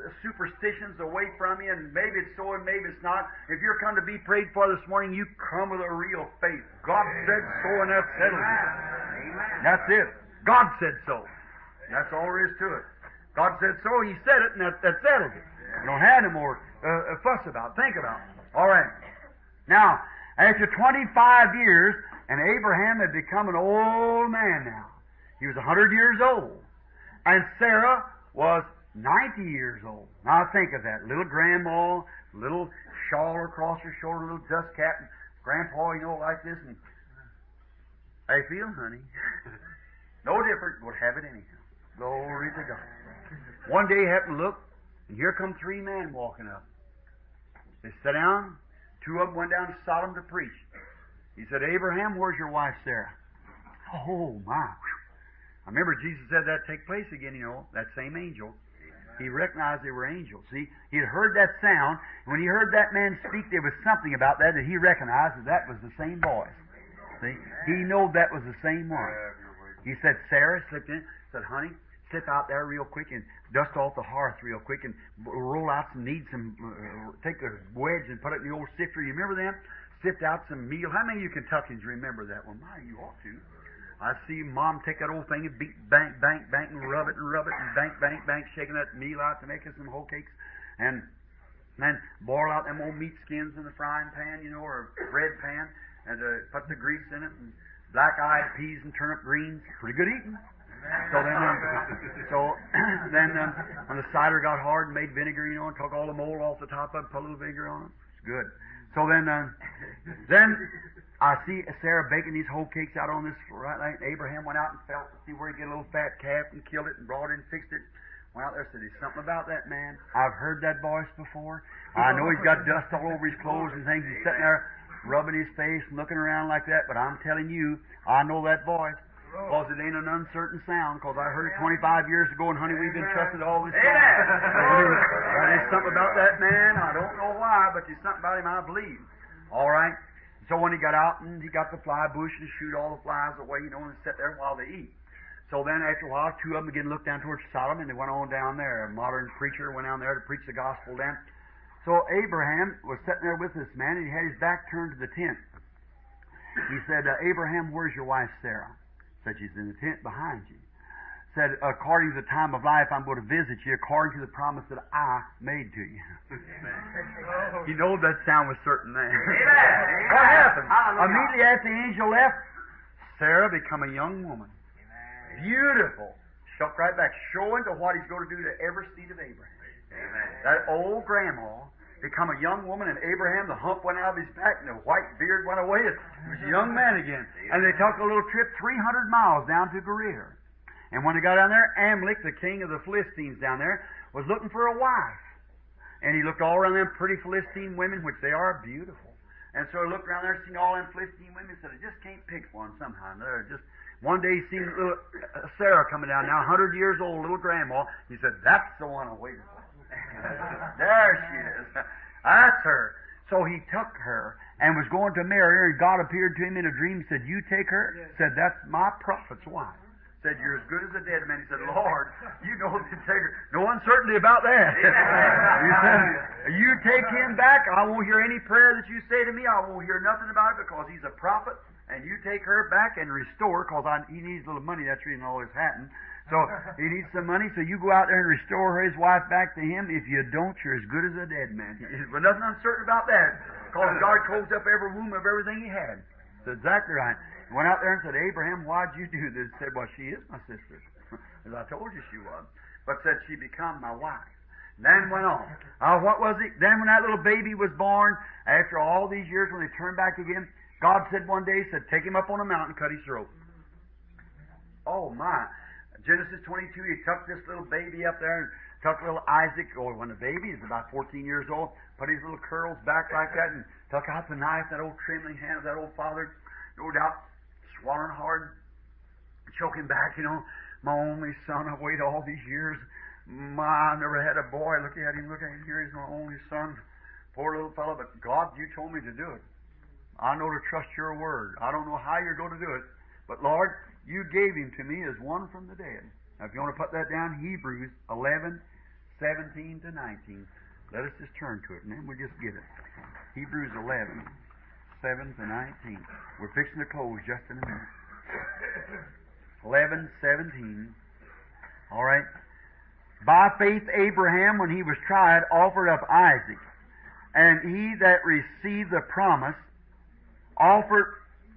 superstitions away from you, and maybe it's so and maybe it's not. If you're come to be prayed for this morning, you come with a real faith. God said so, and that settles it. That's it. God said so. That's all there is to it. God said so, He said it, and that settles it. You don't have no more fuss about it. Think about it. All right. Now, after 25 years, and Abraham had become an old man now. He was 100 years old. And Sarah was 90 years old. Now think of that. Little grandma, little shawl across her shoulder, little dust cap, and grandpa, like this. And how you feel, honey? No different. We'll have it anyhow. Glory to God. One day he happened to look, and here come 3 men walking up. They sat down. 2 of them went down to Sodom to preach. He said, Abraham, where's your wife Sarah? Oh, my. I remember Jesus said that take place again, that same angel. He recognized they were angels. See, he had heard that sound, and when he heard that man speak, there was something about that he recognized that was the same voice. See, he knew that was the same one. He said, Sarah slipped in, said, honey, slip out there real quick and dust off the hearth real quick and roll out some take a wedge and put it in the old sifter. You remember them? Sift out some meal. How many of you Kentuckians remember that? Well, my, you ought to. I see Mom take that old thing and beat, bank, and rub it, and bank, shaking that meal out to make us some whole cakes. And then boil out them old meat skins in the frying pan, or a bread pan, and put the grease in it, and black-eyed peas and turnip greens. Pretty good eating. So then, when the cider got hard and made vinegar, and took all the mold off the top of it, put a little vinegar on it. It's good. So then I see Sarah baking these whole cakes out on this right night. Abraham went out and felt to see where he'd get a little fat calf and killed it and brought it and fixed it. Went out there and said, there's something about that man. I've heard that voice before. I know he's got dust all over his clothes and things. He's sitting there rubbing his face and looking around like that. But I'm telling you, I know that voice. Because it ain't an uncertain sound, because I heard it 25 years ago, and honey, we've been trusted all this time. There's something about that man. I don't know why, but there's something about him I believe. All right? So when he got out, and he got the fly bush and shoot all the flies away, and sit there while they eat. So then after a while, 2 of them began to look down towards Sodom, and they went on down there. A modern preacher went down there to preach the gospel then. So Abraham was sitting there with this man, and he had his back turned to the tent. He said, Abraham, where's your wife Sarah? Said, she's in the tent behind you. Said, according to the time of life, I'm going to visit you according to the promise that I made to you. You know that sound was certain then. What happened? Immediately after the angel left, Sarah became a young woman. Beautiful. Shuck right back, showing to what he's going to do to every seed of Abraham. That old grandma become a young woman, and Abraham, the hump went out of his back, and the white beard went away. He was a young man again. And they took a little trip 300 miles down to Gerar. And when they got down there, Amalek, the king of the Philistines down there, was looking for a wife. And he looked all around them pretty Philistine women, which they are beautiful. And so he looked around there, seen all them Philistine women, and said, I just can't pick one somehow. Just one day he seen little Sarah coming down, now 100 years old, little grandma. He said, that's the one I'm waiting for. There she is. That's her. So he took her and was going to marry her, and God appeared to him in a dream and said, you take her? Said, that's my prophet's wife. Said, you're as good as a dead man. He said, Lord, you know the integrity. No uncertainty about that. He said, you take him back. I won't hear any prayer that you say to me. I won't hear nothing about it because he's a prophet. And you take her back and restore, because he needs a little money. That's the reason all this happened. So he needs some money, so you go out there and restore his wife back to him. If you don't, you're as good as a dead man. But nothing uncertain about that, because God closed up every womb of everything he had. That's exactly right. He went out there and said, Abraham, why'd you do this? He said, well, she is my sister, as I told you she was. But said, she become my wife. Then went on. What was it? Then when that little baby was born, after all these years, when they turned back again, God said one day, said, take him up on a mountain and cut his throat. Oh, my. Genesis 22, he took this little baby up there and took little Isaac, or when the baby is about 14 years old, put his little curls back like that and took out the knife, that old trembling hand of that old father, no doubt swallowing hard, choking back, my only son, I've waited all these years. I never had a boy. Look at him, here he's my only son. Poor little fellow, but God, you told me to do it. I know to trust your word. I don't know how you're going to do it, but Lord, you gave him to me as one from the dead. Now, if you want to put that down, Hebrews 11:6. 17 to 19. Let us just turn to it, and then we'll just get it. Hebrews 11, 7 to 19. We're fixing to close just in a minute. 11, 17. All right. By faith Abraham, when he was tried, offered up Isaac. And he that received the promise, offered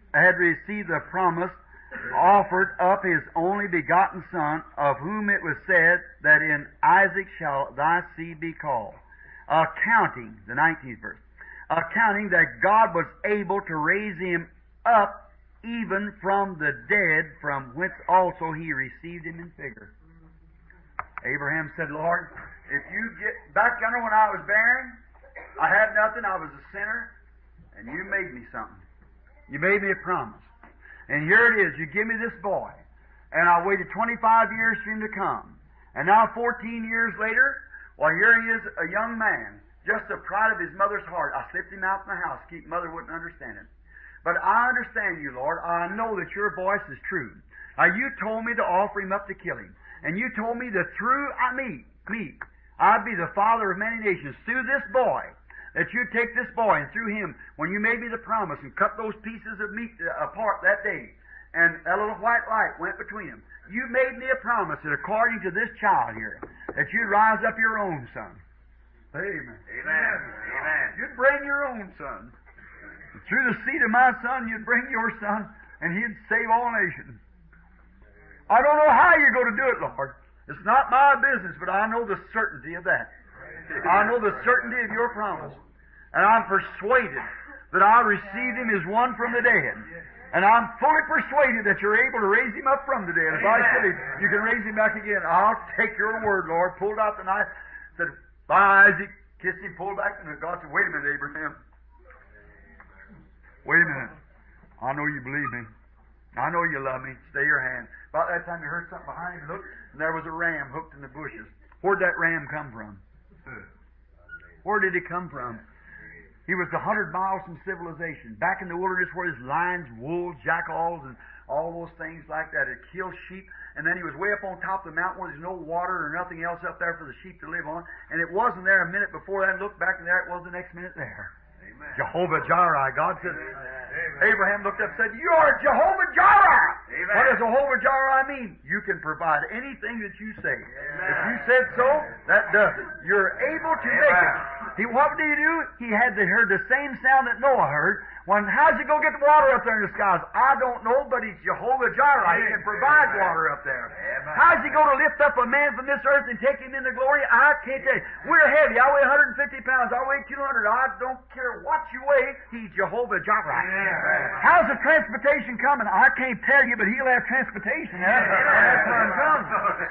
up his only begotten son, of whom it was said that in Isaac shall thy seed be called. Accounting, the 19th verse, accounting that God was able to raise him up even from the dead, from whence also he received him in figure. Abraham said, Lord, if you get back yonder when I was barren, I had nothing, I was a sinner, and you made me something. You made me a promise. And here it is, you give me this boy. And I waited 25 years for him to come. And now 14 years later, well, here he is, a young man, just the pride of his mother's heart. I slipped him out from the house, keep mother wouldn't understand it. But I understand you, Lord. I know that your voice is true. Now, you told me to offer him up to kill him. And you told me that through me, I'd be the father of many nations. Through this boy, that you'd take this boy, and through him, when you made me the promise and cut those pieces of meat apart that day, and that little white light went between them, you made me a promise that according to this child here, that you'd rise up your own son. Amen. Amen. Amen. You'd bring your own son. And through the seed of my son, you'd bring your son, and he'd save all nations. I don't know how you're going to do it, Lord. It's not my business, but I know the certainty of that. I know the certainty of your promise. And I'm persuaded that I'll receive him as one from the dead. And I'm fully persuaded that you're able to raise him up from the dead. If I said you can raise him back again, I'll take your word, Lord. Pulled out the knife, said, bye, Isaac. Kissed him, pulled back, and God said, wait a minute, Abraham. Wait a minute. I know you believe me. I know you love me. Stay your hand. About that time, you heard something behind him, looked, and there was a ram hooked in the bushes. Where'd that ram come from? Where did he come from? He was 100 miles from civilization. Back in the wilderness where there's lions, wolves, jackals, and all those things like that. It killed sheep. And then he was way up on top of the mountain where there's no water or nothing else up there for the sheep to live on. And it wasn't there a minute before that. Looked back, and there it was the next minute there. Amen. Jehovah Jireh. God said, Abraham looked up and said, you are Jehovah Jireh. Amen. What does Jehovah Jireh mean? You can provide anything that you say. Amen. If you said so, that does it. You're able to make it. What did he do? He had heard the same sound that Noah heard. How's he go get the water up there in the skies? I don't know, but he's Jehovah Jireh. He can provide water up there. Amen. How's he going to lift up a man from this earth and take him into glory? I can't tell you. We're heavy. I weigh 150 pounds. I weigh 200. I don't care what you weigh. He's Jehovah Jireh. Amen. How's the transportation coming? I can't tell you, but he'll have transportation. That's when it comes.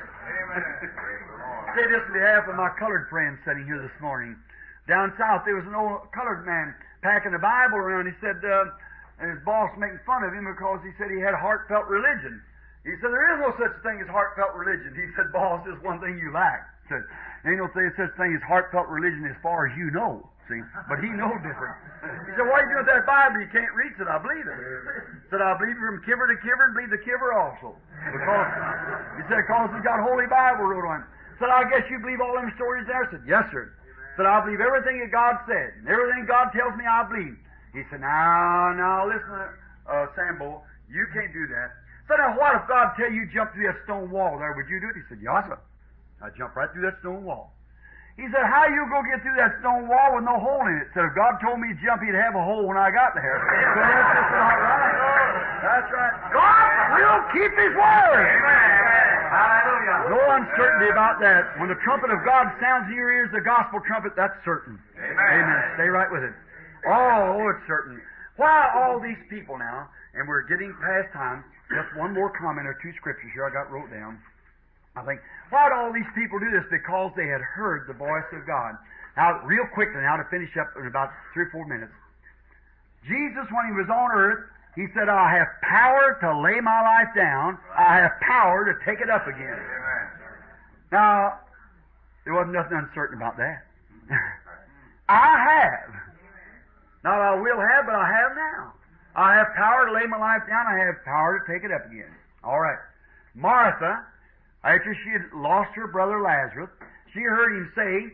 Say this on behalf of my colored friends sitting here this morning. Down south, there was an old colored man packing a Bible around. He said, and his boss making fun of him because he said he had heartfelt religion. He said, there is no such thing as heartfelt religion. He said, boss, there's one thing you lack. He said, ain't no such thing as heartfelt religion as far as you know. See? But he knows different. He said, why are you doing that Bible? You can't read. He said, I believe it. He said, I believe it from kiver to kiver and believe the kiver also. Because he's got Holy Bible wrote on it. He said, I guess you believe all them stories there? I said, yes, sir. Said, I believe everything that God said. And everything God tells me, I believe. He said, now, listen, Sambo, you can't do that. Said, now, what if God tell you jump through that stone wall there? Would you do it? He said, yes, sir. I jumped right through that stone wall. He said, how you go get through that stone wall with no hole in it? Said, if God told me to jump, he'd have a hole when I got there. So that's just not right. That's right. God will keep his word. Amen. Hallelujah. No uncertainty about that. When the trumpet of God sounds in your ears, the gospel trumpet, that's certain. Amen. Amen. Stay right with it. Oh, it's certain. Why all these people now, and we're getting past time, just one more comment or two scriptures here I got wrote down. I think, why do all these people do this? Because they had heard the voice of God. Now, real quickly now to finish up in about 3 or 4 minutes. Jesus, when he was on earth, he said, I have power to lay my life down. I have power to take it up again. Amen. Now, there wasn't nothing uncertain about that. I have. Not I will have, but I have now. I have power to lay my life down. I have power to take it up again. All right. Martha, after she had lost her brother Lazarus, she heard him say,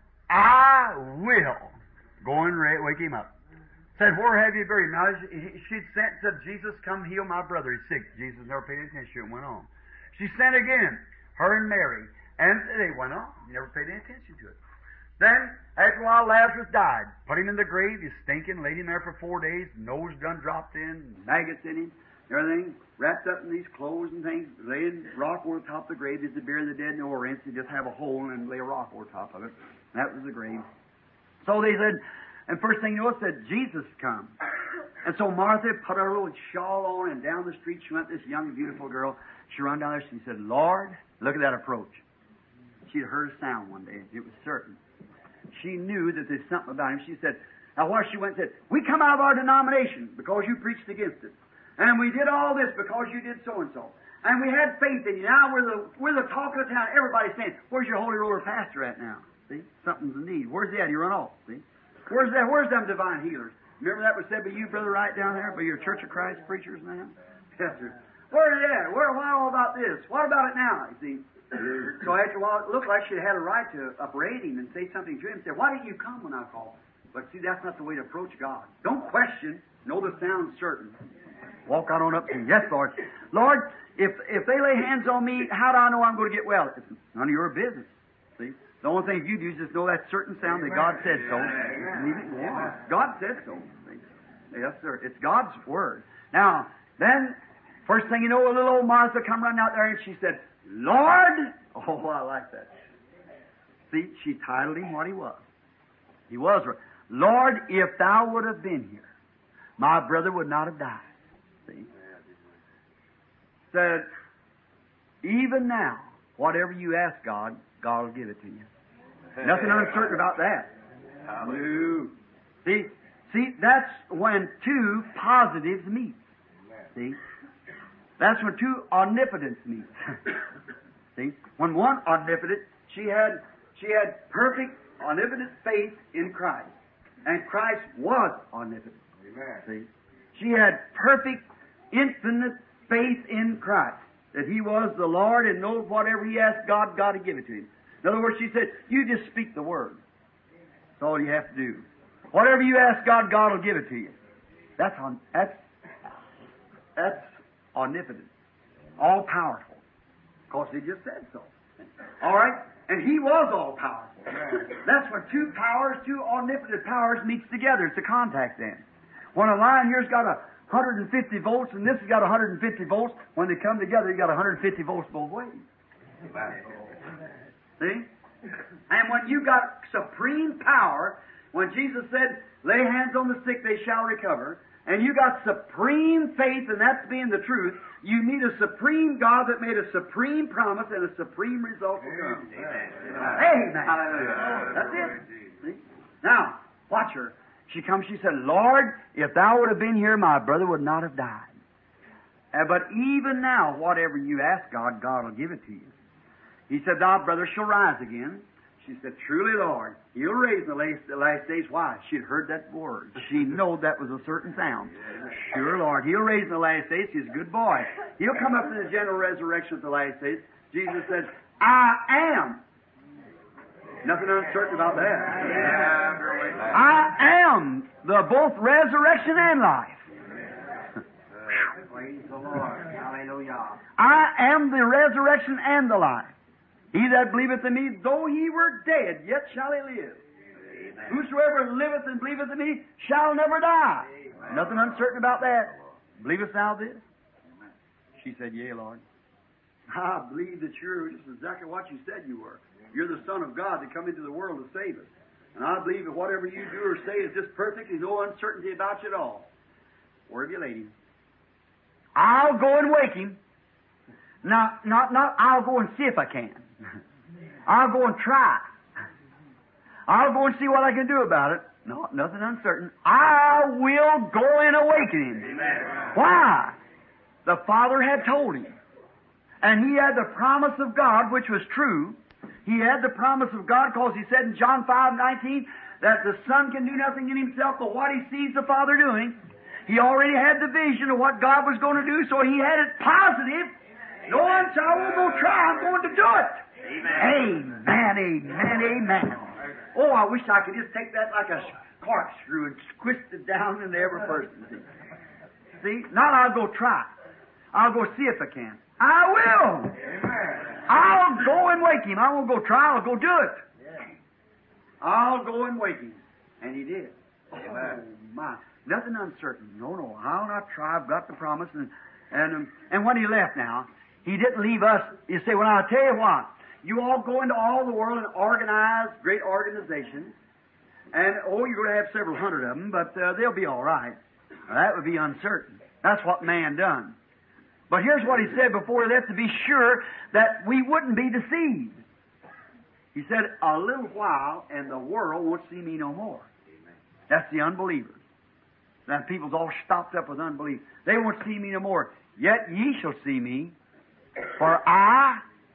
I will go and wake him up. Said, where have you buried him? Now, she'd sent, said, Jesus, come heal my brother. He's sick. Jesus never paid attention and went on. She sent again, her and Mary, and they went on. Never paid any attention to it. Then, after a while, Lazarus died. Put him in the grave. He's stinking. Laid him there for 4 days. Nose done dropped in. Maggots in him. Everything wrapped up in these clothes and things. Laying rock over the top of the grave. Is to bury the dead no rinse. You just have a hole and lay a rock over top of it. That was the grave. So they said, and first thing you know, it said, Jesus come. And so Martha put her little shawl on, and down the street she went, this young, beautiful girl. She run down there, she said, Lord, look at that approach. She'd heard a sound one day. It was certain. She knew that there's something about him. She said, now what she went and said, we come out of our denomination because you preached against it. And we did all this because you did so-and-so. And we had faith in you. Now we're the talk of the town. Everybody's saying, where's your holy roller pastor at now? See? Something's in need. Where's he at? He run off. See? Where's them divine healers? Remember that was said by you, Brother, right down there, by your Church of Christ preachers now? Yes, sir. Where is that? What all about this? What about it now? You see? So after a while, it looked like she had a right to upbraid him and say something to him. Say, why didn't you come when I called? But see, that's not the way to approach God. Don't question. Know the sound's certain. Walk out on up to him. Yes, Lord. Lord, if they lay hands on me, how do I know I'm going to get well? It's none of your business. See? The only thing you do is just know that certain sound that God said so. Yeah. God said so. Yes, sir. It's God's Word. Now, then, first thing you know, a little old Martha come running out there and she said, Lord! Oh, I like that. See, she titled him what he was. He was, Lord, if thou would have been here, my brother would not have died. See? Said, even now, whatever you ask God, God will give it to you. Nothing uncertain about that. No. See, that's when two positives meet. See? That's when two omnipotence meet. See? When one omnipotent, she had perfect omnipotent faith in Christ. And Christ was omnipotent. Amen. See? She had perfect, infinite faith in Christ. That He was the Lord and knows whatever He asked God, God would give it to Him. In other words, she said, you just speak the Word. That's all you have to do. Whatever you ask God, God will give it to you. That's omnipotent. All powerful. Of course, He just said so. All right? And He was all powerful. That's when two powers, two omnipotent powers meets together. It's a contact then. When a line here's got 150 volts and this has got 150 volts, when they come together, you got 150 volts both ways. See? And when you got supreme power, when Jesus said, lay hands on the sick, they shall recover, and you got supreme faith, and that's being the truth, you need a supreme God that made a supreme promise and a supreme result will come. Amen. That's it. See? Now, watch her. She comes, she said, Lord, if thou would have been here, my brother would not have died. But even now, whatever you ask God, God will give it to you. He said, thy brother shall rise again. She said, truly, Lord, He'll raise in the last days. Why? She'd heard that word. She knowed that was a certain sound. Sure, Lord, He'll raise in the last days. He's a good boy. He'll come up in the general resurrection at the last days. Jesus said, I am. Nothing uncertain about that. I am the both resurrection and life. Praise the Lord. Hallelujah. I am the resurrection and the life. He that believeth in me, though he were dead, yet shall he live. Amen. Whosoever liveth and believeth in me shall never die. Amen. Nothing uncertain about that. Believest thou this? Amen. She said, yea, Lord. I believe that you're just exactly what you said you were. You're the Son of God to come into the world to save us. And I believe that whatever you do or say is just perfect. There's no uncertainty about you at all. Where have you laid him? I'll go and wake him. Not I'll go and see if I can. I'll go and try. I'll go and see what I can do about it. No, nothing uncertain. I will go and awaken him. Amen. Why? The Father had told him. And he had the promise of God, which was true. He had the promise of God because He said in John 5:19 that the Son can do nothing in Himself but what He sees the Father doing. He already had the vision of what God was going to do, so He had it positive. No one said, I won't go try, I'm going to do it. Amen, amen, amen. Oh, I wish I could just take that like a corkscrew and twist it down into every person. See? Now I'll go try. I'll go see if I can. I will. I'll go and wake him. I won't go try. I'll go do it. I'll go and wake him. And he did. Oh, my. Nothing uncertain. No. I'll not try. I've got the promise. And when he left now, he didn't leave us. You say, well, I'll tell you what. You all go into all the world and organize great organizations. And, you're going to have several hundred of them, but they'll be all right. Now, that would be uncertain. That's what man done. But here's what he said before he left to be sure that we wouldn't be deceived. He said, a little while and the world won't see me no more. That's the unbelievers. That people's all stopped up with unbelief. They won't see me no more. Yet ye shall see me, for I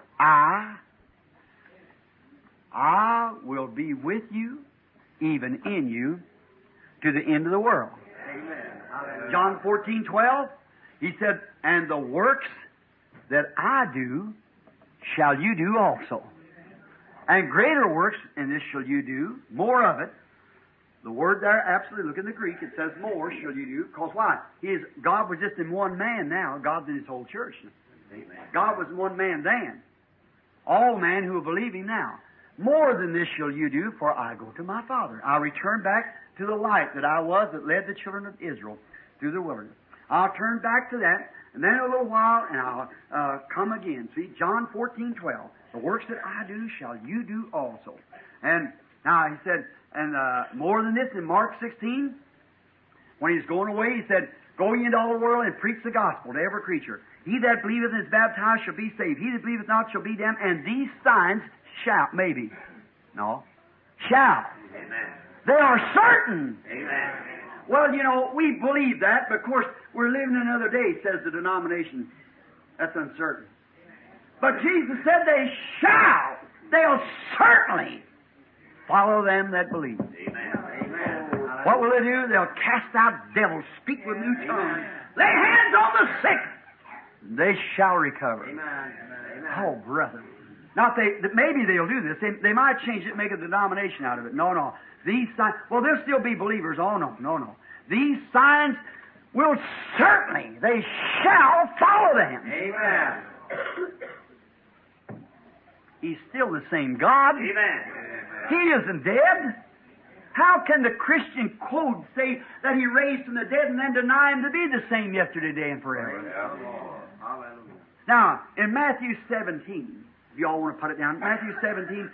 will be with you, even in you, to the end of the world. Amen. John 14:12, he said, and the works that I do shall you do also. And greater works, and this shall you do, more of it. The word there, absolutely, look in the Greek, it says more shall you do, because why? God was just in one man now, God's in His whole church. Amen. God was in one man then. All men who will believe Him now. More than this shall you do, for I go to my Father. I'll return back to the light that I was that led the children of Israel through the wilderness. I'll turn back to that, and then a little while, and I'll come again. See, John 14:12. The works that I do shall you do also. And now he said, and more than this in Mark 16, when he's going away, he said, go ye into all the world and preach the gospel to every creature. He that believeth and is baptized shall be saved. He that believeth not shall be damned. And these signs shall, maybe. No. Shall. Amen. They are certain. Amen. Well, we believe that, but of course, we're living another day, says the denomination. That's uncertain. But Jesus said they shall. They'll certainly follow them that believe. Amen. Amen. What will they do? They'll cast out devils, speak with new tongues, lay hands on the sick. They shall recover. Amen. Oh, brother. Not maybe they'll do this. They might change it and make a denomination out of it. No. These signs, there'll still be believers. Oh, no. These signs will certainly, they shall follow them. Amen. He's still the same God. Amen. He isn't dead. How can the Christian code say that He raised from the dead and then deny Him to be the same yesterday, today, and forever? Hallelujah. Now, in Matthew 17, if you all want to put it down, Matthew 17,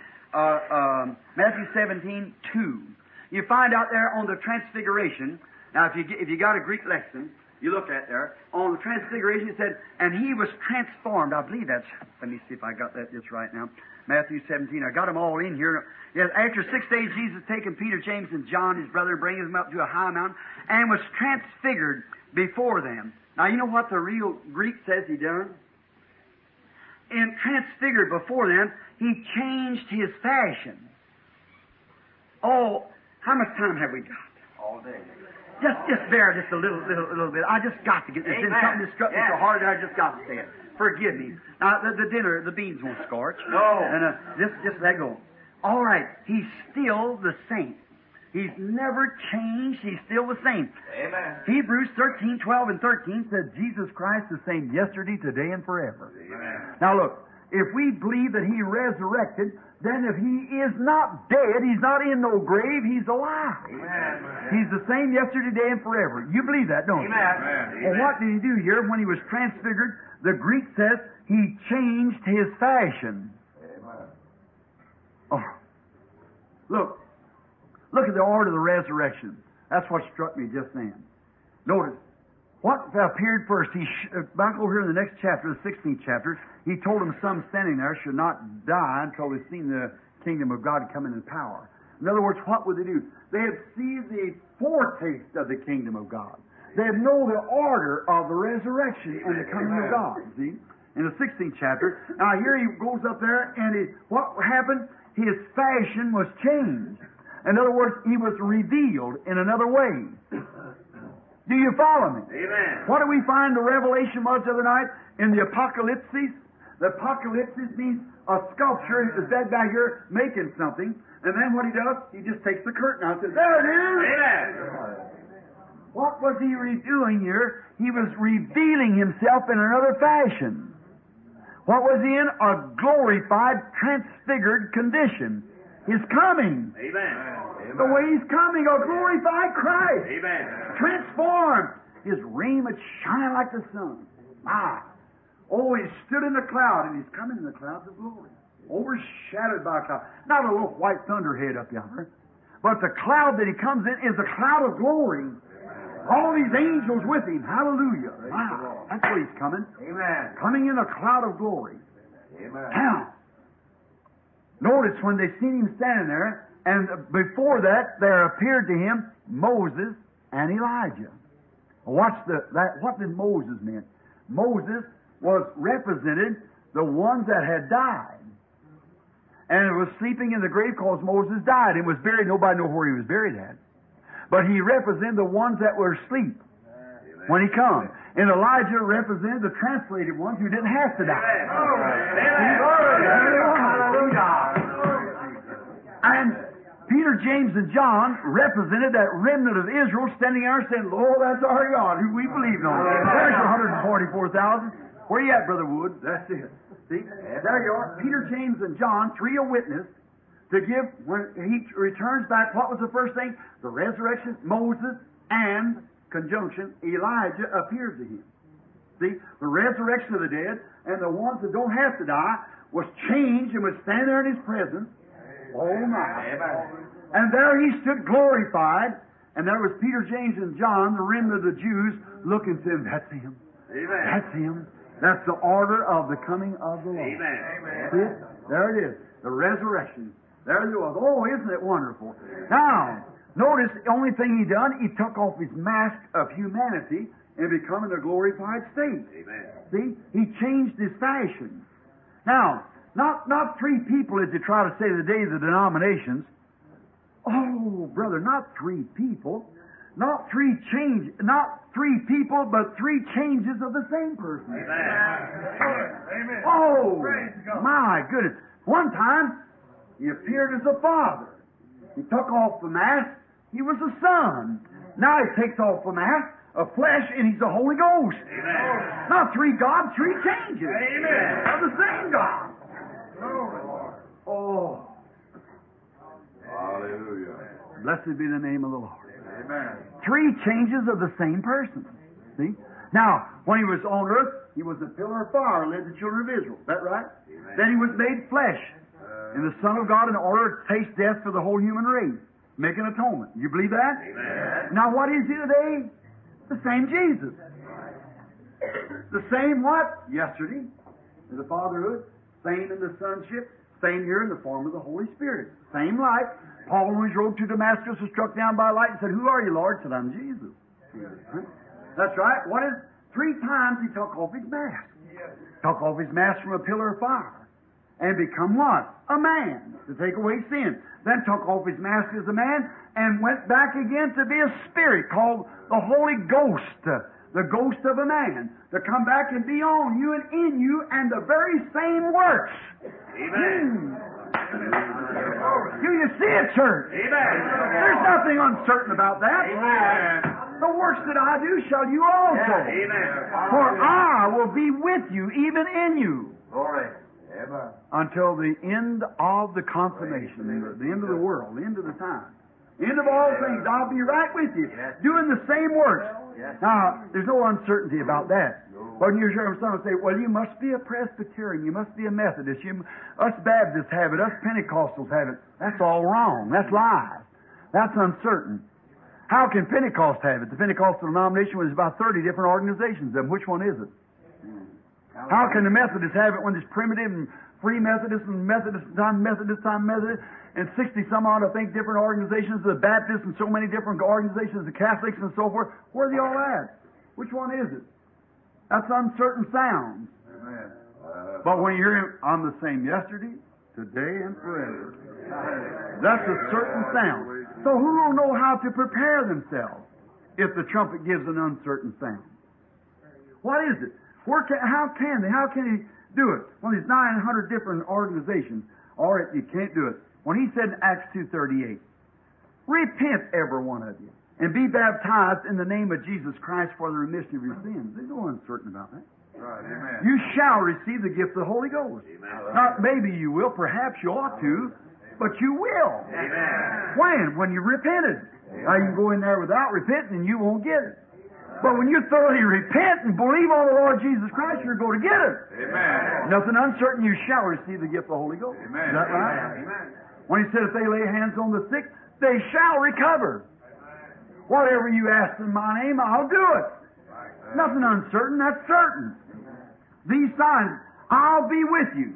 2, you find out there on the Transfiguration. Now, if you got a Greek lesson, you look at there, on the Transfiguration it said, and He was transformed. I believe that's, let me see if I got that just right now. Matthew 17, I got them all in here. Yes, after 6 days, Jesus taken Peter, James, and John, his brother, bringing them up to a high mountain, and was transfigured before them. Now, you know what the real Greek says He done? In transfigured before them, He changed His fashion. Oh, how much time have we got? All day. Just bear just a little bit. I just got to get this in. Something that struck me so hard that I just got to say it. Forgive me. Now, the dinner, the beans won't scorch. No. And just let go. All right. He's still the same. He's never changed. He's still the same. Amen. Hebrews 13:12 and 13 said Jesus Christ the same yesterday, today, and forever. Amen. Now look, if we believe that He resurrected, then if He is not dead, He's not in no grave, He's alive. Amen. He's the same yesterday, today, and forever. You believe that, don't you? Amen. Well, what did He do here when He was transfigured? The Greek says He changed His fashion. Amen. Oh, look at the order of the resurrection. That's what struck me just then. Notice, what appeared first? Back over here in the next chapter, the 16th chapter, He told them some standing there should not die until they've seen the kingdom of God come in power. In other words, what would they do? They had seen the foretaste of the kingdom of God. They had known the order of the resurrection and the coming of God. See? In the 16th chapter. Now here he goes up there, and what happened? His fashion was changed. In other words, He was revealed in another way. Do you follow me? Amen. What do we find the revelation was the other night in the Apocalypse? The apocalypse means a sculpture is dead back here making something, and then what he does, he just takes the curtain out and says, there it is! Amen. What was he doing here? He was revealing himself in another fashion. What was he in? A glorified, transfigured condition. His coming. Amen. The way he's coming, a glorified Christ. Amen. Transformed. His raiment shining like the sun. Oh, he stood in the cloud, and he's coming in the clouds of glory. Overshadowed by a cloud. Not a little white thunderhead up yonder, but the cloud that he comes in is a cloud of glory. All these angels with him. Hallelujah. Wow. That's where he's coming. Amen. Coming in a cloud of glory. Amen. Now, notice when they seen him standing there, and before that, there appeared to him Moses and Elijah. Watch what did Moses mean? Moses was represented the ones that had died. And it was sleeping in the grave because Moses died and was buried. Nobody knew where he was buried at. But he represented the ones that were asleep when he come. And Elijah represented the translated ones who didn't have to die. And Peter, James, and John represented that remnant of Israel standing there saying, Lord, that's our God, who we believed on. There's your 144,000. Where you at, Brother Wood? That's it. See? There you are. Peter, James, and John, three are witness to give, when he returns back, what was the first thing? The resurrection, Moses, and, conjunction, Elijah appeared to him. See? The resurrection of the dead, and the ones that don't have to die, was changed and was standing there in his presence. Oh my. And there he stood glorified, and there was Peter, James, and John, the remnant of the Jews, looking to him. That's him. Amen. That's him. That's the order of the coming of the Lord. Amen. See it? There it is. The resurrection. There it was. Oh, isn't it wonderful? Now, notice the only thing he done, he took off his mask of humanity and become in a glorified state. Amen. See? He changed his fashion. Now, not three people as you try to say today the denominations. Oh, brother, not three people. Not three people, but three changes of the same person. Amen. Oh, my goodness. One time, he appeared as a father. He took off the mask. He was a son. Now he takes off the mask of flesh, and he's the Holy Ghost. Amen. Not three gods, three changes. Amen. Of the same God. Oh. Hallelujah. Blessed be the name of the Lord. Amen. Three changes of the same person. See? Now, when he was on earth, he was a pillar of fire, led the children of Israel. Is that right? Amen. Then he was made flesh, and the Son of God in order to taste death for the whole human race, make an atonement. You believe that? Amen. Now, what is he today? The same Jesus. The same what? Yesterday, in the fatherhood, same in the sonship, same here in the form of the Holy Spirit. Same light. Paul, on his road to Damascus, was struck down by light and said, "Who are you, Lord?" Said, "I'm Jesus." Huh? That's right. What is? 3 times he took off his mask. Took off his mask from a pillar of fire. And become what? A man, to take away sin. Then took off his mask as a man and went back again to be a spirit called the Holy Ghost, the ghost of a man, to come back and be on you and in you, and the very same works. Amen. Do you see it, church? Amen. There's nothing uncertain about that. Amen. The works that I do shall you also. Amen. For I will be with you, even in you, Glory. Amen. until the end of the consummation, the end of the world, the end of the time. End of all things, I'll be right with you, doing the same works. Now, there's no uncertainty about that. But you hear someone say, "Well, you must be a Presbyterian, you must be a Methodist, us Baptists have it, us Pentecostals have it." That's all wrong. That's lies. That's uncertain. How can Pentecost have it? The Pentecostal denomination was about 30 different organizations. Then which one is it? How can the Methodists have it when there's primitive and free Methodists and Methodist, and 60 some odd, I think, different organizations, the Baptists and so many different organizations, the Catholics and so forth? Where are they all at? Which one is it? That's uncertain sounds. Amen. But when you hear him, "I'm the same yesterday, today, and forever," that's a certain sound. So who will know how to prepare themselves if the trumpet gives an uncertain sound? What is it? How can do it. Well, there's 900 different organizations. All right, you can't do it. When he said in Acts 2:38, repent, every one of you, and be baptized in the name of Jesus Christ for the remission of your sins. There's no uncertain about that. Right, amen. You shall receive the gift of the Holy Ghost. Amen. Not maybe you will, perhaps you ought to, but you will. Amen. When? When you repented. Now you can go in there without repenting and you won't get it. But when you thoroughly repent and believe on the Lord Jesus Christ, you're going to get it. Amen. Nothing uncertain, you shall receive the gift of the Holy Ghost. Amen. Is that right? Amen. When he said if they lay hands on the sick, they shall recover. Whatever you ask in my name, I'll do it. Nothing uncertain, that's certain. These signs, I'll be with you.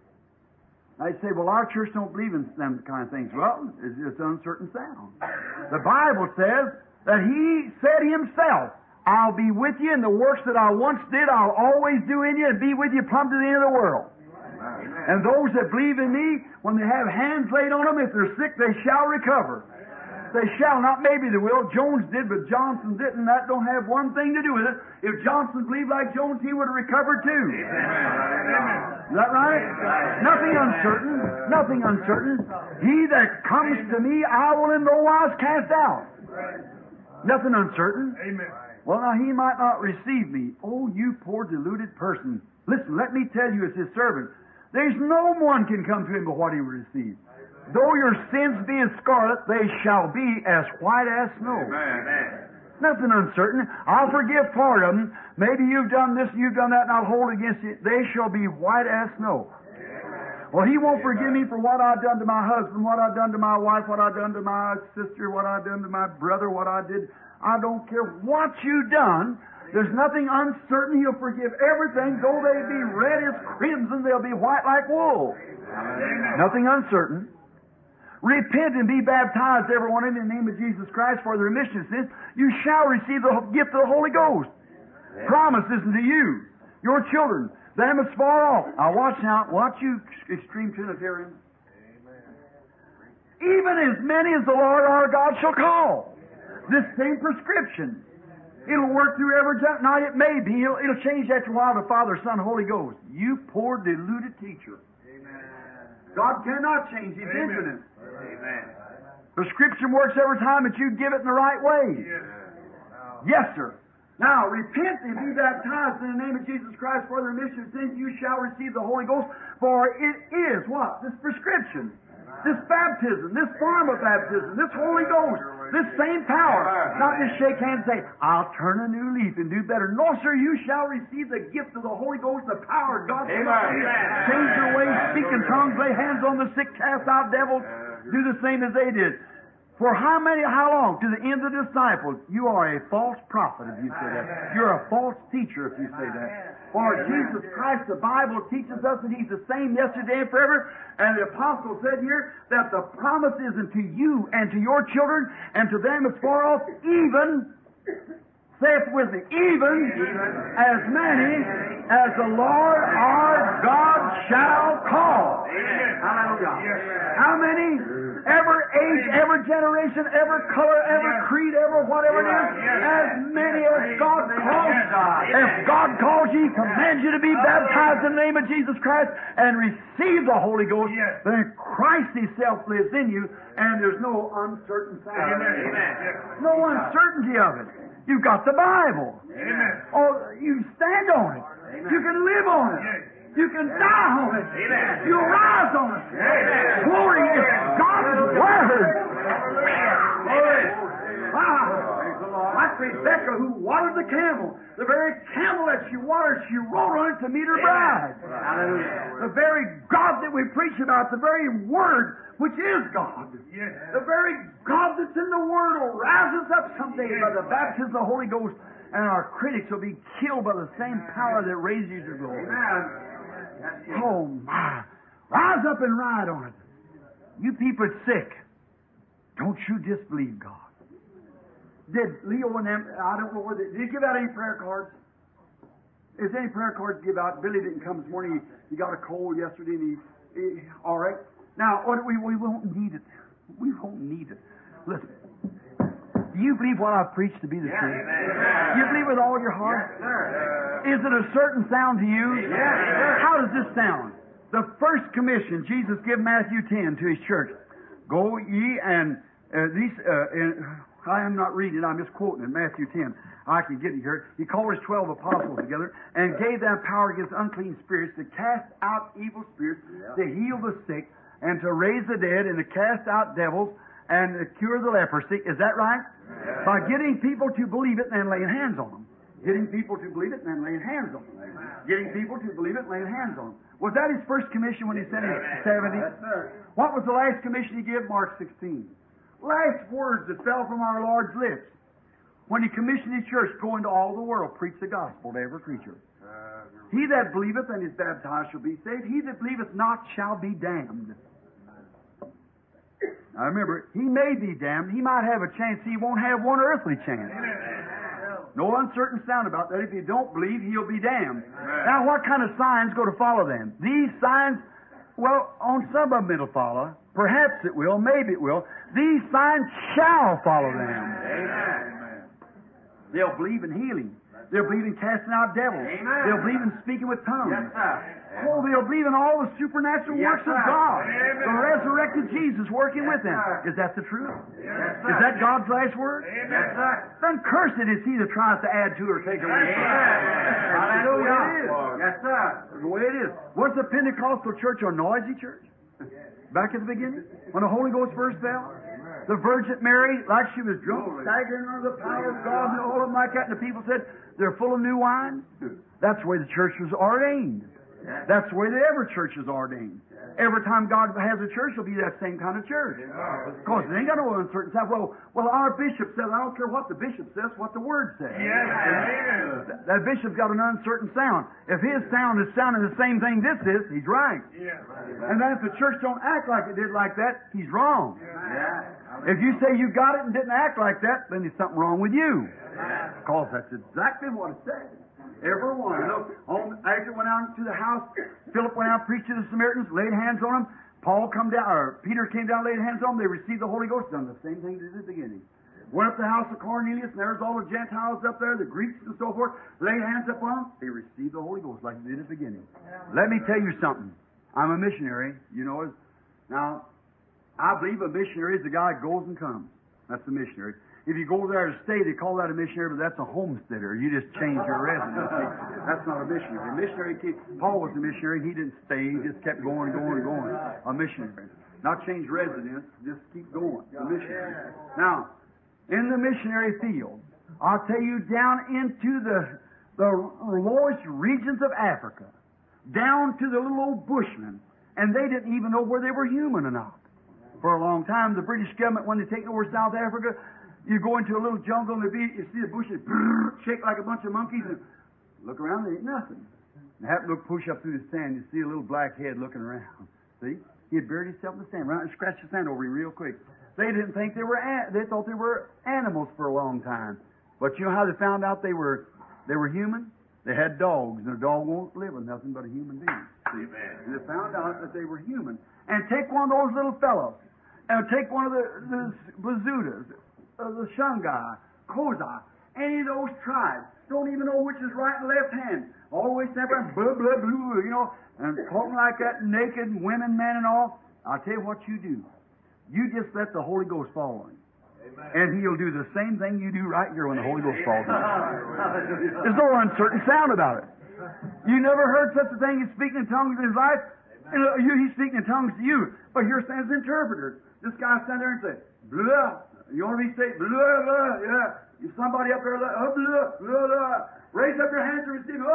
I say, well, our church don't believe in them kind of things. Well, it's uncertain sound. The Bible says that He said Himself, I'll be with you, and the works that I once did, I'll always do in you, and be with you plumb to the end of the world. Amen. And those that believe in me, when they have hands laid on them, if they're sick, they shall recover. They shall, not maybe they will. Jones did, but Johnson didn't. That don't have one thing to do with it. If Johnson believed like Jones, he would have recovered too. Amen. Is that right? Nothing uncertain. Nothing uncertain. He that comes to me, I will in no wise cast out. Nothing uncertain. Amen. Well, now he might not receive me. Oh, you poor deluded person. Listen, let me tell you as His servant. There's no one can come to Him but what He will receive. Though your sins be as scarlet, they shall be as white as snow. Amen. Nothing uncertain. I'll forgive part of them. Maybe you've done this, you've done that, and I'll hold against you. They shall be white as snow. Well, He won't forgive me for what I've done to my husband, what I've done to my wife, what I've done to my sister, what I've done to my brother, what I did. I don't care what you've done. There's nothing uncertain. He'll forgive everything. Though they be red as crimson, they'll be white like wool. Nothing uncertain. Repent and be baptized, every one of you, in the name of Jesus Christ for the remission of sins. You shall receive the gift of the Holy Ghost. Promise isn't to you, your children, them as far off. Now watch now. Watch you, extreme Trinitarians. Even as many as the Lord our God shall call. This same prescription. It'll work through every time. Now it may be. It'll change after a while to Father, Son, Holy Ghost. You poor deluded teacher. God cannot change. He's infinite. Amen. Prescription works every time that you give it in the right way. Yes, sir. Now, repent and be baptized in the name of Jesus Christ for the remission of sins. You shall receive the Holy Ghost. For it is what? This prescription. This baptism. This form of baptism. This Holy Ghost. This same power. Not just shake hands and say, I'll turn a new leaf and do better. No, sir, you shall receive the gift of the Holy Ghost, the power of God. Change your ways, speak in tongues, lay hands on the sick, cast out devils, do the same as they did. For how long? To the end of the disciples. You are a false prophet if you say that. You're a false teacher if you say that. For Jesus Christ, the Bible teaches us that He's the same yesterday and forever. And the apostle said here that the promise is unto you and to your children and to them as far off, even, say it with me, even as many as the Lord our God shall call. Hallelujah. How many? Every age, every generation, every color, every creed, every whatever it is, as many as God calls. If God calls you, He commands you to be baptized in the name of Jesus Christ and receive the Holy Ghost, then Christ Himself lives in you, and there's no uncertain sign. No uncertainty of it. You've got the Bible. Oh, you stand on it. You can live on it. You can die on it. You'll rise on it. Glory is God's Word. Like Rebecca who watered the camel. The very camel that she watered, she rode on it to meet her bride. The very God that we preach about, the very Word which is God. The very God that's in the Word will rise us up someday by the baptism of the Holy Ghost, and our critics will be killed by the same power that raised you to glory. Oh my! Rise up and ride on it. You people sick, don't you disbelieve God? Did Leo and them? I don't know whether did you give out any prayer cards? Is there any prayer cards to give out? Billy didn't come this morning. He got a cold yesterday, and he all right. Now we won't need it. We won't need it. Listen. Do you believe what I've preached to be the truth? You believe with all your heart? Yes, sir. Is it a certain sound to you? How does this sound? The first commission Jesus gave Matthew 10 to His church. Go ye and I am not reading it, I'm just quoting it, Matthew 10. I can get it here. He called His 12 apostles together and gave them power against unclean spirits to cast out evil spirits, to heal the sick, and to raise the dead, and to cast out devils, and to cure the leprosy. Is that right? By getting people to believe it and then laying hands on them. Getting people to believe it and then laying hands on them. Getting people to believe it and laying hands on them. Was that His first commission when He sent His 70? What was the last commission He gave? Mark 16. Last words that fell from our Lord's lips. When He commissioned His church, go into all the world, preach the gospel to every creature. He that believeth and is baptized shall be saved. He that believeth not shall be damned. Now remember, he may be damned. He might have a chance. He won't have one earthly chance. No uncertain sound about that. If you don't believe, he'll be damned. Now, what kind of signs go to follow them? These signs, well, on some of them it'll follow. Perhaps it will. Maybe it will. These signs shall follow them. They'll believe in healing. They'll believe in casting out devils. They'll believe in speaking with tongues. Oh, they'll believe in all the supernatural works of God. The resurrected Jesus working with them. Is that the truth? Is that God's last word? Then cursed is he that tries to add to or take away from it. Hallelujah. Yes, sir. The way it is. Was the Pentecostal church a noisy church? Back at the beginning? When the Holy Ghost first fell? The Virgin Mary, like she was drunk, staggering under the power of God, and all of them like that, and the people said, they're full of new wine. That's the way the church was ordained. That's the way that every church is ordained. Every time God has a church, it'll be that same kind of church. Because it ain't got no uncertain sound. Well, our bishop says, I don't care what the bishop says, what the Word says. That bishop's got an uncertain sound. If his sound is sounding the same thing this is, he's right. And then if the church don't act like it did like that, he's wrong. If you say you got it and didn't act like that, then there's something wrong with you. Because that's exactly what it says. Every one. After went out to the house, Philip went out, preached to the Samaritans, laid hands on them. Peter came down, laid hands on them. They received the Holy Ghost. Done the same thing they did at the beginning. Went up to the house of Cornelius, and there's all the Gentiles up there, the Greeks and so forth. Laid hands up on them. They received the Holy Ghost like they did at the beginning. Let me tell you something. I'm a missionary, you know. Now, I believe a missionary is the guy that goes and comes. That's a missionary. If you go there to stay, they call that a missionary, but that's a homesteader. You just change your residency. That's not a missionary. A missionary, Paul was a missionary. He didn't stay. He just kept going and going and going. A missionary. Not change residence, just keep going. A missionary. Now, in the missionary field, I'll tell you, down into the lowest regions of Africa, down to the little old bushmen, and they didn't even know where they were human or not. For a long time, the British government, when they take over South Africa, you go into a little jungle and you see the bushes shake like a bunch of monkeys and look around, there ain't nothing. And have to push up through the sand, you see a little black head looking around. See? He had buried himself in the sand, right, and scratched the sand over him real quick. They didn't think they thought they were animals for a long time. But you know how they found out they were human? They had dogs, and a dog won't live with nothing but a human being. See? And they found out that they were human. And take one of those little fellows, and take one of the Bazudas, the Shungai, Kozai, any of those tribes, don't even know which is right and left hand. Always separate, blah, blah, blah, you know, and talking like that, naked, women, men, and all. I'll tell you what you do. You just let the Holy Ghost fall on you. And He'll do the same thing you do right here when the Holy Ghost falls on you. There's no uncertain sound about it. You never heard such a thing as speaking in tongues in his life? He's speaking in tongues to you, but here stands interpreters. This guy stand there and say, blah. You want to be say, blah, blah, yeah. You somebody up there, blah, blah, blah. Raise up your hands and receive, blah.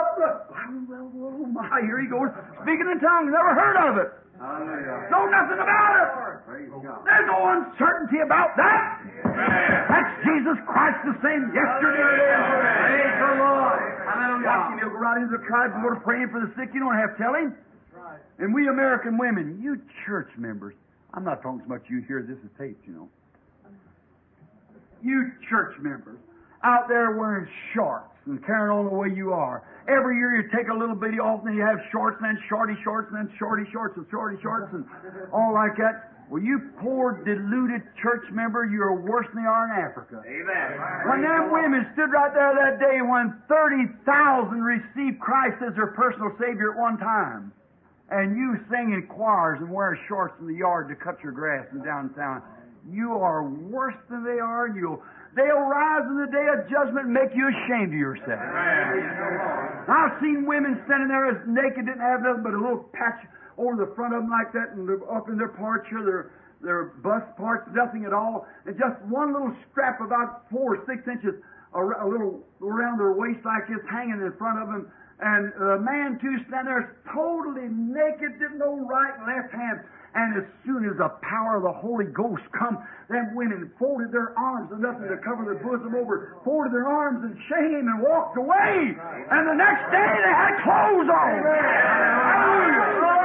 Oh, my, here he goes, speaking in tongues, never heard of it. Know nothing about it. There's no uncertainty about that. That's Jesus Christ the same yesterday, today, and forever. Praise the Lord. Watch him, he'll go right into the tribes and go to praying for the sick. You don't have to tell him. And we American women, you church members, I'm not talking so much you hear this is taped, you know. You church members out there wearing shorts and carrying on the way you are. Every year you take a little bitty off, and then you have shorts, and then shorty shorts, and then shorty shorts, and shorty shorts, and all like that. Well, you poor deluded church member, you're worse than they are in Africa. Amen. When them women stood right there that day when 30,000 received Christ as their personal Savior at one time, and you sing in choirs and wear shorts in the yard to cut your grass in downtown, you are worse than they are, and they'll rise in the day of judgment and make you ashamed of yourself. Amen. I've seen women standing there as naked, didn't have nothing but a little patch over the front of them like that, and up in their parts here, their bust parts, nothing at all, and just one little strap about 4 or 6 inches a little around their waist like this, hanging in front of them, and the man too standing there totally naked, didn't know right and left hand. And as soon as the power of the Holy Ghost come, them women folded their arms and nothing to cover their bosom over, folded their arms in shame and walked away. And the next day they had clothes on. Hallelujah!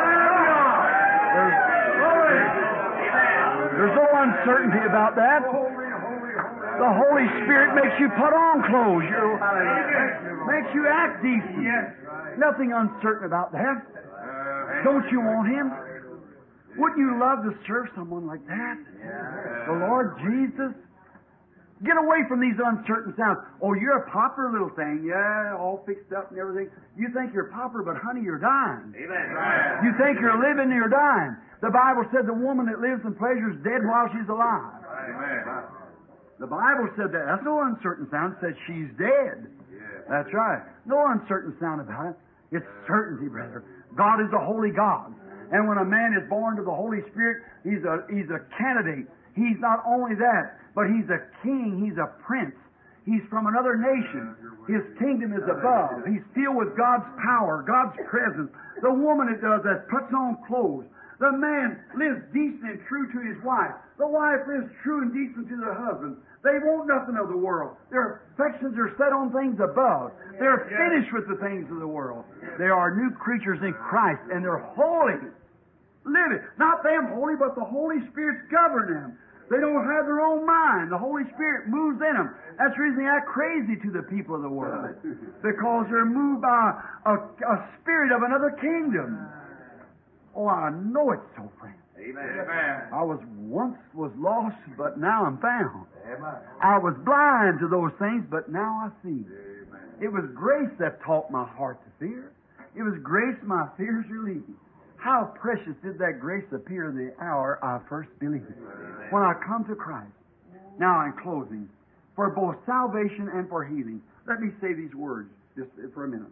There's no uncertainty about that. The Holy Spirit makes you put on clothes. Makes you act decent. Nothing uncertain about that. Don't you want Him? Wouldn't you love to serve someone like that? The Lord Jesus? Get away from these uncertain sounds. Oh, you're a popular little thing. Yeah, all fixed up and everything. You think you're popular, but honey, you're dying. Amen. You think you're living, you're dying. The Bible said the woman that lives in pleasure is dead while she's alive. Amen. The Bible said that. That's no uncertain sound. It says she's dead. That's right. No uncertain sound about it. It's certainty, brother. God is a holy God. And when a man is born to the Holy Spirit, he's a candidate. He's not only that, but he's a king. He's a prince. He's from another nation. His kingdom is above. He's filled with God's power, God's presence. The woman that does that puts on clothes. The man lives decent and true to his wife. The wife lives true and decent to their husband. They want nothing of the world. Their affections are set on things above. They're finished with the things of the world. They are new creatures in Christ, and they're holy. Live it. Not them holy, but the Holy Spirit's govern them. They don't have their own mind. The Holy Spirit moves in them. That's the reason they act crazy to the people of the world. Because they're moved by a spirit of another kingdom. Oh, I know it's so, friend. Amen. I once was lost, but now I'm found. Amen. I was blind to those things, but now I see. Amen. It was grace that taught my heart to fear. It was grace my fears relieved. How precious did that grace appear in the hour I first believed, when I come to Christ. Now, in closing, for both salvation and for healing, let me say these words just for a minute.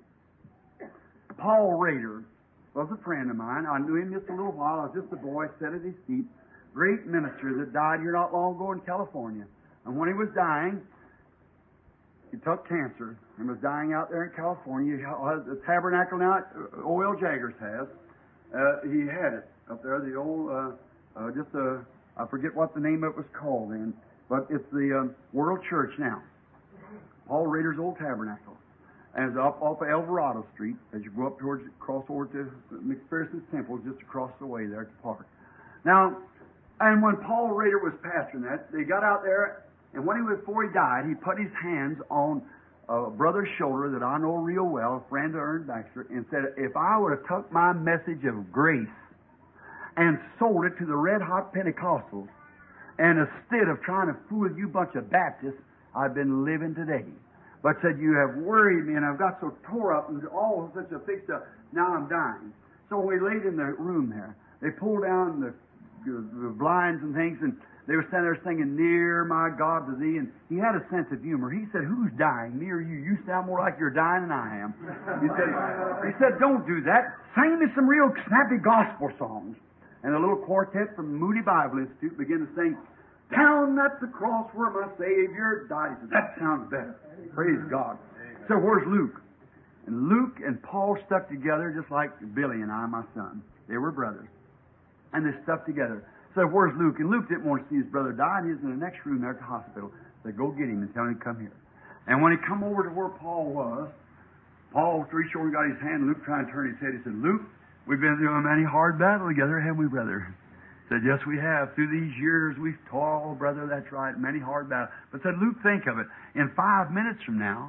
Paul Rader was a friend of mine. I knew him just a little while. I was just a boy, sat at his feet. Great minister that died here not long ago in California. And when he was dying, he took cancer and was dying out there in California. He has a tabernacle now O.L. Jaggers has. He had it up there, the old, I forget what the name of it was called then, but it's the World Church now. Paul Rader's old tabernacle. And it's up off of Alvarado Street as you go up towards, cross over to McPherson's Temple, just across the way there at the park. Now, and when Paul Rader was pastoring that, they got out there, and before he died, he put his hands on a brother's shoulder that I know real well, a friend of Ern Baxter, and said, if I would have took my message of grace and sold it to the red-hot Pentecostals, and instead of trying to fool you bunch of Baptists, I've been living today. But said, you have worried me, and I've got so tore up and all such a fix up, now I'm dying. So we laid in the room there. They pulled down the blinds and things, and they were standing there singing, Near My God to Thee, and he had a sense of humor. He said, who's dying? Me or you? You sound more like you're dying than I am. He said, don't do that. Sing me some real snappy gospel songs. And a little quartet from Moody Bible Institute began to sing, Down at the cross where my Savior died. He said, that sounds better. Praise God. So where's Luke? And Luke and Paul stuck together just like Billy and I, my son. They were brothers. And they stuck together. So where's Luke? And Luke didn't want to see his brother die, and he was in the next room there at the hospital. Said, go get him and tell him to come here. And when he come over to where Paul was, Paul, three short, got his hand, Luke trying to turn his head. He said, Luke, we've been through a many hard battle together, haven't we, brother? Said, yes, we have. Through these years, we've toiled, brother, that's right, many hard battles. But said, Luke, think of it. In 5 minutes from now,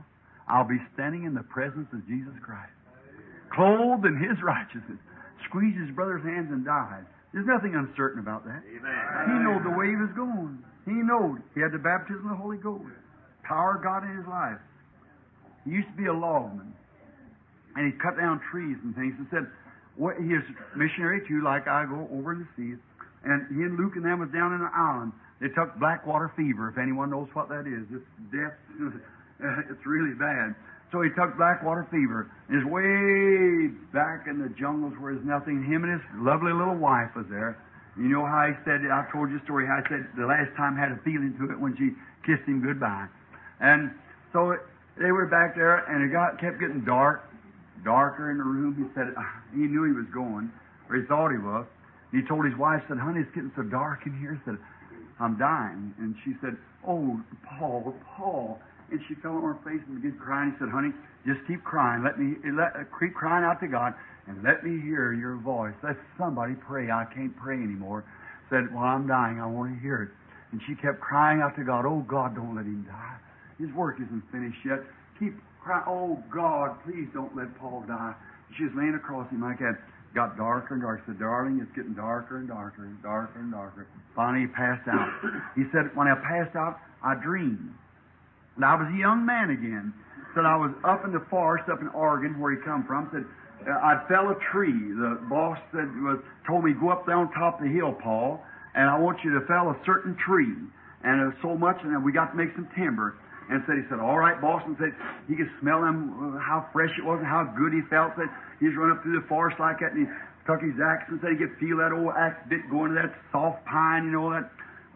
I'll be standing in the presence of Jesus Christ, clothed in His righteousness. Squeezed his brother's hands and died. There's nothing uncertain about that. Amen. He knew the way he was going. He knew he had the baptism of the Holy Ghost. Power of God in his life. He used to be a logman. And he cut down trees and things and said, well, he is a missionary too, like I go over the seas. And he and Luke and them was down in an island. They took blackwater fever, if anyone knows what that is. It's death. It's really bad. So he took blackwater fever. And he's way back in the jungles where there's nothing. Him and his lovely little wife was there. You know how he said, I told you a story, how he said the last time had a feeling to it when she kissed him goodbye. And so they were back there, and it kept getting darker in the room. He said he knew he was going, or he thought he was. He told his wife, said, honey, it's getting so dark in here. He said, I'm dying. And she said, oh, Paul. And she fell on her face and began crying. He said, honey, just keep crying. Keep crying out to God, and let me hear your voice. Let somebody pray. I can't pray anymore. Said, well, I'm dying. I want to hear it. And she kept crying out to God, oh, God, don't let him die. His work isn't finished yet. Keep crying, oh, God, please don't let Paul die. She was laying across him like that. Got darker and darker. Said, darling, it's getting darker and darker and darker and darker. Finally, he passed out. He said, when I passed out, I dreamed. And I was a young man again. Said I was up in the forest, up in Oregon, where he come from. Said I'd fell a tree. The boss told me, go up there on top of the hill, Paul, and I want you to fell a certain tree. And it was so much, and we got to make some timber. And he said, all right, boss. And said he could smell them, how fresh it was and how good he felt. Said he's run up through the forest like that, and he took his axe and said he could feel that old axe bit going to that soft pine, you know, that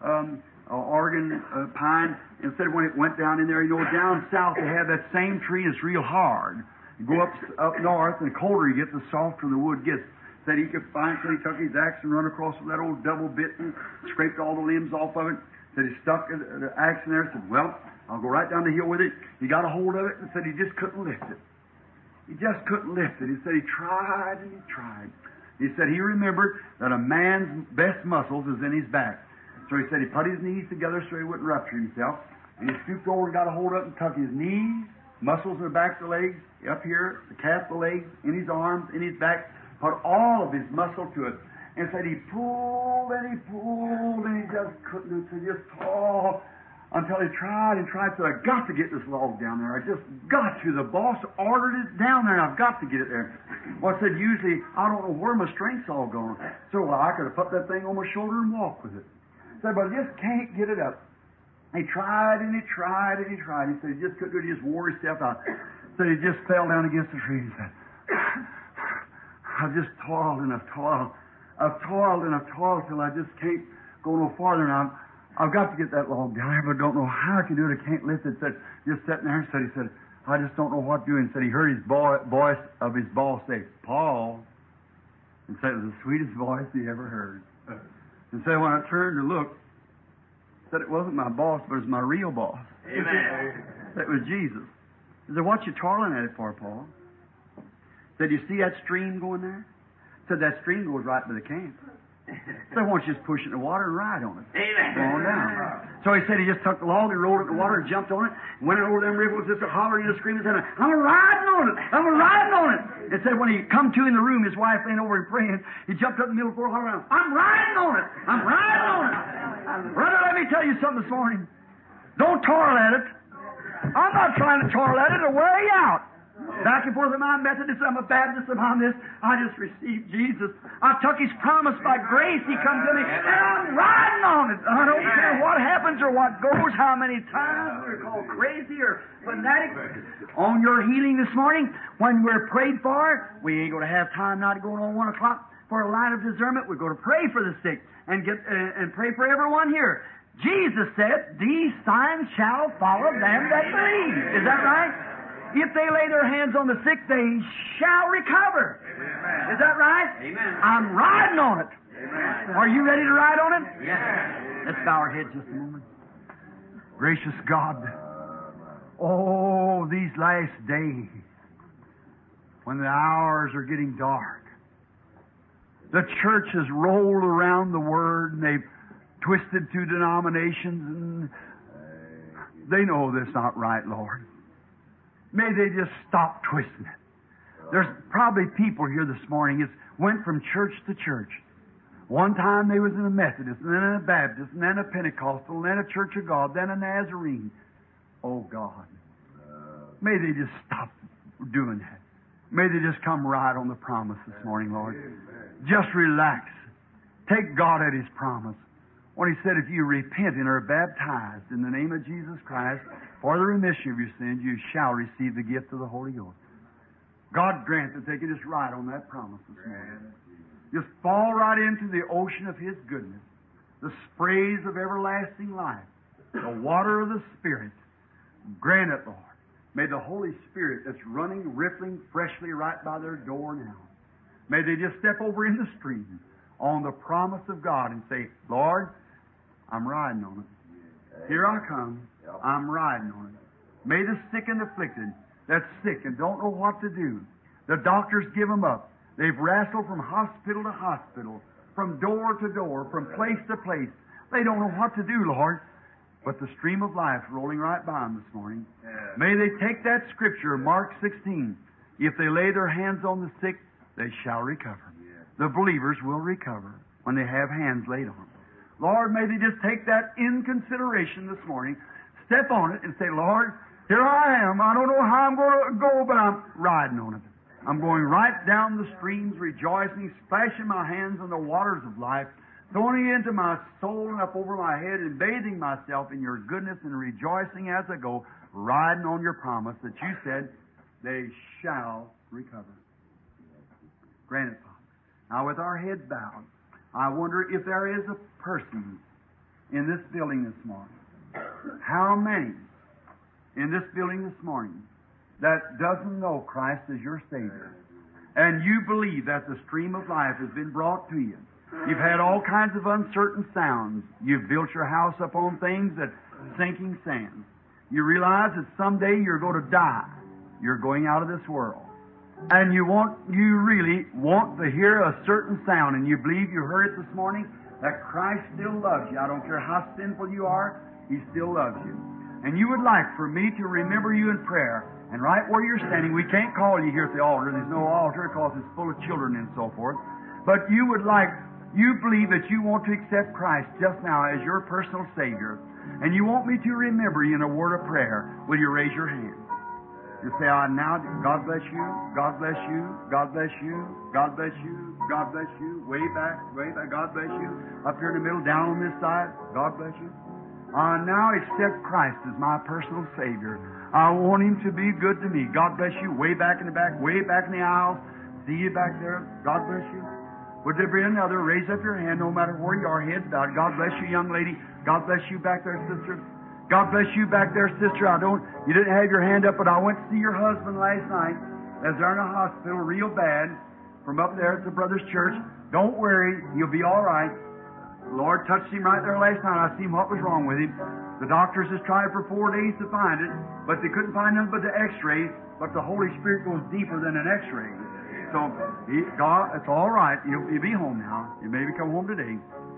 Oregon pine. And said when it went down in there, you know, down south they have that same tree that's real hard. You go up north, and the colder you get, the softer the wood gets. Said he could find, so he took his axe and run across with that old double bit and scraped all the limbs off of it. Said he stuck the axe in there. Said, well, I'll go right down the hill with it. He got a hold of it and said he just couldn't lift it. He just couldn't lift it. He said he tried and he tried. He said he remembered that a man's best muscles is in his back. So he said he put his knees together so he wouldn't rupture himself. And he stooped over and got a hold of it and took his knees, muscles in the back of the legs, up here, the calf of the legs, in his arms, in his back, put all of his muscle to it. And said he pulled and he pulled and he just couldn't. So just until he tried and tried. So I got to get this log down there. I just got to. The boss ordered it down there, and I've got to get it there. Well, I said, usually I don't know where my strength's all gone. So I could have put that thing on my shoulder and walked with it. Said, but I just can't get it up. He tried and he tried and he tried. He said he just couldn't do it. He just wore himself out. So he just fell down against the tree. He said, I've just toiled and I've toiled. I've toiled and I've toiled till I just can't go no farther. And I've got to get that log down there, but I don't know how I can do it. I can't lift it. Said, just sitting there and he said, I just don't know what to do. And said he heard his voice of his boss say, Paul. And said it was the sweetest voice he ever heard. And so when I turned to look, said it wasn't my boss, but it was my real boss. Amen. It was Jesus. He said, what you toiling at it for, Paul? Said, you see that stream going there? Said, that stream goes right to the camp. So why don't you just push it in the water and ride on it? Amen. Go on down. So he said he just took the log and rolled it in the water and jumped on it, went over them ripples, just hollering and screaming, and said, I'm riding on it! I'm riding on it! And said when he come to in the room, his wife laying over and praying, he jumped up in the middle of the floor hollering, I'm riding on it! I'm riding on it! Brother, let me tell you something this morning. Don't toil at it. I'm not trying to toil at it or wear you out. Back and forth, am I a Methodist, I'm a Baptist, am I this? I just received Jesus. I took His promise by grace. He come to me, and I'm riding on it. I don't care what happens or what goes, how many times we're called crazy or fanatic. On your healing this morning, when we're prayed for, we ain't going to have time not to go on 1 o'clock for a line of discernment. We're going to pray for the sick and pray for everyone here. Jesus said, these signs shall follow them that believe. Is that right? If they lay their hands on the sick, they shall recover. Amen. Is that right? Amen. I'm riding on it. Amen. Are you ready to ride on it? Yes. Let's bow our heads just a moment. Gracious God, oh, these last days, when the hours are getting dark, the church has rolled around the Word, and they've twisted to denominations, and they know that's not right, Lord. May they just stop twisting it. There's probably people here this morning that went from church to church. One time they was in a Methodist, and then in a Baptist, and then a Pentecostal, and then a Church of God, then a Nazarene. Oh, God. May they just stop doing that. May they just come right on the promise this morning, Lord. Just relax. Take God at His promise. When He said, if you repent and are baptized in the name of Jesus Christ for the remission of your sins, you shall receive the gift of the Holy Ghost. God grant that they can just ride on that promise this morning. Just fall right into the ocean of His goodness, the sprays of everlasting life, the water of the Spirit. Grant it, Lord. May the Holy Spirit that's running, rippling freshly right by their door now, may they just step over in the stream on the promise of God and say, Lord, I'm riding on it. Here I come. I'm riding on it. May the sick and afflicted that's sick and don't know what to do, the doctors give them up. They've wrestled from hospital to hospital, from door to door, from place to place. They don't know what to do, Lord. But the stream of life rolling right by them this morning. May they take that scripture, Mark 16. If they lay their hands on the sick, they shall recover. The believers will recover when they have hands laid on them. Lord, may they just take that in consideration this morning, step on it and say, Lord, here I am. I don't know how I'm going to go, but I'm riding on it. I'm going right down the streams, rejoicing, splashing my hands in the waters of life, throwing it into my soul and up over my head and bathing myself in your goodness and rejoicing as I go, riding on your promise that you said they shall recover. Grant it, Father. Now, with our heads bowed, I wonder if there is a person in this building this morning. How many in this building this morning that doesn't know Christ as your Savior? And you believe that the stream of life has been brought to you. You've had all kinds of uncertain sounds. You've built your house upon things that sinking sand. You realize that someday you're going to die. You're going out of this world. And you really want to hear a certain sound, and you believe you heard it this morning, that Christ still loves you. I don't care how sinful you are, He still loves you. And you would like for me to remember you in prayer. And right where you're standing, we can't call you here at the altar. There's no altar because it's full of children and so forth. But you believe that you want to accept Christ just now as your personal Savior. And you want me to remember you in a word of prayer. Will you raise your hand? You say, now, God bless you, God bless you, God bless you, God bless you, God bless you, way back, God bless you, up here in the middle, down on this side, God bless you. I now accept Christ as my personal Savior. I want Him to be good to me. God bless you, way back in the back, way back in the aisles. See you back there, God bless you. Would there be another? Raise up your hand no matter where you are, heads bowed. God bless you, young lady. God bless you back there, sister. God bless you back there, sister. You didn't have your hand up, but I went to see your husband last night. As they're in a hospital real bad from up there at the brother's church. Don't worry, he'll be all right. The Lord touched him right there last night. I seen what was wrong with him. The doctors has tried for 4 days to find it, but they couldn't find nothing but the x-rays, but the Holy Spirit goes deeper than an x-ray. So, God, it's all right. You'll be home now. You maybe come home today.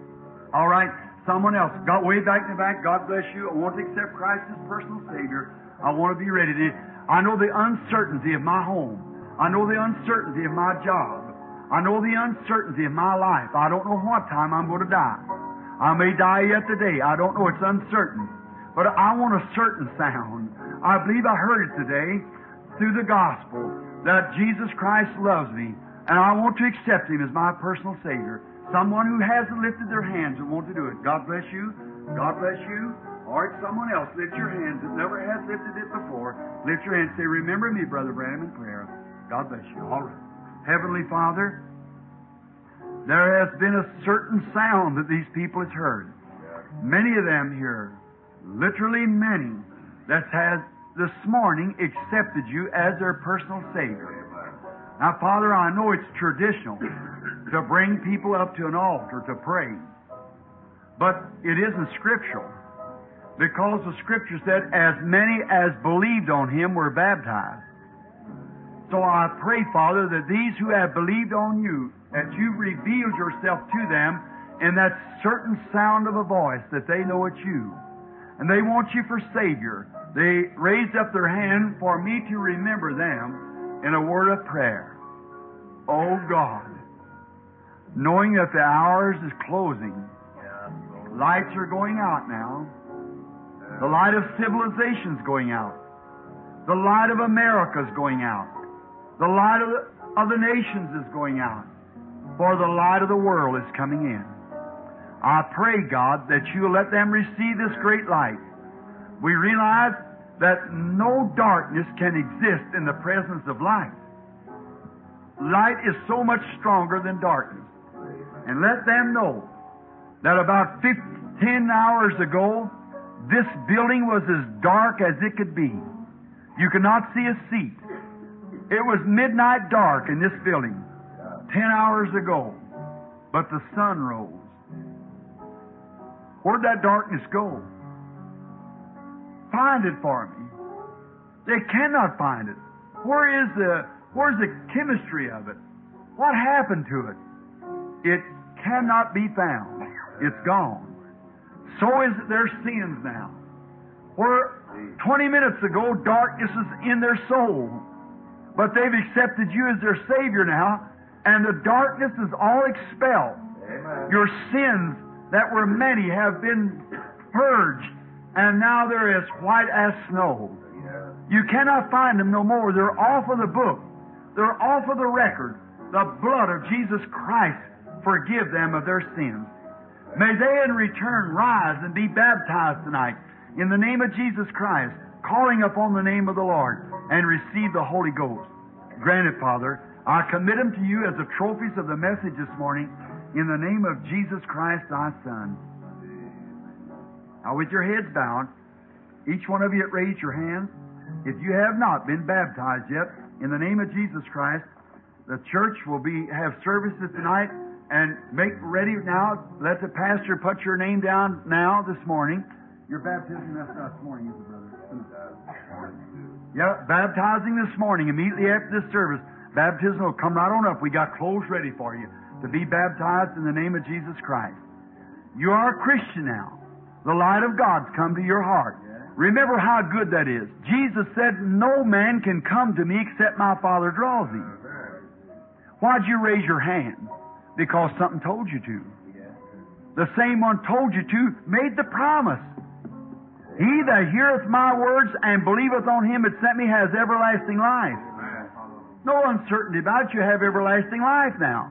All right. Someone else. Got way back in the back. God bless you. I want to accept Christ as personal Savior. I want to be ready to. I know the uncertainty of my home. I know the uncertainty of my job. I know the uncertainty of my life. I don't know what time I'm going to die. I may die yet today. I don't know. It's uncertain. But I want a certain sound. I believe I heard it today through the gospel that Jesus Christ loves me, and I want to accept Him as my personal Savior. Someone who hasn't lifted their hands and want to do it. God bless you. God bless you. Or it's someone else. Lift your hands that never has lifted it before. Lift your hands. Say, remember me, Brother Branham, in prayer. God bless you. All right. Heavenly Father, there has been a certain sound that these people has heard. Many of them here, literally many, that has this morning accepted you as their personal Savior. Now, Father, I know it's traditional to bring people up to an altar to pray. But it isn't scriptural. Because the Scripture said, as many as believed on Him were baptized. So I pray, Father, that these who have believed on you, that you've revealed yourself to them in that certain sound of a voice, that they know it's you. And they want you for Savior. they raised up their hand for me to remember them in a word of prayer. Oh God, knowing that the hours is closing, lights are going out now. The light of civilization's going out. The light of America's going out. The light of the nations is going out. For the light of the world is coming in. I pray, God, that you'll let them receive this great light. We realize that no darkness can exist in the presence of light. Light is so much stronger than darkness. And let them know that about 10 hours ago, this building was as dark as it could be. You could not see a seat. It was midnight dark in this building 10 hours ago. But the sun rose. Where'd that darkness go? Find it for me. They cannot find it. Where's the chemistry of it? What happened to it? It cannot be found. It's gone. So is their sins now. Where 20 minutes ago darkness is in their soul, but they've accepted you as their Savior now, and the darkness is all expelled. Amen. Your sins that were many have been purged, and now they're as white as snow. You cannot find them no more. They're off of the book. They're off of the record. The blood of Jesus Christ forgive them of their sins. May they in return rise and be baptized tonight in the name of Jesus Christ, calling upon the name of the Lord, and receive the Holy Ghost. Grant it, Father. I commit them to you as the trophies of the message this morning in the name of Jesus Christ, thy Son. Now with your heads bowed, each one of you raise your hands. If you have not been baptized yet, in the name of Jesus Christ, the church will have services tonight, and make ready now. Let the pastor put your name down now this morning. Your baptism, that's not this morning, is it, brother? Yeah, baptizing this morning, immediately after this service. Baptism will come right on up. We got clothes ready for you to be baptized in the name of Jesus Christ. You are a Christian now. The light of God's come to your heart. Remember how good that is. Jesus said, no man can come to me except my Father draws him. Why'd you raise your hand? Because something told you to. The same one told you to made the promise. He that heareth my words and believeth on him that sent me has everlasting life. No uncertainty about it. You have everlasting life now.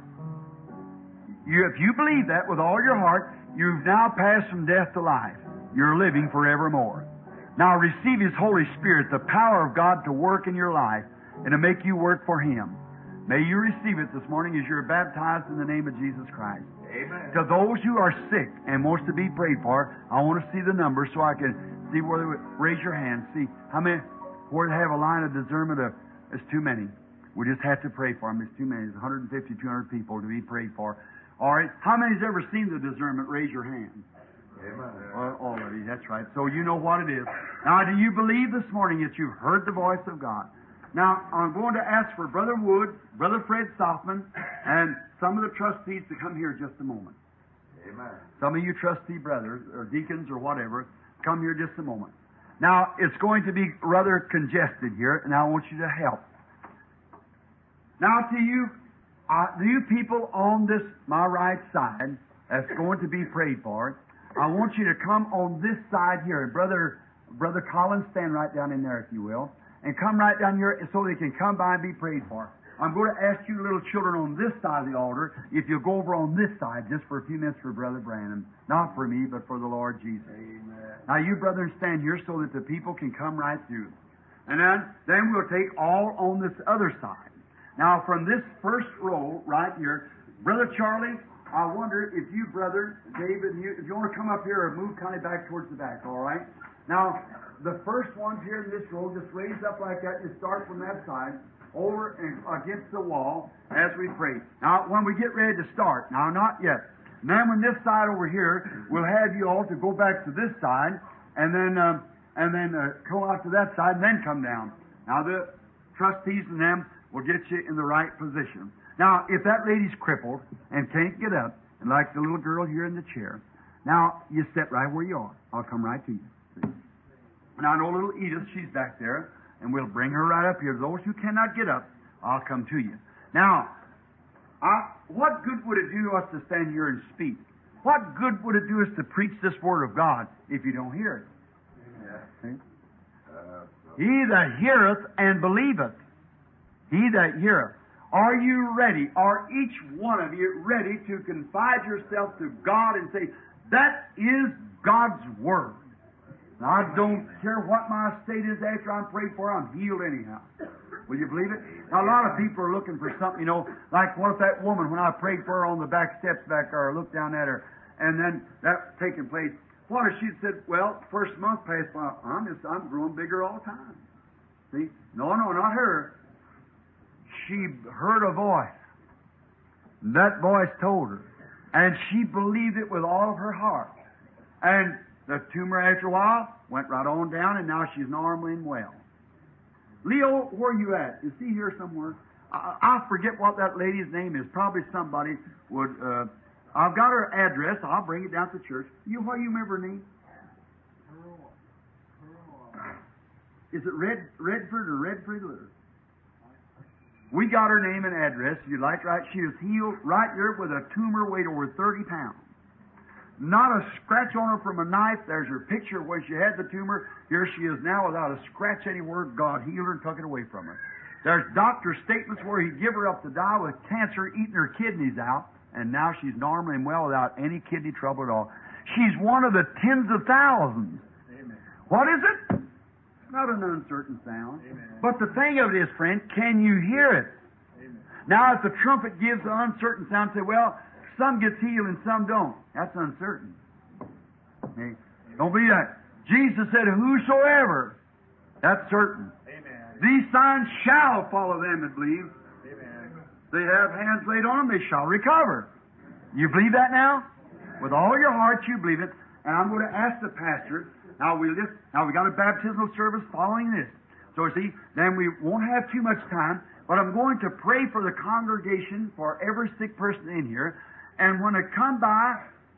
If you believe that with all your heart, you've now passed from death to life. You're living forevermore. Now receive His Holy Spirit, the power of God to work in your life and to make you work for Him. May you receive it this morning as you're baptized in the name of Jesus Christ. Amen. To those who are sick and wants to be prayed for, I want to see the numbers so I can see where they would raise your hand. See how many, where they have a line of discernment of, it's too many. We just have to pray for them. It's too many. It's 150, 200 people to be prayed for. All right. How many's ever seen the discernment? Raise your hand. Amen. All of you. That's right. So you know what it is. Now, do you believe this morning that you've heard the voice of God? Now, I'm going to ask for Brother Wood, Brother Fred Softman, and some of the trustees to come here just a moment. Amen. Some of you trustee brothers, or deacons, or whatever, come here just a moment. Now, it's going to be rather congested here, and I want you to help. Now, to you people on this, my right side, that's going to be prayed for, I want you to come on this side here. And Brother Collins, stand right down in there, if you will. And come right down here so they can come by and be prayed for. I'm going to ask you little children on this side of the altar if you'll go over on this side just for a few minutes for Brother Branham. Not for me, but for the Lord Jesus. Amen. Now you brothers stand here so that the people can come right through. And then we'll take all on this other side. Now from this first row right here, Brother Charlie, I wonder if you, Brother David, if you want to come up here or move kind of back towards the back, all right? Now, the first ones here in this row, just raise up like that. You start from that side, over and against the wall as we pray. Now, when we get ready to start, now not yet. And then when this side over here, we'll have you all to go back to this side, and then go out to that side, and then come down. Now, the trustees and them will get you in the right position. Now, if that lady's crippled and can't get up, and like the little girl here in the chair, now you sit right where you are. I'll come right to you. See? And I know little Edith, she's back there, and we'll bring her right up here. Those who cannot get up, I'll come to you. Now, what good would it do us to stand here and speak? What good would it do us to preach this Word of God if you don't hear it? See? He that heareth and believeth, he that heareth. Are you ready? Are each one of you ready to confide yourself to God and say, that is God's Word? Now, I don't care what my state is after I'm prayed for, I'm healed anyhow. Will you believe it? Now, a lot of people are looking for something, like what if that woman, when I prayed for her on the back steps back there, I looked down at her, and then that taking place, what if she said, well, first month passed by, I'm growing bigger all the time. See? No, not her. She heard a voice. That voice told her. And she believed it with all of her heart. And the tumor, after a while, went right on down, and now she's normally and well. Leo, where are you at? Is he here somewhere? I forget what that lady's name is. Probably somebody would... I've got her address. I'll bring it down to church. What do you remember her name? Is it Redford or Redford? We got her name and address. If you'd like, right? She was healed right there with a tumor weighed over 30 pounds. Not a scratch on her from a knife. There's her picture when she had the tumor. Here she is now without a scratch anywhere. God healed her and took it away from her. There's doctor's statements where He'd give her up to die with cancer eating her kidneys out, and now she's normal and well without any kidney trouble at all. She's one of the tens of thousands. Amen. What is it? Not an uncertain sound. Amen. But the thing of it is, friend, can you hear it? Amen. Now, if the trumpet gives an uncertain sound, say, well, some gets healed and some don't. That's uncertain. Okay? Don't believe that. Jesus said, whosoever, that's certain. Amen. These signs shall follow them that believe. Amen. They have hands laid on them, they shall recover. You believe that now? With all your heart, you believe it. And I'm going to ask the pastor. Now we got a baptismal service following this. So see, then we won't have too much time. But I'm going to pray for the congregation, for every sick person in here. And when I come by,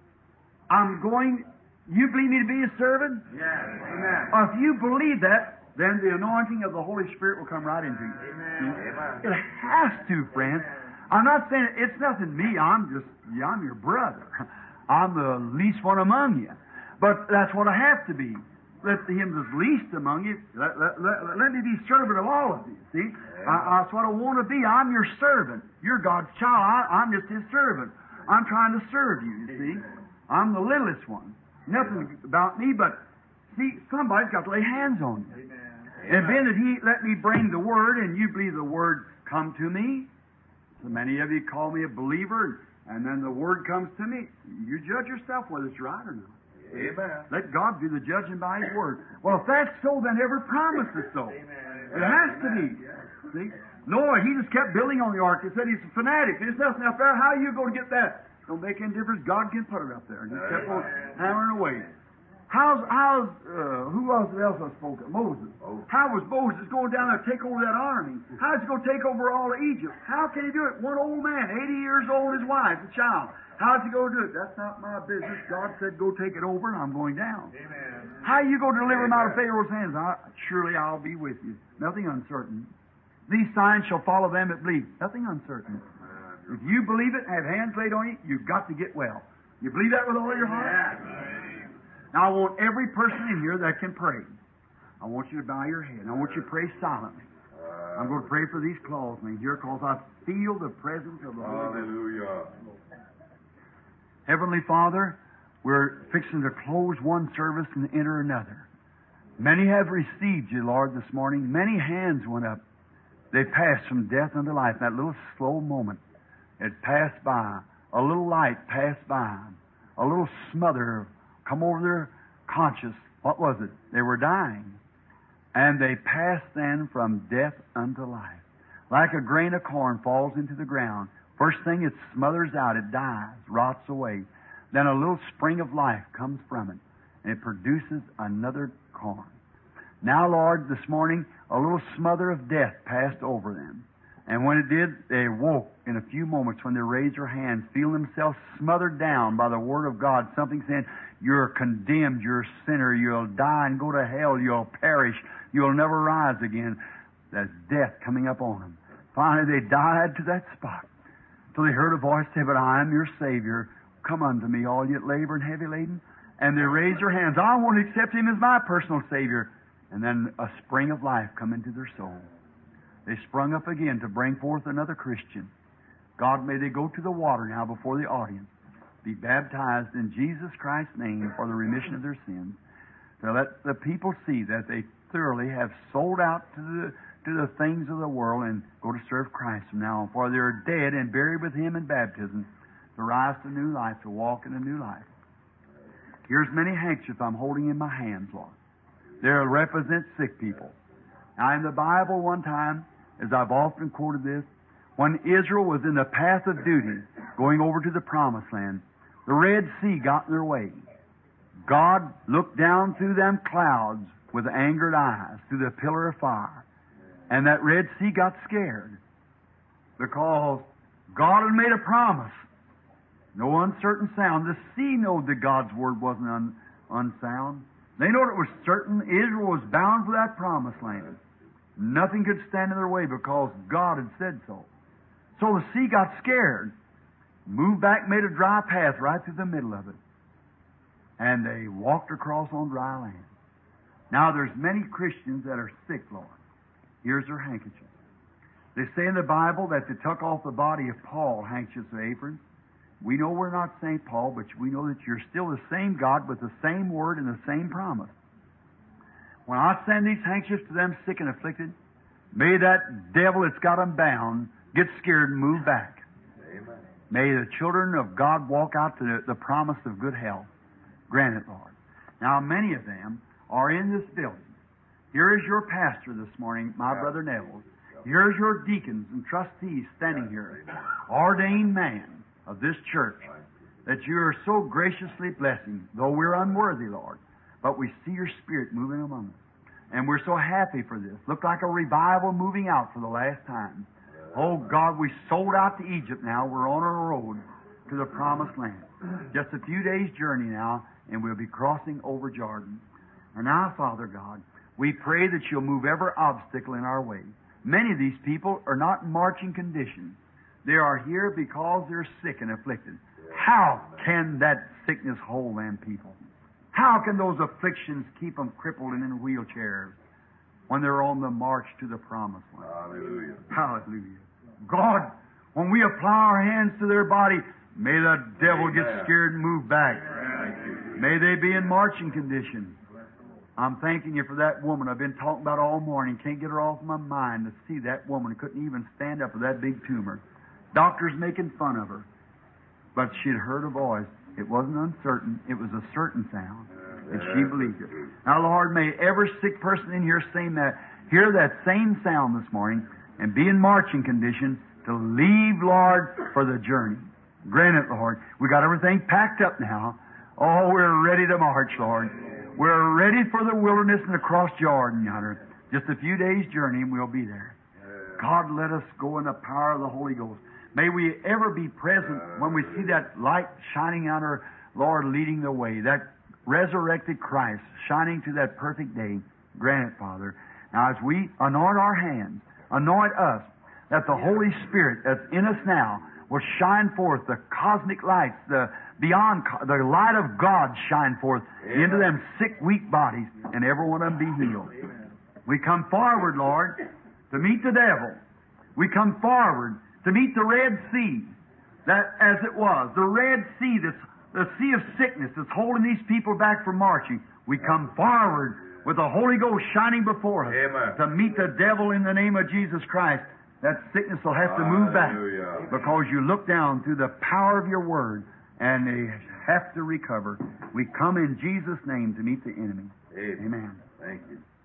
you believe me to be a servant? Yes. Amen. If you believe that, then the anointing of the Holy Spirit will come right into you. Amen. It has to, friend. I'm not saying it's nothing me. I'm your brother. I'm the least one among you. But that's what I have to be. Let him that's least among you, let me be servant of all of you. See? That's what I want to be. I'm your servant. You're God's child. I'm just His servant. I'm trying to serve you see? I'm the littlest one. Nothing about me, but see, somebody's got to lay hands on you. Amen. And then that He let me bring the Word, and you believe the Word come to me. So many of you call me a believer, and then the Word comes to me. You judge yourself whether it's right or not. Amen. Let God do the judging by His Word. Well, if that's so, then every promise is so. Amen. It has to be. See? Noah, he just kept building on the ark. He said he's a fanatic. There's nothing up there. How are you going to get that? Don't make any difference. God can put it up there. And just kept on hammering away. Who else I spoke of? Moses. How was Moses going down there to take over that army? How's he going to take over all of Egypt? How can he do it? One old man, 80 years old, his wife, a child. How's he going to do it? That's not my business. God said, go take it over, and I'm going down. Amen. How are you going to deliver him out of Pharaoh's hands? Surely I'll be with you. Nothing uncertain. These signs shall follow them that believe. Nothing uncertain. If you believe it and have hands laid on you, you've got to get well. You believe that with all your heart? Amen. Now, I want every person in here that can pray. I want you to bow your head. I want you to pray silently. I'm going to pray for these clawsmen here because I feel the presence of the Holy Ghost. Hallelujah. Heavenly Father, we're fixing to close one service and enter another. Many have received you, Lord, this morning. Many hands went up. They passed from death unto life. That little slow moment, it passed by. A little light passed by. A little smother come over their conscience. What was it? They were dying. And they passed then from death unto life. Like a grain of corn falls into the ground. First thing it smothers out, it dies, rots away. Then a little spring of life comes from it, and it produces another corn. Now, Lord, this morning, a little smother of death passed over them. And when it did, they woke in a few moments when they raised their hands, feeling themselves smothered down by the Word of God. Something saying, you're condemned, you're a sinner, you'll die and go to hell, you'll perish, you'll never rise again. That's death coming up on them. Finally, they died to that spot. So they heard a voice say, but I am your Savior. Come unto me, all ye that labor and heavy laden. And they raised their hands. I want to accept Him as my personal Savior. And then a spring of life come into their soul. They sprung up again to bring forth another Christian. God, may they go to the water now before the audience, be baptized in Jesus Christ's name for the remission of their sins, to let the people see that they thoroughly have sold out to the things of the world and go to serve Christ from now on. For they are dead and buried with Him in baptism, to rise to new life, to walk in a new life. Here's many handkerchiefs I'm holding in my hands, Lord. They represent sick people. Now, in the Bible one time, as I've often quoted this, when Israel was in the path of duty, going over to the Promised Land, the Red Sea got in their way. God looked down through them clouds with angered eyes, through the pillar of fire. And that Red Sea got scared because God had made a promise. No uncertain sound. The sea knowed that God's Word wasn't unsound. They knowed it was certain Israel was bound for that Promised Land. Nothing could stand in their way because God had said so. So the sea got scared, moved back, made a dry path right through the middle of it. And they walked across on dry land. Now there's many Christians that are sick, Lord. Here's their handkerchiefs. They say in the Bible that they took off the body of Paul handkerchiefs or aprons. We know we're not St. Paul, but we know that you're still the same God with the same Word and the same promise. When I send these handkerchiefs to them sick and afflicted, may that devil that's got them bound get scared and move back. Amen. May the children of God walk out to the promise of good health. Grant it, Lord. Now, many of them are in this building. Here is your pastor this morning, my brother Neville. Here's your deacons and trustees standing here, ordained man of this church, that you are so graciously blessing, though we're unworthy, Lord. But we see your Spirit moving among us. And we're so happy for this. Looked like a revival moving out for the last time. Oh, God, we sold out to Egypt now. We're on our road to the Promised Land. Just a few days' journey now, and we'll be crossing over Jordan. And now, Father God, we pray that you'll move every obstacle in our way. Many of these people are not in marching condition. They are here because they're sick and afflicted. How can that sickness hold them people? How can those afflictions keep them crippled and in wheelchairs when they're on the march to the Promised Land? Hallelujah. Hallelujah. God, when we apply our hands to their body, may the devil get scared and move back. May they be in marching condition. I'm thanking you for that woman I've been talking about all morning. Can't get her off my mind to see that woman. Couldn't even stand up with that big tumor. Doctors making fun of her. But she'd heard a voice. It wasn't uncertain. It was a certain sound. And she believed it. Now, Lord, may every sick person in here hear that same sound this morning and be in marching condition to leave, Lord, for the journey. Grant it, Lord. We got everything packed up now. Oh, we're ready to march, Lord. We're ready for the wilderness and across Jordan yonder. Just a few days' journey and we'll be there. God, let us go in the power of the Holy Ghost. May we ever be present when we see that light shining out our Lord leading the way, that resurrected Christ shining to that perfect day. Grant it, Father. Now, as we anoint our hands, anoint us, that the Holy Spirit that's in us now will shine forth the cosmic lights, the light of God shine forth into them sick, weak bodies, and every one of them be healed. We come forward, Lord, to meet the devil. We come forward to meet the Red Sea, that as it was, the Red Sea, the sea of sickness that's holding these people back from marching. We come forward with the Holy Ghost shining before us to meet the devil in the name of Jesus Christ. That sickness will have to move back because you look down through the power of your Word and they have to recover. We come in Jesus' name to meet the enemy. Amen. Amen. Thank you.